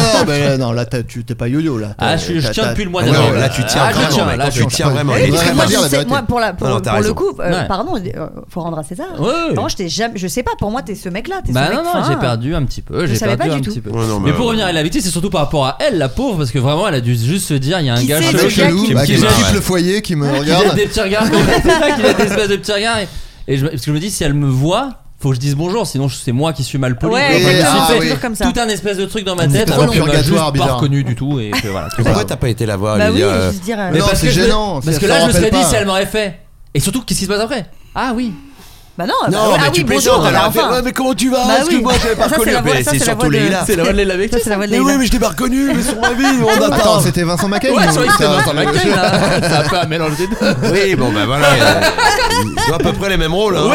Non, là, tu t'es pas yo-yo là. Je tiens depuis le mois Non, d'avril. là, tu tiens je tiens. vraiment. Là, Tu tiens vraiment. Oui, Il est parce que très moi, mal. je sais, moi, pour t'as le raison. coup, Ouais. pardon, faut rendre à César. Ouais. Moi, je sais pas, pour moi, t'es ce mec-là. T'es Bah ce mec non, fin. j'ai perdu un petit peu. Je J'ai savais perdu pas un du petit tout. peu. Ouais, non, Mais pour revenir à la Bekti, c'est surtout par rapport à elle, la pauvre, parce que vraiment, elle a dû juste se dire, il y a un Qui gars c'est, chelou ce gars qui- Qui jette quitte le foyer, qui me qui regarde. jette des petits regards. Qui jette des espèces de petits regards. Et parce que je me dis, si elle me voit, faut que je dise bonjour, sinon c'est moi qui suis mal poli. Ouais, Et je me suis fait toujours comme ça. tout un espèce de truc dans ma Une tête, espèce alors de qu'elle m'a purgatoire juste pas bizarre. reconnu du tout. Et que voilà. Pourquoi t'as pas été la voir et Bah lui oui, dire juste dire. Mais Non, parce c'est que gênant, parce ça que se là, je me serais rappelle dit, pas. si elle m'aurait fait. Et surtout, qu'est-ce qui se passe après? Ah oui. Bah non, Non, ah mais oui, tu bonjour, plaisantes, elle bah a fait enfin. ouais, mais comment tu vas? Bah Parce que oui. moi j'avais pas Ça, c'est reconnu. la voix- Mais ça, c'est c'est la surtout voix de- Leïla. C'est la voix de Leila Bekti. Ça, c'est la voix de Mais Leïla. oui, mais je t'ai pas reconnu, mais sur ma vie, on Attends, attend. c'était Vincent Macay. Ouais, ou- sur c'était ça- Vincent Macay, là. C'est un peu un mélange des deux. Oui, bon, bah voilà. Ils ont à peu près les mêmes rôles. Hein.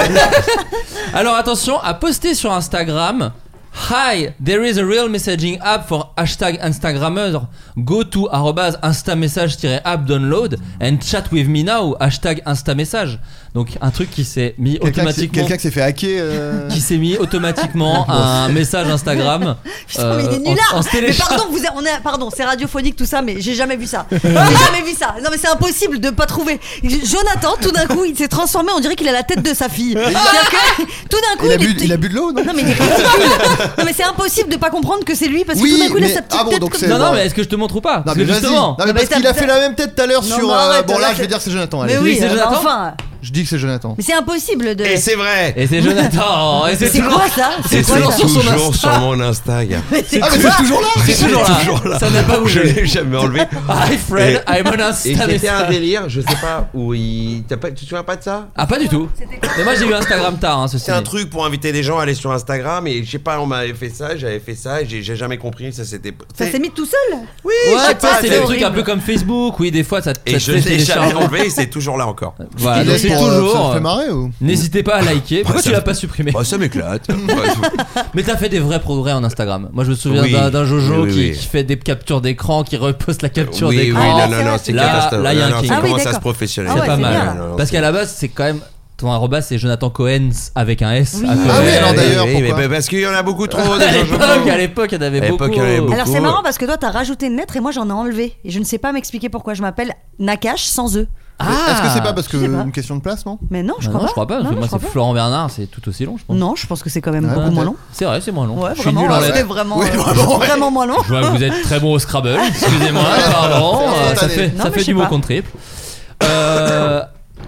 Alors attention à poster sur Instagram. Hi, there is a real messaging app for hashtag Instagrammers. Go to @instamessage-app download and chat with me now hashtag Instamessage. Donc un truc qui s'est mis automatiquement. Quelqu'un qui s'est fait hacker. Qui s'est mis automatiquement un message Instagram. Putain, mais il est nulard. en se Mais téléchargeant. pardon, c'est radiophonique tout ça, mais j'ai jamais vu ça. J'ai jamais vu ça. Non, mais c'est impossible de pas trouver. Jonathan, tout d'un coup, il s'est transformé. On dirait qu'il a la tête de sa fille. C'est-à-dire que tout d'un coup, Il a bu de l'eau, non? Non, mais il est ridicule. Non, mais c'est impossible de pas comprendre que c'est lui parce que Oui, tout d'un coup, il a mais- sa petite ah bon, tête. donc comme c'est- ça. Non, mais est-ce que je te montre ou pas? Non, Parce mais que vas-y. justement. Non, mais mais parce qu'il a t'as- fait la même tête tout à l'heure Non, sur. mais arrête, Bon, là, arrête. je vais dire que c'est Jonathan. Mais allez. oui, c'est Jonathan. enfin. Je dis que c'est Jonathan. Mais c'est impossible de. Et c'est vrai. Et c'est Jonathan. Et C'est toujours- quoi ça? Et C'est quoi c'est ça? toujours sur mon Insta, gars. Mais c'est Ah, mais quoi c'est toujours là. C'est toujours là. Ça n'a pas Je bougé. l'ai jamais enlevé. Hi Fred, I'm on Et Insta c'était un message. délire, je sais pas où il. Tu te souviens pas de ça? Ah, pas du tout. Mais moi j'ai eu Instagram tard, hein, ceci C'est un dit. truc pour inviter des gens à aller sur Instagram et je sais pas, on m'avait fait ça, j'avais fait ça et j'ai jamais compris, ça c'était. Ça s'est mis tout seul? Oui, Ouais, je sais tu sais, pas, c'est c'est des trucs un horrible. peu comme Facebook, oui, des fois ça Et te je fait l'ai jamais télécharger. enlevé, c'est toujours là encore. Voilà, donc c'est Ça toujours. te fait marrer ou? N'hésitez pas à liker. Pourquoi ça tu l'as me- pas supprimé? Bah, ça m'éclate. Mais t'as fait des vrais progrès en Instagram. Moi je me souviens Oui. d'un Jojo Oui, oui. qui fait des captures d'écran, qui reposte la capture Oui, oui, d'écran. non, non, non, c'est Là, catastrophe. là, il y a un Non, non, king. ça Ah oui, commence à se d'accord. professionnaliser. Ah ouais, C'est pas c'est mal. bien, là. Non, non, Parce c'est- qu'à la base c'est quand même ton arrobas c'est Jonathan Cohen avec un S. Oui. à côté. Ah oui, alors d'ailleurs, Oui, pourquoi mais parce qu'il y en a beaucoup trop. À des gens l'époque, Jojo. à l'époque, il y en avait À l'époque, beaucoup. il y en avait beaucoup. Alors c'est marrant parce que toi t'as rajouté une lettre et moi j'en ai enlevé. Et je ne sais pas m'expliquer pourquoi. Je m'appelle Nakash sans E. Est-ce que c'est pas parce que Je sais pas. une question de place, non? Mais non, je Bah crois non, pas. je crois pas, parce Non, que non, moi je crois c'est pas. Florent Bernard, c'est tout aussi long, je pense. Non, je pense que c'est quand même Ah, beaucoup moins long. C'est vrai, c'est moins long. Ouais, Je suis nul vraiment, en c'est lettres. vraiment, Oui, vraiment, ouais. vraiment moins long. Je vois que vous êtes très bon au Scrabble, excusez-moi, pardon, C'est ça spontané. fait, Non, ça mais fait je sais du mot pas. contre triple.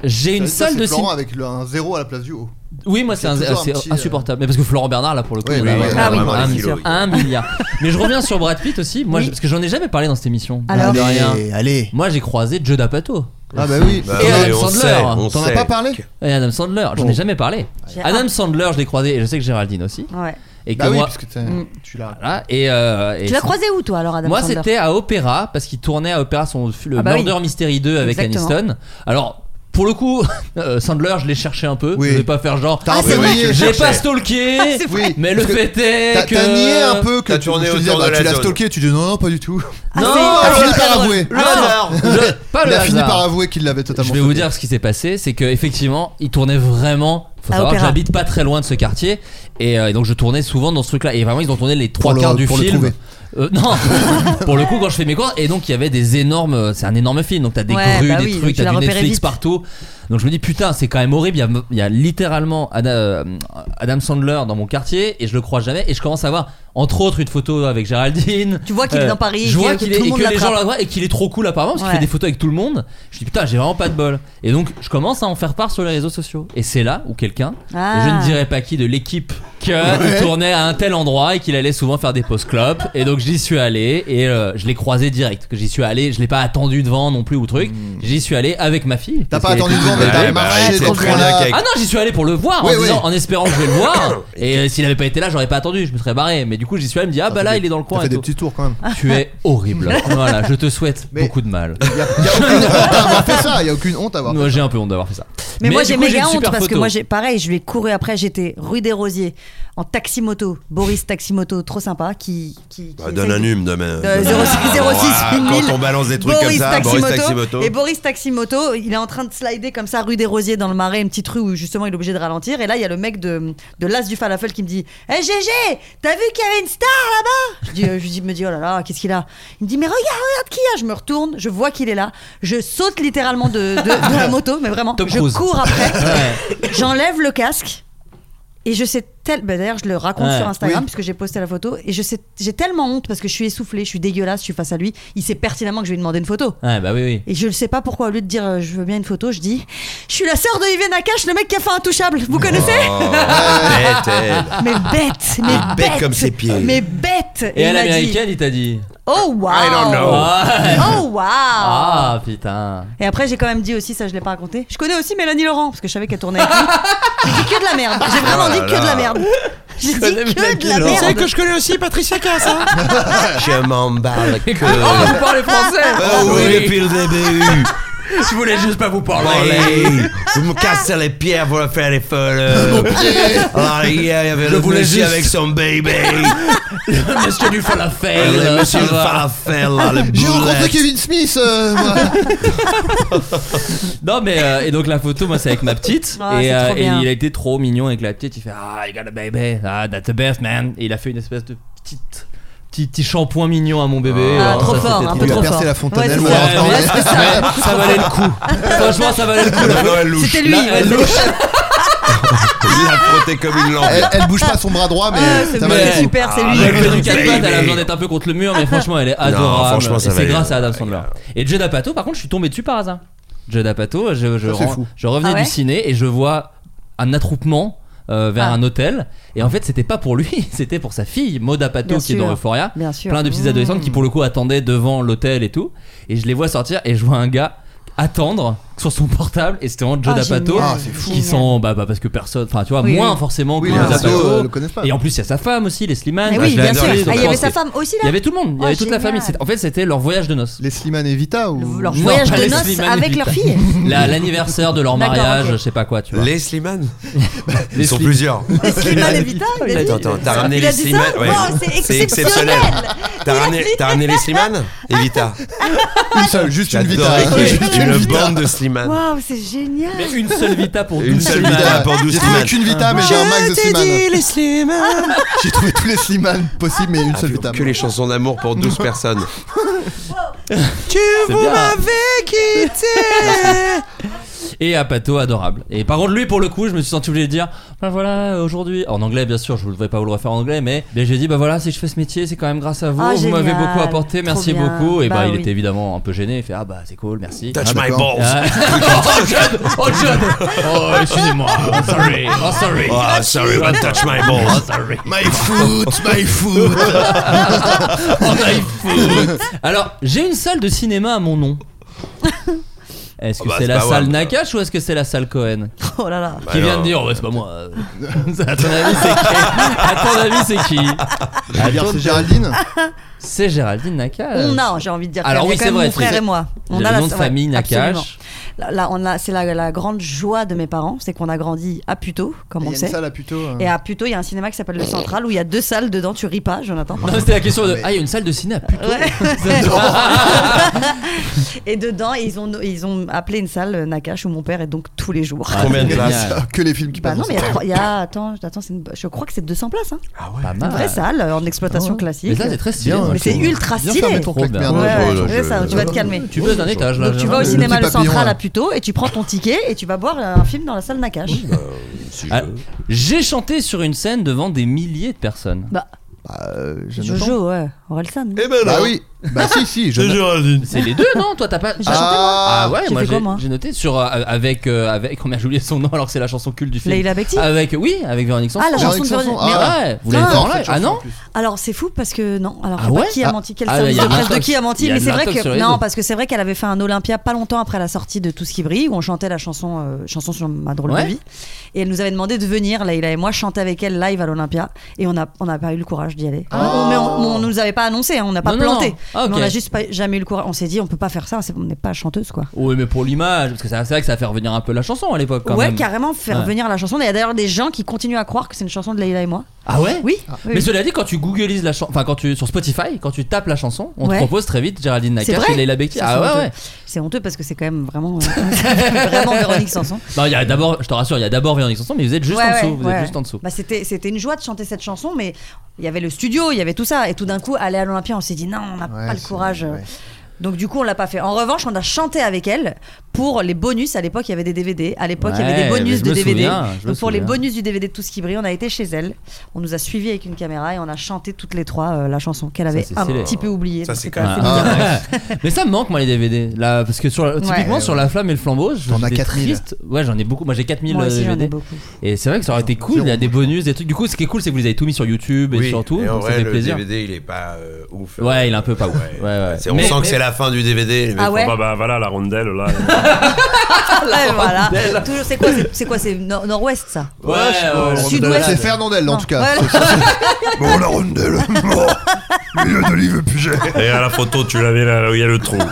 J'ai une salle de Florent cinéma. avec un 0 à la place du O. Oui, moi c'est toujours un c'est petit, insupportable. Mais parce que Florent Bernard là pour le coup, Oui, il a oui, vraiment- ah oui. vraiment Vraiment, les kilos, un milliard. Mais je reviens sur Brad Pitt aussi. Moi, Oui. parce que j'en ai jamais parlé dans cette émission. Alors De rien. Allez. Moi, j'ai croisé Joe D'Apato. Ah bah oui. Bah Et oui, Adam on Sandler. sait, on T'en as sait. pas parlé Et Adam Sandler, j'en ai jamais parlé. J'ai Adam Sandler, je l'ai croisé et je sais que Géraldine aussi. Ouais. Et que Bah oui, moi, parce que tu l'as. voilà, et Tu l'as croisé où toi alors, Adam Moi, Sandler? c'était à Opéra parce qu'il tournait à Opéra le Ah bah Murder oui. Mystery 2 avec Exactement. Aniston. Alors. Pour le coup, Sandler, je l'ai cherché un peu. Oui. Je vais pas faire genre. T'as un c'est peu vrai nié. J'ai cherché. pas stalké. C'est Oui, Mais le parce que fait est T'as que. nié un peu que T'as tourné je te disais, autour de la tu l'as zone. stalké, tu dis non, pas du tout. Ah, Non, T'as fini par hasard. avouer. Le hasard. Pas Il le a fini hasard. par avouer qu'il l'avait totalement Je vais vous stalké. dire ce qui s'est passé, c'est que effectivement, il tournait vraiment. Faut À savoir que Opéra. j'habite pas très loin de ce quartier et donc je tournais souvent dans ce truc-là. Et vraiment, ils ont tourné les trois Pour quarts le- du pour le film. trouver. Non, pour le coup, quand je fais mes courses, et donc il y avait des énormes. C'est un énorme film, donc t'as des Ouais, grues, bah des oui, donc trucs, tu t'as l'as du repéré Netflix vite. partout. Donc je me dis putain, c'est quand même horrible. Il y a littéralement Adam Sandler dans mon quartier et je le crois jamais. Et je commence à voir entre autres une photo avec Géraldine. Tu vois qu'il est dans Paris, Je vois que qu'il tout est le et monde que les gens l'attrape. la voient et qu'il est trop cool apparemment parce qu'il Ouais. fait des photos avec tout le monde. Je dis putain, j'ai vraiment pas de bol. Et donc je commence à en faire part sur les réseaux sociaux. Et c'est là où quelqu'un, Ah. et je ne dirais pas qui de l'équipe, qu'il tournait à un tel endroit et qu'il allait souvent faire des post clopes. Et donc j'y suis allé et je l'ai croisé direct. Que j'y suis allé, je l'ai pas attendu devant non plus ou truc. J'y suis allé avec ma fille. T'as parce pas qu'elle attendu était devant, toute mais belle. t'as Ouais, bah, marché c'est dans très ce bien coin-là. qu'avec- Ah non, j'y suis allé pour le voir Oui, en, oui. en espérant que je vais le voir. Et s'il avait pas été là, j'aurais pas attendu, je me serais barré. Mais du coup, j'y suis allé, me dit ah bah là, il est dans le T'as coin. fait Et des tout. petits tours quand même. Tu es horrible. Voilà, je te souhaite Mais- beaucoup de mal. Y a aucune honte à avoir fait ça. Y a aucune honte à avoir Moi, fait j'ai un peu honte d'avoir fait ça. Mais moi du j'ai coup, méga une honte super parce que photo. moi j'ai pareil, je lui ai couru après, j'étais rue des Rosiers en taxi-moto, Boris taxi-moto trop sympa qui Bah, donne un hume demain. 06 1000. Quand on balance des trucs Boris comme ça, Boris Taximoto. Et Boris Taximoto, il est en train de slider comme ça rue des Rosiers dans le Marais, une petite rue où justement il est obligé de ralentir. Et là, il y a le mec de l'As du Falafel qui me dit Hé GG, t'as vu qu'il y avait une star là-bas je me dis oh là là, qu'est-ce qu'il a? Il me dit mais regarde qui y a. Je me retourne, je vois qu'il est là. Je saute littéralement de la moto, mais vraiment, Tom je Cruise. cours après. Ouais. J'enlève le casque. Et je sais d'ailleurs je le raconte Ouais. sur Instagram Oui. puisque j'ai posté la photo et j'ai tellement honte parce que je suis essoufflée, je suis dégueulasse, je suis face à lui, il sait pertinemment que je vais lui demander une photo. Ouais, bah oui, oui. Et je ne sais pas pourquoi, au lieu de dire je veux bien une photo, je dis je suis la sœur de Yves Nakache, le mec qui a fait Intouchable. Vous connaissez? Oh, bête, elle. Mais bête, bête comme ses pieds. Mais bête. Et à il m'a l'américaine, il t'a dit. Oh wow. I don't know. Ouais. Oh wow. Ah putain. Et après j'ai quand même dit aussi, ça je l'ai pas raconté, je connais aussi Mélanie Laurent parce que je savais qu'elle tournait avec lui. J'ai dit que de la merde. J'ai vraiment dit que de la merde. J'ai dit connais que Mélanie de la Laurent. merde. Tu sais que je connais aussi Patricia Cass, hein. Je m'en bats le cœur. Oh, vous parlez français? Oui, depuis le début. Je voulais juste pas vous parler. Oui, vous me cassez les pieds pour faire les folles. Alors hier, il y avait le voulais monsieur juste- avec son baby. Le monsieur du falafel. Le monsieur ça le va. falafel, là, le J'ai rencontré boulette. Kevin Smith, moi. Non mais et donc la photo moi c'est avec ma petite Ah, et, c'est trop et bien. il a été trop mignon avec la petite, il fait ah you got a baby, ah that's the best man, et il a fait une espèce de petit shampoing mignon à mon bébé. Ah, Alors, trop ça, fort, c'était un trop peu Il lui a trop percé fort. la fontanelle. Ouais, ou c'est alors, ça. attends, Ouais, c'est ça. Mais ça valait le coup. Franchement ça valait le coup. Non, elle louche. C'était lui. Là, elle louche. Il l'a frotté comme une lampe. elle bouge pas son bras droit, mais Ah, c'est ça bien, va aller. super, c'est lui. Elle fait du 4 baby. pattes, elle a besoin d'être un peu contre le mur, mais franchement elle est adorable. franchement, ça et va c'est aller. grâce à Adam Sandler. Et Joe D'Apato, par contre, je suis tombé dessus par hasard. Joe D'Apato, je c'est fou. revenais Ah ouais du ciné et je vois un attroupement vers Ah. un hôtel. Et en fait, c'était pas pour lui, c'était pour sa fille, Maud D'Apato, Bien qui est sûr. dans Euphoria. Bien sûr. Plein de petites adolescentes qui, pour le coup, attendaient devant l'hôtel et tout. Et je les vois sortir et je vois un gars attendre sur son portable, et c'était vraiment Joe Ah, D'Apato génial. Ah, c'est fou. qui sont bah parce que personne, enfin tu vois, Oui, moins oui. forcément que Oui, Joe les D'Apato. ados le connaissent pas. Et en plus il y a sa femme aussi, les Slimane. Mais Bah, oui, je l'ai bien sûr. adoré, Ah, donc il y avait c'était- sa femme aussi il y là. avait tout le monde, il y Oh, avait toute la génial. famille. En fait c'était leur voyage de noces. Les Slimane et Vita ou Leur Non, voyage pas de les noces Slimane et avec Vita. leur fille. L'anniversaire de leur D'accord, mariage, ok. je sais pas quoi, tu vois. Les Slimane. Les Ils sont Slim- plusieurs. Les Slimane et Vita, il a dit. Attends, t'as ramené Il les a dit ça. Slimane. Ouais. Wow, c'est C'est exceptionnel. T'as ramené les Slimane et Vita. une seule, juste une Vita. J'adorais qu'il y ait Juste une une Vita. bande de Slimane. Waouh, c'est génial. Mais une seule Vita pour Une 12 seule Slimane. Vita pour 12 J'ai trouvé Slimane. qu'une Vita, mais j'ai un max de Slimane. les Slimane. J'ai trouvé tous les Slimane possibles, mais une seule Vita. Que les chansons d'amour pour 12 personnes. C'est bien. quitté. Et Apato, adorable. Et par contre, lui, pour le coup, je me suis senti obligé de dire bah voilà, aujourd'hui, en anglais, bien sûr, je ne voudrais pas vous le refaire en anglais, mais j'ai dit bah voilà, si je fais ce métier, c'est quand même grâce à vous. Vous m'avez beaucoup apporté, merci beaucoup. Et il était évidemment un peu gêné. Il fait ah bah c'est cool, merci. Touch my balls. Oh, John. Oh, excusez-moi. Sorry. Oh, sorry, but touch my balls. Sorry. My foot. Alors, j'ai une salle de cinéma à mon nom. Est-ce que c'est la salle Nakache ou est-ce que c'est la salle Cohen? Oh là là. Qui vient de dire, c'est pas moi. À ton avis, c'est qui? C'est Géraldine. C'est Géraldine Nakache. J'ai envie de dire. Alors oui, c'est vrai. Mon frère et moi. On a le nom de famille Nakache. Là, c'est la grande joie de mes parents, c'est qu'on a grandi à Puteaux, comme on le sait. Il y a une salle à Puteaux. Et à Puteaux, il y a un cinéma qui s'appelle le Central où il y a 2 salles dedans. Tu ris pas, Jonathan? Non, c'était la question de. Ah, il y a une salle de ciné à Puteaux. Ouais. Et dedans, ils ont appelé une salle Nakache où mon père est donc tous les jours. Combien de places? Que les films qui passent. Non, mais il y a attends, je crois que c'est 200 places. Hein. Ah ouais. Pas mal. Une vraie salle en exploitation classique. Mais ça, c'est très stylé. Mais c'est ultra stylé. Tu vas te calmer. Tu veux d'un étage là. Donc tu vas au cinéma le Central à Puteaux et tu prends ton ticket et tu vas boire un film dans la salle Nakache. J'ai chanté sur une scène devant des milliers de personnes. Jojo, ouais, Orelsan. Eh ben bah oui. Bah si, c'est Géraldine. C'est les deux, non? Toi, t'as pas. J'ai chanté moi. Ah ouais, moi j'ai noté sur avec combien j'ai oublié son nom alors que c'est la chanson culte du film. Leila Bekti. Avec Véronique Sanson. Ah, la chanson de Véronique. Ouais, vous l'avez fait en live. Ah non? Alors c'est fou parce que non. Alors je sais pas qui a menti, quel service de presse de qui a menti, mais c'est vrai que non, parce que c'est vrai qu'elle avait fait un Olympia pas longtemps après la sortie de Tout ce qui brille où on chantait la chanson sur ma drôle de vie et elle nous avait demandé de venir, Leila et moi, chanter avec elle live à l'Olympia et on n'a pas eu le courage d'y aller. Mais on nous avait pas annoncé, on n'a pas planté. On a juste jamais eu le courage. On s'est dit on peut pas faire ça, on n'est pas chanteuse quoi. Oui, mais pour l'image, parce que c'est vrai que ça a fait revenir un peu la chanson à l'époque quand même. Ouais, carrément faire revenir la chanson. Il y a d'ailleurs des gens qui continuent à croire que c'est une chanson de Leila et moi. Ah ouais? Oui. Mais cela dit, quand tu googlises la chanson, enfin sur Spotify, quand tu tapes la chanson, on te propose très vite Géraldine Nakache et Leila Bekti. Ah ouais. C'est honteux parce que c'est quand même vraiment vraiment Véronique Sanson. Non, il y a d'abord, je te rassure, il y a d'abord Véronique Sanson, mais vous êtes juste en dessous. Vous êtes juste en dessous. Bah c'était une joie de chanter cette chanson, mais il y avait le studio, il y avait tout ça, et tout d'un coup, aller à l'Olympia, on s'est dit non, on n'a pas le courage. Donc du coup on l'a pas fait. En revanche on a chanté avec elle pour les bonus. À l'époque il y avait des DVD. À l'époque il y avait des bonus de DVD. Donc pour les bonus du DVD de Tout ce qui brille, on a été chez elle. On nous a suivis avec une caméra et on a chanté toutes les trois la chanson qu'elle avait un petit peu oubliée. Ça c'est quand même. Mais ça me manque moi les DVD là, parce que typiquement sur La Flamme et le Flambeau, j'en ai 4000. Triste. Ouais, j'en ai beaucoup. Moi j'ai 4000 DVD. Et c'est vrai que ça aurait été cool. Il y a des bonus, des trucs. Du coup ce qui est cool c'est que vous les avez tout mis sur YouTube et sur tout. Et en vrai, vrai, le DVD il est pas ouf. Ouais, il est un peu pas ouf. On sent que c'est la fin du DVD. Ah ouais. Bah voilà la rondelle là. Voilà. C'est quoi c'est nord-ouest ça? Ouais, sud-ouest. C'est Fernandel en tout cas. Bon, la rondelle. Milieu d'olive Puget. Et à la photo, tu l'avais là où il y a le trou.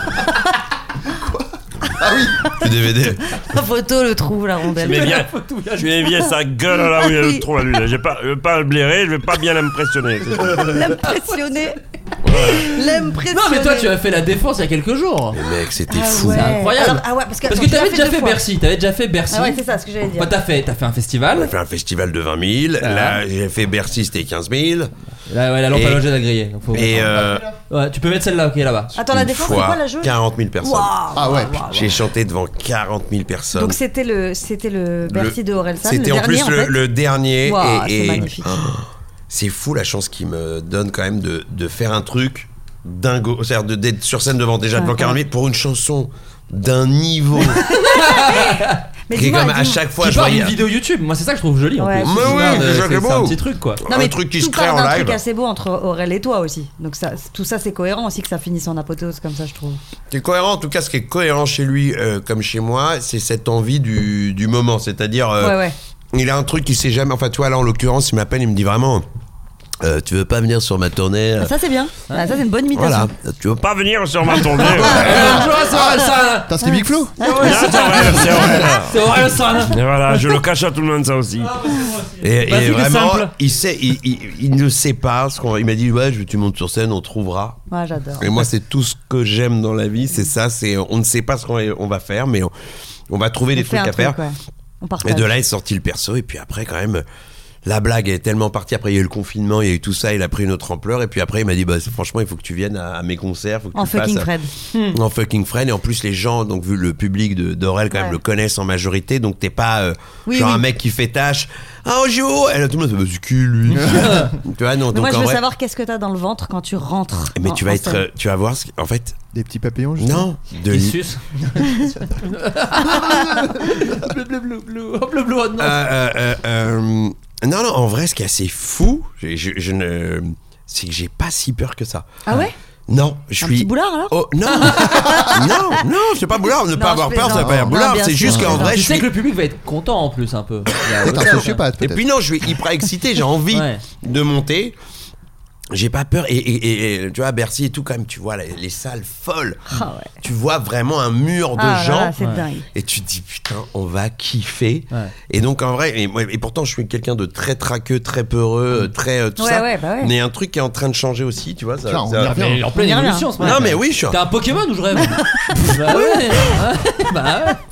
Ah oui. Le DVD. La photo, le trou, la rondelle. Je mets bien sa gueule là où il y a le trou à lui. Je vais pas le blairer, je vais pas bien l'impressionner. L'impressionner. Non mais toi tu as fait la défense il y a quelques jours. Mais mec c'était fou. C'est incroyable. Parce que t'avais déjà fait Bercy. T'avais déjà fait Bercy. Ah ouais c'est ça ce que j'allais dire. T'as fait un festival. On a fait un festival de 20 000. Là j'ai fait Bercy, c'était 15 000. Là la lampe à loger à griller. Ouais, tu peux mettre celle-là qui est là-bas. Attends, la défense c'est quoi la jauge? 40 000 personnes. Ah ouais. J'ai chanté devant 40 000 personnes. Donc c'était le Bercy de Orelsan. C'était en plus le dernier. C'est magnifique. C'est fou la chance qu'il me donne quand même de faire un truc dingo, c'est-à-dire d'être sur scène devant 40 000 pour une chanson d'un niveau. Mais qui est comme à chaque fois je vois une vidéo YouTube. Moi c'est ça que je trouve joli en plus. Mais oui, c'est un petit truc quoi. Non, mais un truc qui se crée part en d'un live. truc assez beau entre Aurel et toi aussi. Donc ça, tout ça c'est cohérent aussi que ça finisse en apothéose comme ça je trouve. C'est cohérent en tout cas. Ce qui est cohérent chez lui comme chez moi, c'est cette envie du moment. C'est-à-dire il a un truc qu'il sait jamais. Enfin toi là en l'occurrence il m'appelle, il me dit vraiment. Tu veux pas venir sur ma tournée? Ça c'est bien. Ça c'est une bonne imitation. Voilà. Tu veux pas venir sur ma tournée? C'était Big Flo. C'est vrai ça. Et voilà, je le cache à tout le monde ça aussi. Et vraiment, il sait, il ne sait pas ce qu'on. Il m'a dit tu montes sur scène, on trouvera. Ouais, j'adore. Et moi c'est tout ce que j'aime dans la vie, c'est ça. C'est on ne sait pas ce qu'on va faire, mais on va trouver des trucs à faire. On partage. Et de là est sorti le perso et puis après quand même. la blague est tellement partie. Après, il y a eu le confinement, il y a eu tout ça, il a pris une autre ampleur. Et puis après, il m'a dit, franchement, il faut que tu viennes à mes concerts. Faut que En tu fasses fucking Fred. En fucking Fred. Et en plus, les gens, donc vu le public d'Aurel, quand même, le connaissent en majorité. Donc t'es pas un mec qui fait tâche. Ah, bonjour! Et là, tout le monde se dit, c'est qui, lui? Tu vois, non, Mais donc moi, je en veux vrai. savoir qu'est-ce que t'as dans le ventre quand tu rentres. Mais tu vas être. Tu vas voir, en fait. Des petits papillons, justement. Non, de Il suce. Bleu, non, en vrai, ce qui est assez fou, c'est que j'ai pas si peur que ça. Ah ouais? Non, je Un suis. petit boulard alors? Oh, non, non, je suis pas boulard. Ne pas avoir peur, ça veut pas dire Non, boulard. bien C'est sûr. juste qu'en vrai, Tu je sais suis. que le public va être content en plus un peu. Peut-être un sociopathe, Et peut-être. puis non, je suis hyper excité. J'ai envie de monter. J'ai pas peur et tu vois à Bercy et tout quand même tu vois les salles folles. Ah ouais. Tu vois vraiment un mur de Ah gens là là, c'est dingue. et tu te dis putain on va kiffer. Ouais. Et donc en vrai et pourtant je suis quelqu'un de très traqueux, très peureux, très tout ça. Ouais, bah ouais. Mais il y a un truc qui est en train de changer aussi, tu vois ça. Tiens, on ça- y revient. Mais en pleine On y revient. évolution ce mec. Non mais oui, je suis T'es un Pokémon ou je rêve? Bah ouais. Bah ouais.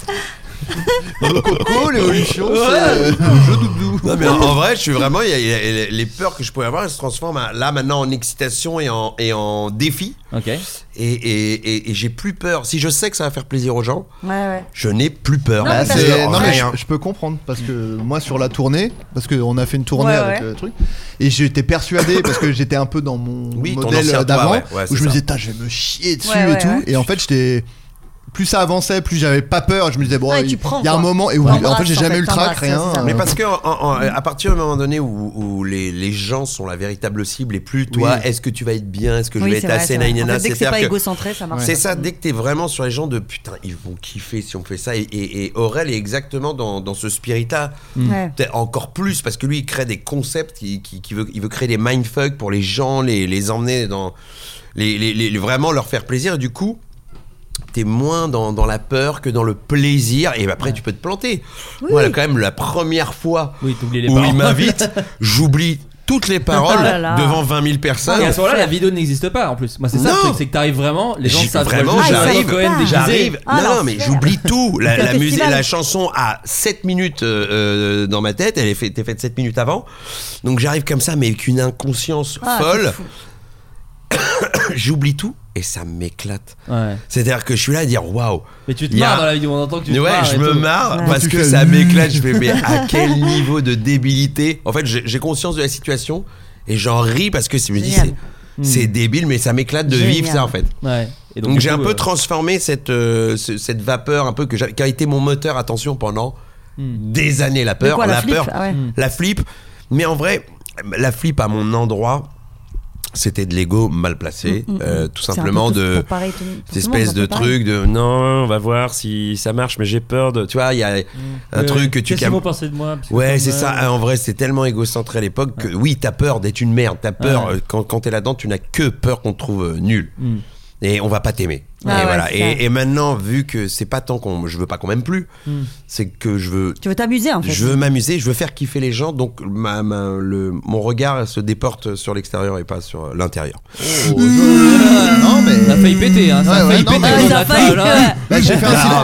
Coco, l'évolution, Ouais. c'est le jeu doudou. Non mais en vrai, je suis vraiment les peurs que je pouvais avoir, elles se transforment là maintenant en excitation et en défi. Ok. Et j'ai plus peur. Si je sais que ça va faire plaisir aux gens, Ouais. je n'ai plus peur. Non, mais Bah, parce c'est- non, mais Rien. je peux comprendre parce que moi sur la tournée, parce qu'on a fait une tournée Ouais, avec ouais. le truc, et j'étais persuadé parce que j'étais un peu dans mon Oui, ton modèle ancien toi, d'avant ouais, où c'est je me ça. disais, je vais me chier dessus Ouais, et ouais, tout, ouais. et en fait j'étais. Plus ça avançait, plus j'avais pas peur. Je me disais, bon, Ouais, il tu prends, y a un quoi. moment, et oui, T'embrasses, en fait, j'ai jamais eu le trac, t'embrasses, rien. c'est ça. Mais parce que à partir d'un moment donné où les gens sont la véritable cible et plus toi, Oui. est-ce que tu vas être bien, est-ce que je Oui, vais c'est être vrai, assez c'est vrai. En naïnana, fait, dès que c'est c'est-à-dire pas que- égocentré, ça marche. C'est ça, dès que t'es vraiment sur les gens de putain, ils vont kiffer si on fait ça. Et Aurel est exactement dans ce spirit-là. Ouais. Peut-être encore plus parce que lui, il crée des concepts, il veut créer des mindfuck pour les gens, les emmener dans. Vraiment leur faire plaisir. Et du coup, t'es moins dans la peur que dans le plaisir. Et après, tu peux te planter. Moi, quand même, la première fois Oui, t'oublies les où paroles. il m'invite, j'oublie toutes les paroles Oh là là. devant 20 000 personnes. Et à ce moment-là, la vidéo n'existe pas en plus. Moi, c'est ça Non. le truc, c'est que t'arrives vraiment, les gens savent Vraiment, jouer, j'arrive, Cohen déguisé. j'arrive. Ah, non, mais l'enfer. j'oublie tout. La C'est le musique, festival. la chanson a 7 minutes dans ma tête. Elle était faite 7 minutes avant. Donc j'arrive comme ça, mais avec une inconscience Ah, folle. c'est fou. J'oublie tout et ça m'éclate. Ouais. C'est-à-dire que je suis là à dire waouh. Mais tu te Il y a- marres dans la vidéo, on entend que tu te Ouais, marres je et me tout. marre Ouais. parce Tu que fais ça m'éclate. Je fais mais à quel niveau de débilité. En fait, j'ai conscience de la situation et j'en ris parce que je me dis Génial. c'est débile, mais ça m'éclate de Génial. vivre ça en fait. Ouais. Et Donc du j'ai coup, un peu transformé cette vapeur un peu qui a été mon moteur, attention, pendant des années. La peur, quoi, la flip? peur, Ah ouais. la flip. Mais en vrai, la flip à mon endroit, c'était de l'ego mal placé, tout C'est un simplement peu de pour pareil, tout le monde, cette espèce un de peu pareil. truc de non, on va voir si ça marche, mais j'ai peur de. Tu vois, il y a un truc que tu Qu'est-ce qu'ils vont penser de moi? Parce que Ouais, comme, c'est ça. En vrai, c'est tellement égocentré à l'époque que oui, t'as peur d'être une merde. T'as peur Ouais. quand t'es là-dedans, tu n'as que peur qu'on te trouve nul. Et on va pas t'aimer. Ah et ouais, voilà. c'est ça. Et maintenant, vu que c'est pas tant je veux pas qu'on m'aime plus, c'est que je veux. Tu veux t'amuser en fait. Je veux m'amuser, je veux faire kiffer les gens, donc mon regard se déporte sur l'extérieur et pas sur l'intérieur. Non, mais. Ça a failli péter, hein. Ça a Ouais, failli ouais, non, péter. mais- on ça a a failli, pas, là. ouais. Bah, j'ai fait un silence.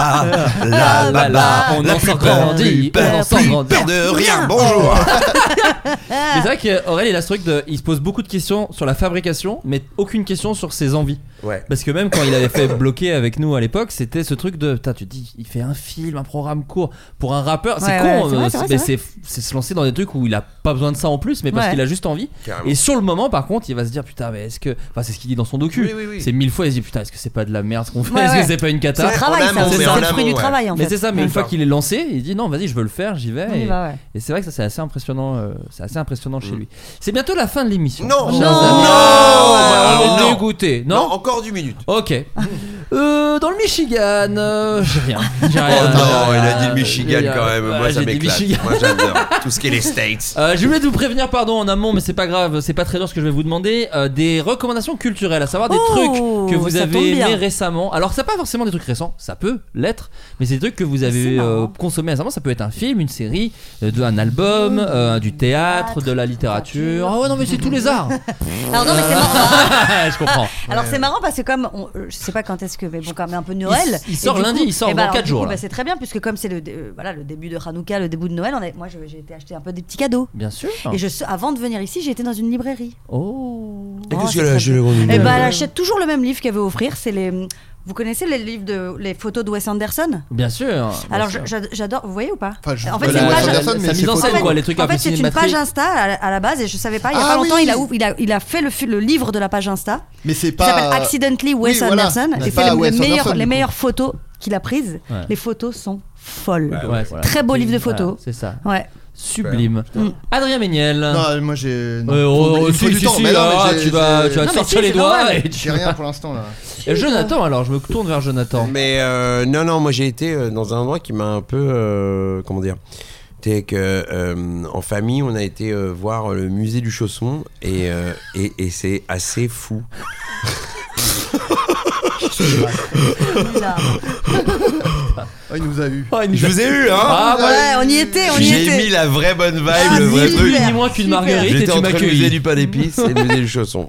La baba, on la en plus s'en peur, grandit, plus on peur, s'en plus grandit. peur de rien. Bonjour. Mais c'est vrai qu'Aurel, il a ce truc il se pose beaucoup de questions sur la fabrication, mais aucune question sur ses envies. Ouais. Parce que même quand il avait fait bloquer avec nous à l'époque, c'était ce truc de putain, tu te dis, il fait un film, un programme court pour un rappeur, c'est Ouais, con, ouais, c'est vrai, c'est vrai, mais c'est c'est se lancer dans des trucs où il a pas besoin de ça en plus, mais parce Ouais. qu'il a juste envie. Carrément. Et sur le moment, par contre, il va se dire putain, mais est-ce que, enfin, c'est ce qu'il dit dans son docu. Oui, oui, oui. C'est 1000 fois, il se dit putain, est-ce que c'est pas de la merde ce qu'on fait, Ouais, est-ce ouais. que c'est pas une C'est cata. le travail, en ça. amont, C'est mais le en fruit amont, du ouais. travail en fait. Mais c'est ça, mais une Ouais. fois qu'il est lancé, il dit non, vas-y, je veux le faire, j'y vais. On y Et, va, ouais. et c'est vrai que ça, c'est assez impressionnant, chez lui. C'est bientôt la fin de l'émission. Non, chers non, amis. non, Bah, on est non. dégoûté. Non, Non. encore 10 minutes. Ok. Dans le Michigan, j'ai rien. J'ai rien. Oh non, il a dit le Michigan Il a- quand même. ouais, Moi, ça j'ai dit m'éclate. Michigan. Moi, j'adore tout ce qui est les States. Je voulais vous prévenir, pardon, en amont, mais c'est pas grave, c'est pas très dur ce que je vais vous demander. Des recommandations culturelles, à savoir des Oh, trucs que vous ça avez tombe bien. aimés récemment. Alors, c'est pas forcément des trucs récents, ça peut l'être, mais c'est des trucs que vous avez C'est marrant. consommés récemment. Ça peut être un film, une série, un album, du théâtre, de la littérature. Ah ouais, non, mais c'est tous les arts. Alors non mais c'est marrant. Je comprends. Alors c'est marrant parce que comme je sais pas quand est-ce parce que mais bon, quand même un peu Noël. Il sort lundi, il sort dans 4 jours. C'est très bien, puisque comme c'est le début de Hanouka, le début de Noël, moi j'ai été acheter un peu des petits cadeaux. Bien sûr. Et avant de venir ici, j'ai été dans une librairie. Oh. Et qu'est-ce qu'elle a acheté, elle achète toujours le même livre qu'elle veut offrir, c'est les. Vous connaissez les livres les photos de Wes Anderson ? Bien sûr. Alors j'adore, vous voyez ou pas ? En fait, c'est une page. Sa mise en scène, quoi, les trucs un peu En fait, c'est une page Insta à la base, et je savais pas. Il y a pas longtemps, il a fait le livre de la page Insta. Mais c'est pas. Qui s'appelle Accidentally Wes Anderson. Et c'est les meilleures photos qu'il a prises. Les photos sont folles. Très beau livre de photos. C'est ça. Ouais. Sublime. Adrien Méniel. Non, moi j'ai. Il faut du temps. Mais tu vas te sortir les doigts. J'ai rien pour l'instant là. Jonathan, alors je me tourne vers Jonathan. Mais non, moi j'ai été dans un endroit qui m'a un peu. Comment dire ? C'est en famille, on a été voir le musée du chausson et c'est assez fou. Il nous a eu. Je vous ai eu, hein. Ouais, on y était. J'ai mis la vraie bonne vibe, le vrai truc. Ni moins qu'une marguerite. J'étais et tu entre m'as le musée accueilli. du pain d'épices et le musée du chausson.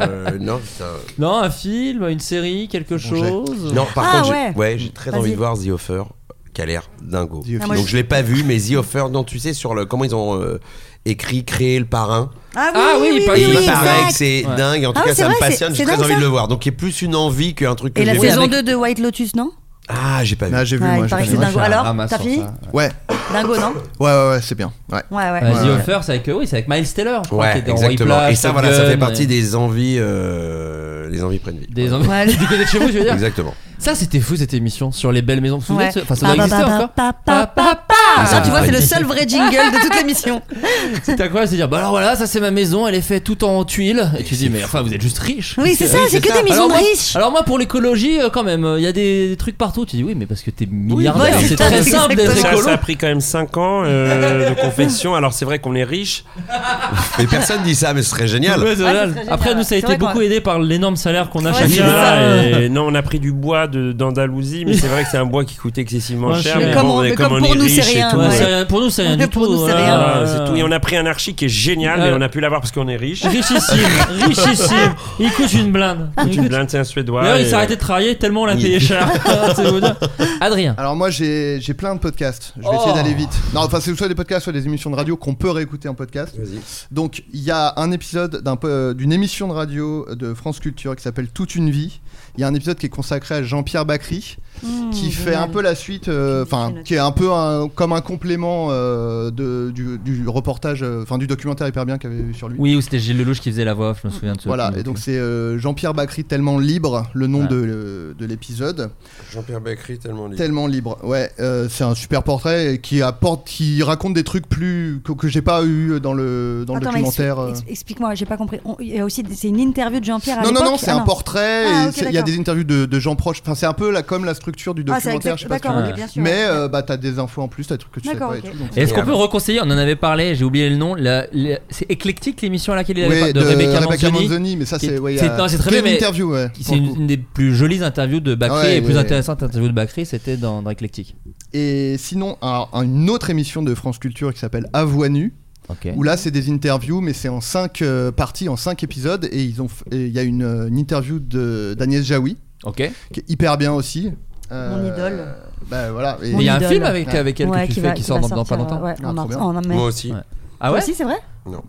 Non, un film, une série, quelque chose. Non, par contre, j'ai très envie de voir The Offer, qui a l'air dingo. Donc je l'ai pas vu, mais The Offer, non, tu sais sur comment ils ont créé le parrain. Oui, il paraît que c'est dingue. En tout cas, ça me passionne. J'ai très envie de le voir. Donc il y a plus une envie qu'un truc que j'ai vu. Et la saison avec... 2 de White Lotus, non? Ah, j'ai pas vu. J'ai vu, ouais, moi. Il paraît que c'est dingo. Alors, t'as fini? Ouais. Dingo, non? Ouais, c'est bien. Ouais. The Offer, c'est avec Miles Teller. Ouais, exactement. Et ça, voilà, ça fait partie des envies près de vie. Des envies du côté de chez vous, tu veux dire? Exactement. Ça, c'était fou cette émission sur les belles maisons. Vous vous souvenez? Enfin, ça doit exister encore. Ça, tu vois, c'est le seul vrai jingle de toute l'émission. C'est incroyable, c'est dire, bah alors voilà, ça c'est ma maison, elle est faite tout en tuiles. Et tu dis, mais enfin, vous êtes juste riche. Oui, c'est ça, c'est que des maisons de riches. Alors moi, pour l'écologie, quand même, il y a des trucs partout. Tu dis, oui, mais parce que t'es milliardaire. C'est très simple d'être écolo. Ça a pris quand même 5 ans de confession. Alors c'est vrai qu'on est riche. Mais personne dit ça, mais ce serait génial. Après, nous, ça a été beaucoup aidé par l'énorme salaire qu'on a chacun. Non, on a pris du bois d'Andalousie, mais c'est vrai que c'est un bois qui coûte excessivement cher. Mais comme pour nous, c'est rien. Pour nous, c'est rien du tout. C'est tout. Et on a pris un archi qui est génial, mais on a pu l'avoir parce qu'on est riche. Richissime. Il coûte une blinde. C'est un Suédois. D'ailleurs, il s'est arrêté de travailler tellement on l'a payé cher. Adrien. Alors moi, j'ai plein de podcasts. Je vais essayer d'aller vite. Non, enfin, c'est soit des podcasts, soit des émissions de radio qu'on peut réécouter en podcast. Vas-y. Donc, il y a un épisode d'une émission de radio de France Culture qui s'appelle Toute une vie. Il y a un épisode qui est consacré à Jean-Pierre Bacry, qui fait un peu la suite, qui est un peu comme un complément du reportage, du documentaire hyper bien qu'il y avait eu sur lui. Oui, où c'était Gilles Lelouch qui faisait la voix off, je me souviens de ça. Voilà, et donc c'est Jean-Pierre Bacry tellement libre, le nom de l'épisode. Jean-Pierre Bacry tellement libre. Tellement libre, ouais. C'est un super portrait qui raconte des trucs plus que j'ai pas eu dans le documentaire. Explique-moi, j'ai pas compris. Il y a aussi, c'est une interview de Jean-Pierre à l'époque. Non, c'est un portrait. Il y a des interviews de gens proches. Enfin, c'est un peu comme la structure du documentaire. Je sais pas. Bien sûr. Mais t'as des infos en plus, t'as des trucs que tu sais pas. Et est-ce qu'on peut reconseiller? On en avait parlé, j'ai oublié le nom. C'est éclectique l'émission à laquelle il avait parlé de Rebecca Manzoni. Mais ça, c'est c'est très bien. Une interview, ouais. C'est une des plus jolies interviews de Bacry et plus intéressantes interviews de Bacry, c'était dans Éclectique. Et sinon, une autre émission de France Culture qui s'appelle À voix nue. Où là c'est des interviews, mais c'est en 5 parties, en 5 épisodes, et il y a une interview d'Agnès Jaoui, qui est hyper bien aussi. Mon idole. Bah voilà. Il y a un film avec elle que tu fais qui sort dans pas longtemps. Moi aussi. Ah ouais? Aussi, c'est vrai? Non.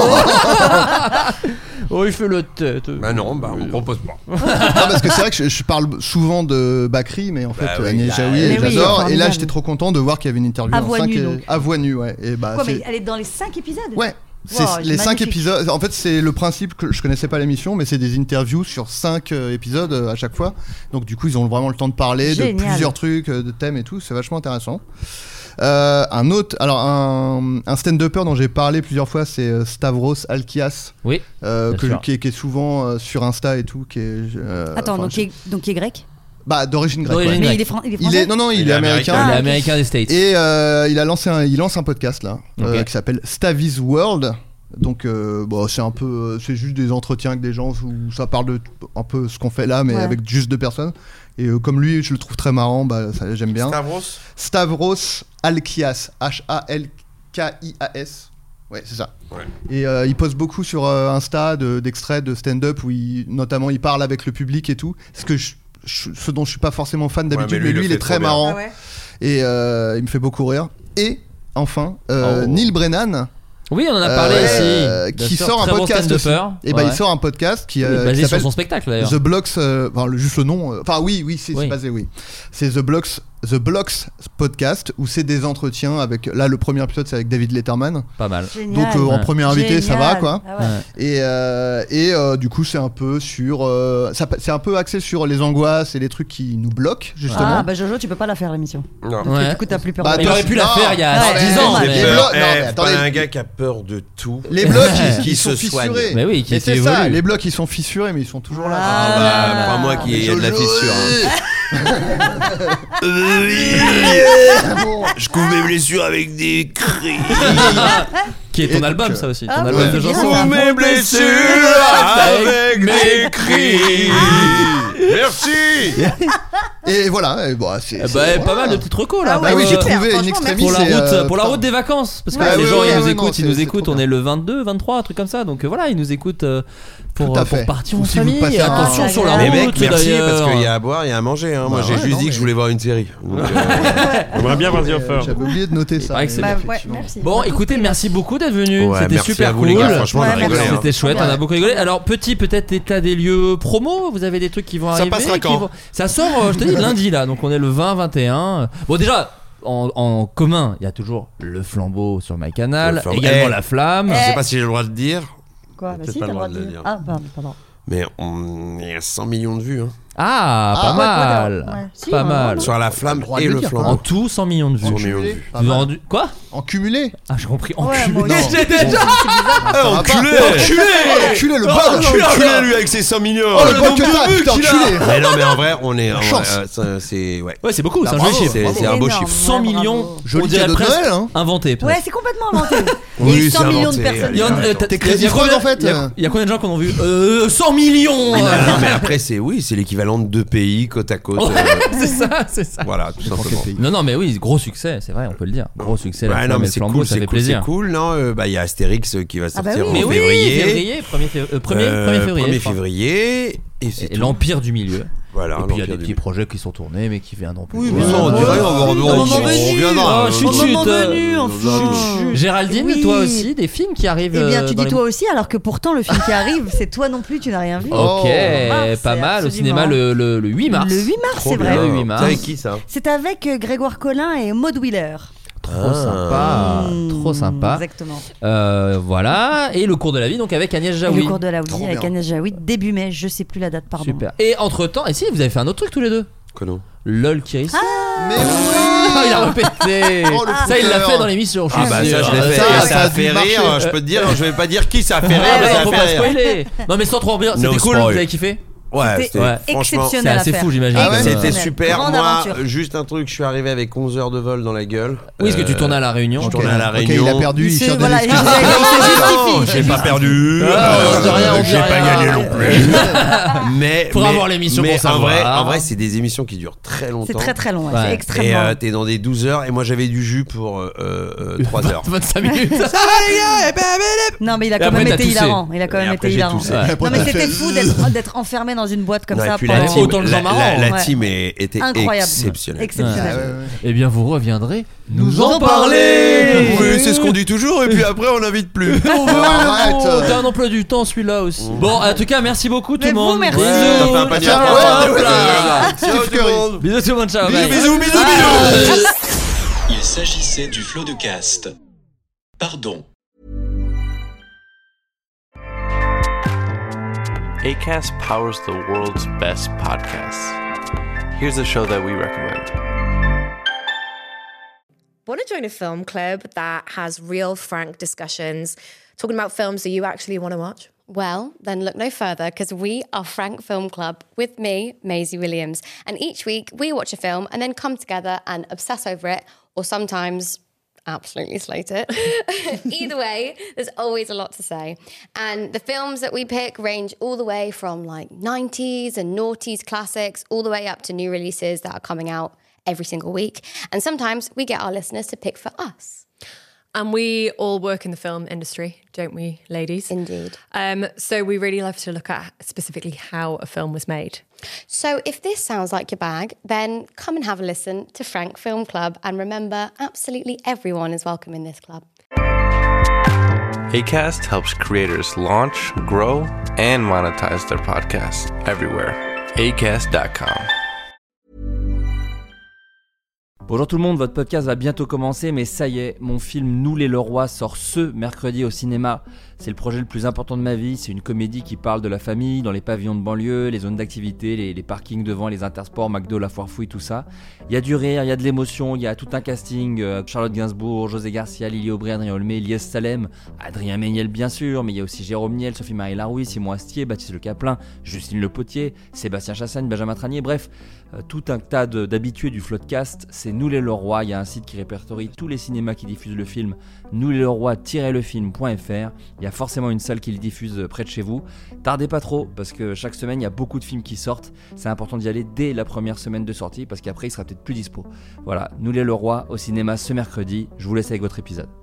Oh, il fait le tête. Bah non, on propose pas. Non, parce que c'est vrai que je parle souvent de Bacry, mais en fait, Agnès Jaoui, j'adore. Et là, j'étais trop content de voir qu'il y avait une interview à voix nue. À voix nue, ouais. Et mais elle est dans les 5 épisodes? Ouais. C'est les 5 épisodes. En fait, c'est le principe que je connaissais pas l'émission, mais c'est des interviews sur 5 épisodes à chaque fois. Donc, du coup, ils ont vraiment le temps de parler de plusieurs trucs, de thèmes et tout. C'est vachement intéressant. Un stand-upper dont j'ai parlé plusieurs fois, c'est Stavros Alkias. Oui. Qui est souvent sur Insta et tout. Attends, donc qui est grec? Bah, d'origine grecque. Mais il est français? Il est américain. Il est américain des States. Et il lance un podcast là, qui s'appelle Stavi's World. Donc c'est juste des entretiens avec des gens où ça parle de un peu ce qu'on fait là, mais avec juste 2 personnes. Et comme lui, je le trouve très marrant, j'aime bien. Stavros Alkias, Halkias. Ouais, c'est ça. Ouais. Et il poste beaucoup sur Insta d'extraits de stand-up où notamment il parle avec le public et tout. Ce que ce dont je suis pas forcément fan d'habitude, mais lui, mais lui il il le est fait très trop bien. marrant Ah ouais. et il me fait beaucoup rire. Et enfin, Neil Brennan. Oui, on en a parlé ici. Qui Bien sûr, sort un très bon podcast aussi. stand-upper. Et bah Ouais. il sort un podcast qui basé sur s'appelle son spectacle d'ailleurs. The Blocks, juste le nom. Enfin oui, c'est basé, oui. C'est The Blocks podcast où c'est des entretiens avec. Là, le premier épisode c'est avec David Letterman. Pas mal. Génial. Donc en premier invité, ça va Génial. quoi. Ah ouais. Et du coup c'est un peu sur, c'est un peu axé sur les angoisses et les trucs qui nous bloquent justement. Ah bah Jojo, tu peux pas la faire l'émission. Non. Parce que Ouais. Du coup, t'as plus peur. Bah, de Il aurait pu la faire il y a 10 ans. mais- mais- les Peur. blocs- non, mais Pas attendez. un gars qui a peur de tout. Les blocs Qui ils sont se soigne. fissurés. Mais oui, qui Mais c'est évolue. ça, les blocs ils sont fissurés mais ils sont toujours là. Ah bah, pas moi qui ai de la Jojo, fissure. Bon. Je couvre mes blessures avec des cris. Qui est ton Et album, donc, ça aussi. ah Ton ouais, album de c'est bien. chansons. Ah, Mes blessures avec des cris. Merci. Et voilà, et bon, c'est. Eh bah, pas mal de petites recos là. Ah ouais, Bah oui, j'ai super, trouvé une franchement, extrémiste. Pour la c'est, route, pour la putain. route des vacances, parce que Ouais, les ouais, gens ouais, ils nous ouais, écoutent, non, ils nous c'est écoutent. trop On bien. est le 22, 23, un truc comme ça. Donc voilà, ils nous écoutent pour Tout à fait. partir Ou en si vous famille. passez un- Attention sur la Ah, Mais route. mec, merci d'ailleurs. parce qu'il y a à boire, il y a à manger. Hein. Moi, Bah j'ai ouais, juste non, dit que mais- je voulais voir une série. Donc, J'aimerais bien voir The Offer. J'avais oublié de noter ça. paraît que c'est mais bien. Ouais, effectivement. merci. Bon, écoutez, merci beaucoup d'être venu. Ouais, C'était merci super à vous, cool. les gars. Franchement, on a Ouais, rigolé. merci. hein. C'était chouette, Ouais. on a beaucoup rigolé. Alors, petit peut-être état des lieux promo, vous avez des trucs qui vont Ça arriver passera qui quand vont- Ça sort, je te dis, lundi là, donc on est le 20-21. Bon, déjà, en commun, il y a toujours le flambeau sur MyCanal, Le flambeau. également Eh. la flamme. Je sais pas si j'ai le droit de dire, Quoi Bah peut-être si, pas t'as le le droit droit de de le dire. dire. Ah, pardon. mais on est à 100 millions de vues. Hein. Ah, pas Ah, mal. ouais. Si, Pas ouais, mal. ouais. Sur la flamme droit de et le le dire, En flambeau. tout, 100 millions de vues. 100 millions de Cumulé, vues. pas Vous mal. avez rendu... Quoi En cumulé. Ah, j'ai compris. Ouais, Enculé. moi aussi. J'ai déjà. Enculé. Enculé le Oh, bug. enculé lui avec ses 100 millions. Oh le bug que t'as, putain, enculé. Mais non, mais en vrai, on est. chance. C'est. Ouais. Ouais, c'est beaucoup, c'est un bravo, joli chiffre. C'est un beau énorme. chiffre. 100 Ouais, millions, bravo. Joli on dirait cadeau de presque Noël, hein. inventé. peut-être. Ouais, c'est complètement inventé. Oui, Il y a 100 c'est millions de inventé, personnes. allez. Il y en- Attends. T'es il y a Crazy combien- Frog, en fait. Il y a combien de gens qui en ont vu 100 millions Non, mais après, c'est l'équivalent de 2 pays côte à côte. C'est ça, c'est ça. Voilà, tout simplement. Non, non, mais oui, gros succès, c'est vrai, on peut le dire. Gros succès, la Ouais, flamme non, et mais le c'est flambeau, cool, ça c'est fait cool, plaisir. c'est cool. Non, bah il y a Astérix qui va Ah bah sortir oui. en Mais oui, février. février, 1er février. 1er je crois. février. Et c'est Et tout. l'Empire du Milieu. Voilà. Et puis il y a des l'Empire du petits projets qui sont tournés, mais qui viendront plus. Oui, tard. mais Non, on dirait, on reviendra. Oh, chut, Au moment chut, venu, on enfin. Géraldine, Oui. toi aussi, des films qui arrivent. Eh bien, tu dans dis les- toi aussi, alors que pourtant le film qui arrive, c'est toi non plus, tu n'as rien vu. Ok, mars, pas c'est mal. Au absolument. cinéma le 8 mars. Le 8 mars, Trop c'est bien. vrai. Le 8 mars. C'est avec qui ça C'est avec Grégoire Collin et Maud Wheeler. Trop sympa, trop sympa. Exactement. Voilà, et le cours de la vie, donc avec Agnès Et Jaoui. le cours de la vie Trop avec bien. Agnès Jaoui, début mai, je sais plus la date, pardon. Super. Et entre temps, et si vous avez fait un autre truc tous les deux Quoi non LOL Kiris. Mais Ah, il a répété. Oh, le Ça, il l'a fouteur. fait dans l'émission. Je suis Ah bah sûr. ça je l'ai fait. Ça, Et ça ça a a dû fait marcher. rire. Je peux te dire, je vais pas dire qui ça a fait Ah, rire, mais bah, ça faut a pas fait rire. spoiler. Non, mais sans trop bien. No C'était cool. spoil. Vous avez kiffé Ouais, C'était c'était franchement. C'est exceptionnel à assez faire. fou, j'imagine. Ah ouais, C'était Exceptionnel. super. Grande Moi, aventure. juste un truc, je suis arrivé avec 11 heures de vol dans la gueule. Oui, est-ce que tu tournais à La Réunion Je tournais à La Ok, Réunion. il a perdu, il C'est- cherche des voilà, excuses. Non, J'ai pas perdu. Ah, on dit rien, on dit J'ai pas rien. gagné non plus. Mais Faut avoir l'émission mais pour savoir. en vrai, c'est des émissions qui durent très longtemps. C'est très très long, ouais, Ouais. c'est Et extrêmement. t'es dans des 12 heures et moi j'avais du jus pour 3 heures. 25 minutes. Non, mais il a Et quand après, même t'as été toussé. hilarant. Il a quand Et même après, été j'ai hilarant. toussé. Ouais. Après, Non, mais t'as c'était fait- fou d'être enfermé dans une boîte comme Non, et ça. puis pendant- la team, Autant de gens marrants. la Ouais. team était Incroyable. exceptionnelle. Exceptionnel. Ouais, ouais, ouais. Eh bien, vous reviendrez Nous en parler. Oui, c'est ce qu'on dit toujours et puis après on n'invite plus. Arrête. T'as un emploi du temps celui-là aussi. Bon, en tout cas, merci beaucoup tout Mais le vous, monde. merci. Bisous. T'as fait un panier à Ciao. trois. Hop là. Ciao tout le monde. Bisous tout le monde, ciao. Bisous, bye. bisous, bisous, bisous. Il s'agissait du flot de cast. Pardon. Acast powers the world's best podcasts. Here's a show that we recommend. Want to join a film club that has real, frank discussions, talking about films that you actually want to watch? Well, then look no further because we are Frank Film Club with me, Maisie Williams. And each week we watch a film and then come together and obsess over it, or sometimes absolutely slate it. Either way, there's always a lot to say. And the films that we pick range all the way from like 90s and noughties classics, all the way up to new releases that are coming out every single week. And sometimes we get our listeners to pick for us. And we all work in the film industry, don't we, ladies? Indeed. So we really love to look at specifically how a film was made. So if this sounds like your bag, then come and have a listen to Frank Film Club. And remember, absolutely everyone is welcome in this club. Acast helps creators launch, grow, and monetize their podcasts everywhere. Acast.com. Bonjour tout le monde, votre podcast va bientôt commencer, mais ça y est, mon film Nous les Leroy sort ce mercredi au cinéma. C'est le projet le plus important de ma vie, c'est une comédie qui parle de la famille, dans les pavillons de banlieue, les zones d'activité, les parkings devant, les intersports, McDo, la foire fouille, tout ça. Il y a du rire, il y a de l'émotion, il y a tout un casting, Charlotte Gainsbourg, José Garcia, Lily Aubry, Adrien Olmé, Lies Salem, Adrien Méniel bien sûr, mais il y a aussi Jérôme Niel, Sophie-Marie Larouille, Simon Astier, Baptiste Le Caplin, Justine Le Potier, Sébastien Chassagne, Benjamin Tranier, bref, tout un tas d'habitués du Floodcast. C'est Nous les Leroy, il y a un site qui répertorie tous les cinémas qui diffusent le film, nousleroy-lefilm.fr. Il y a forcément une salle qui le diffuse près de chez vous. Tardez pas trop, parce que chaque semaine il y a beaucoup de films qui sortent. C'est important d'y aller dès la première semaine de sortie, parce qu'après il sera peut-être plus dispo. Voilà, Nous les Leroy au cinéma ce mercredi. Je vous laisse avec votre épisode.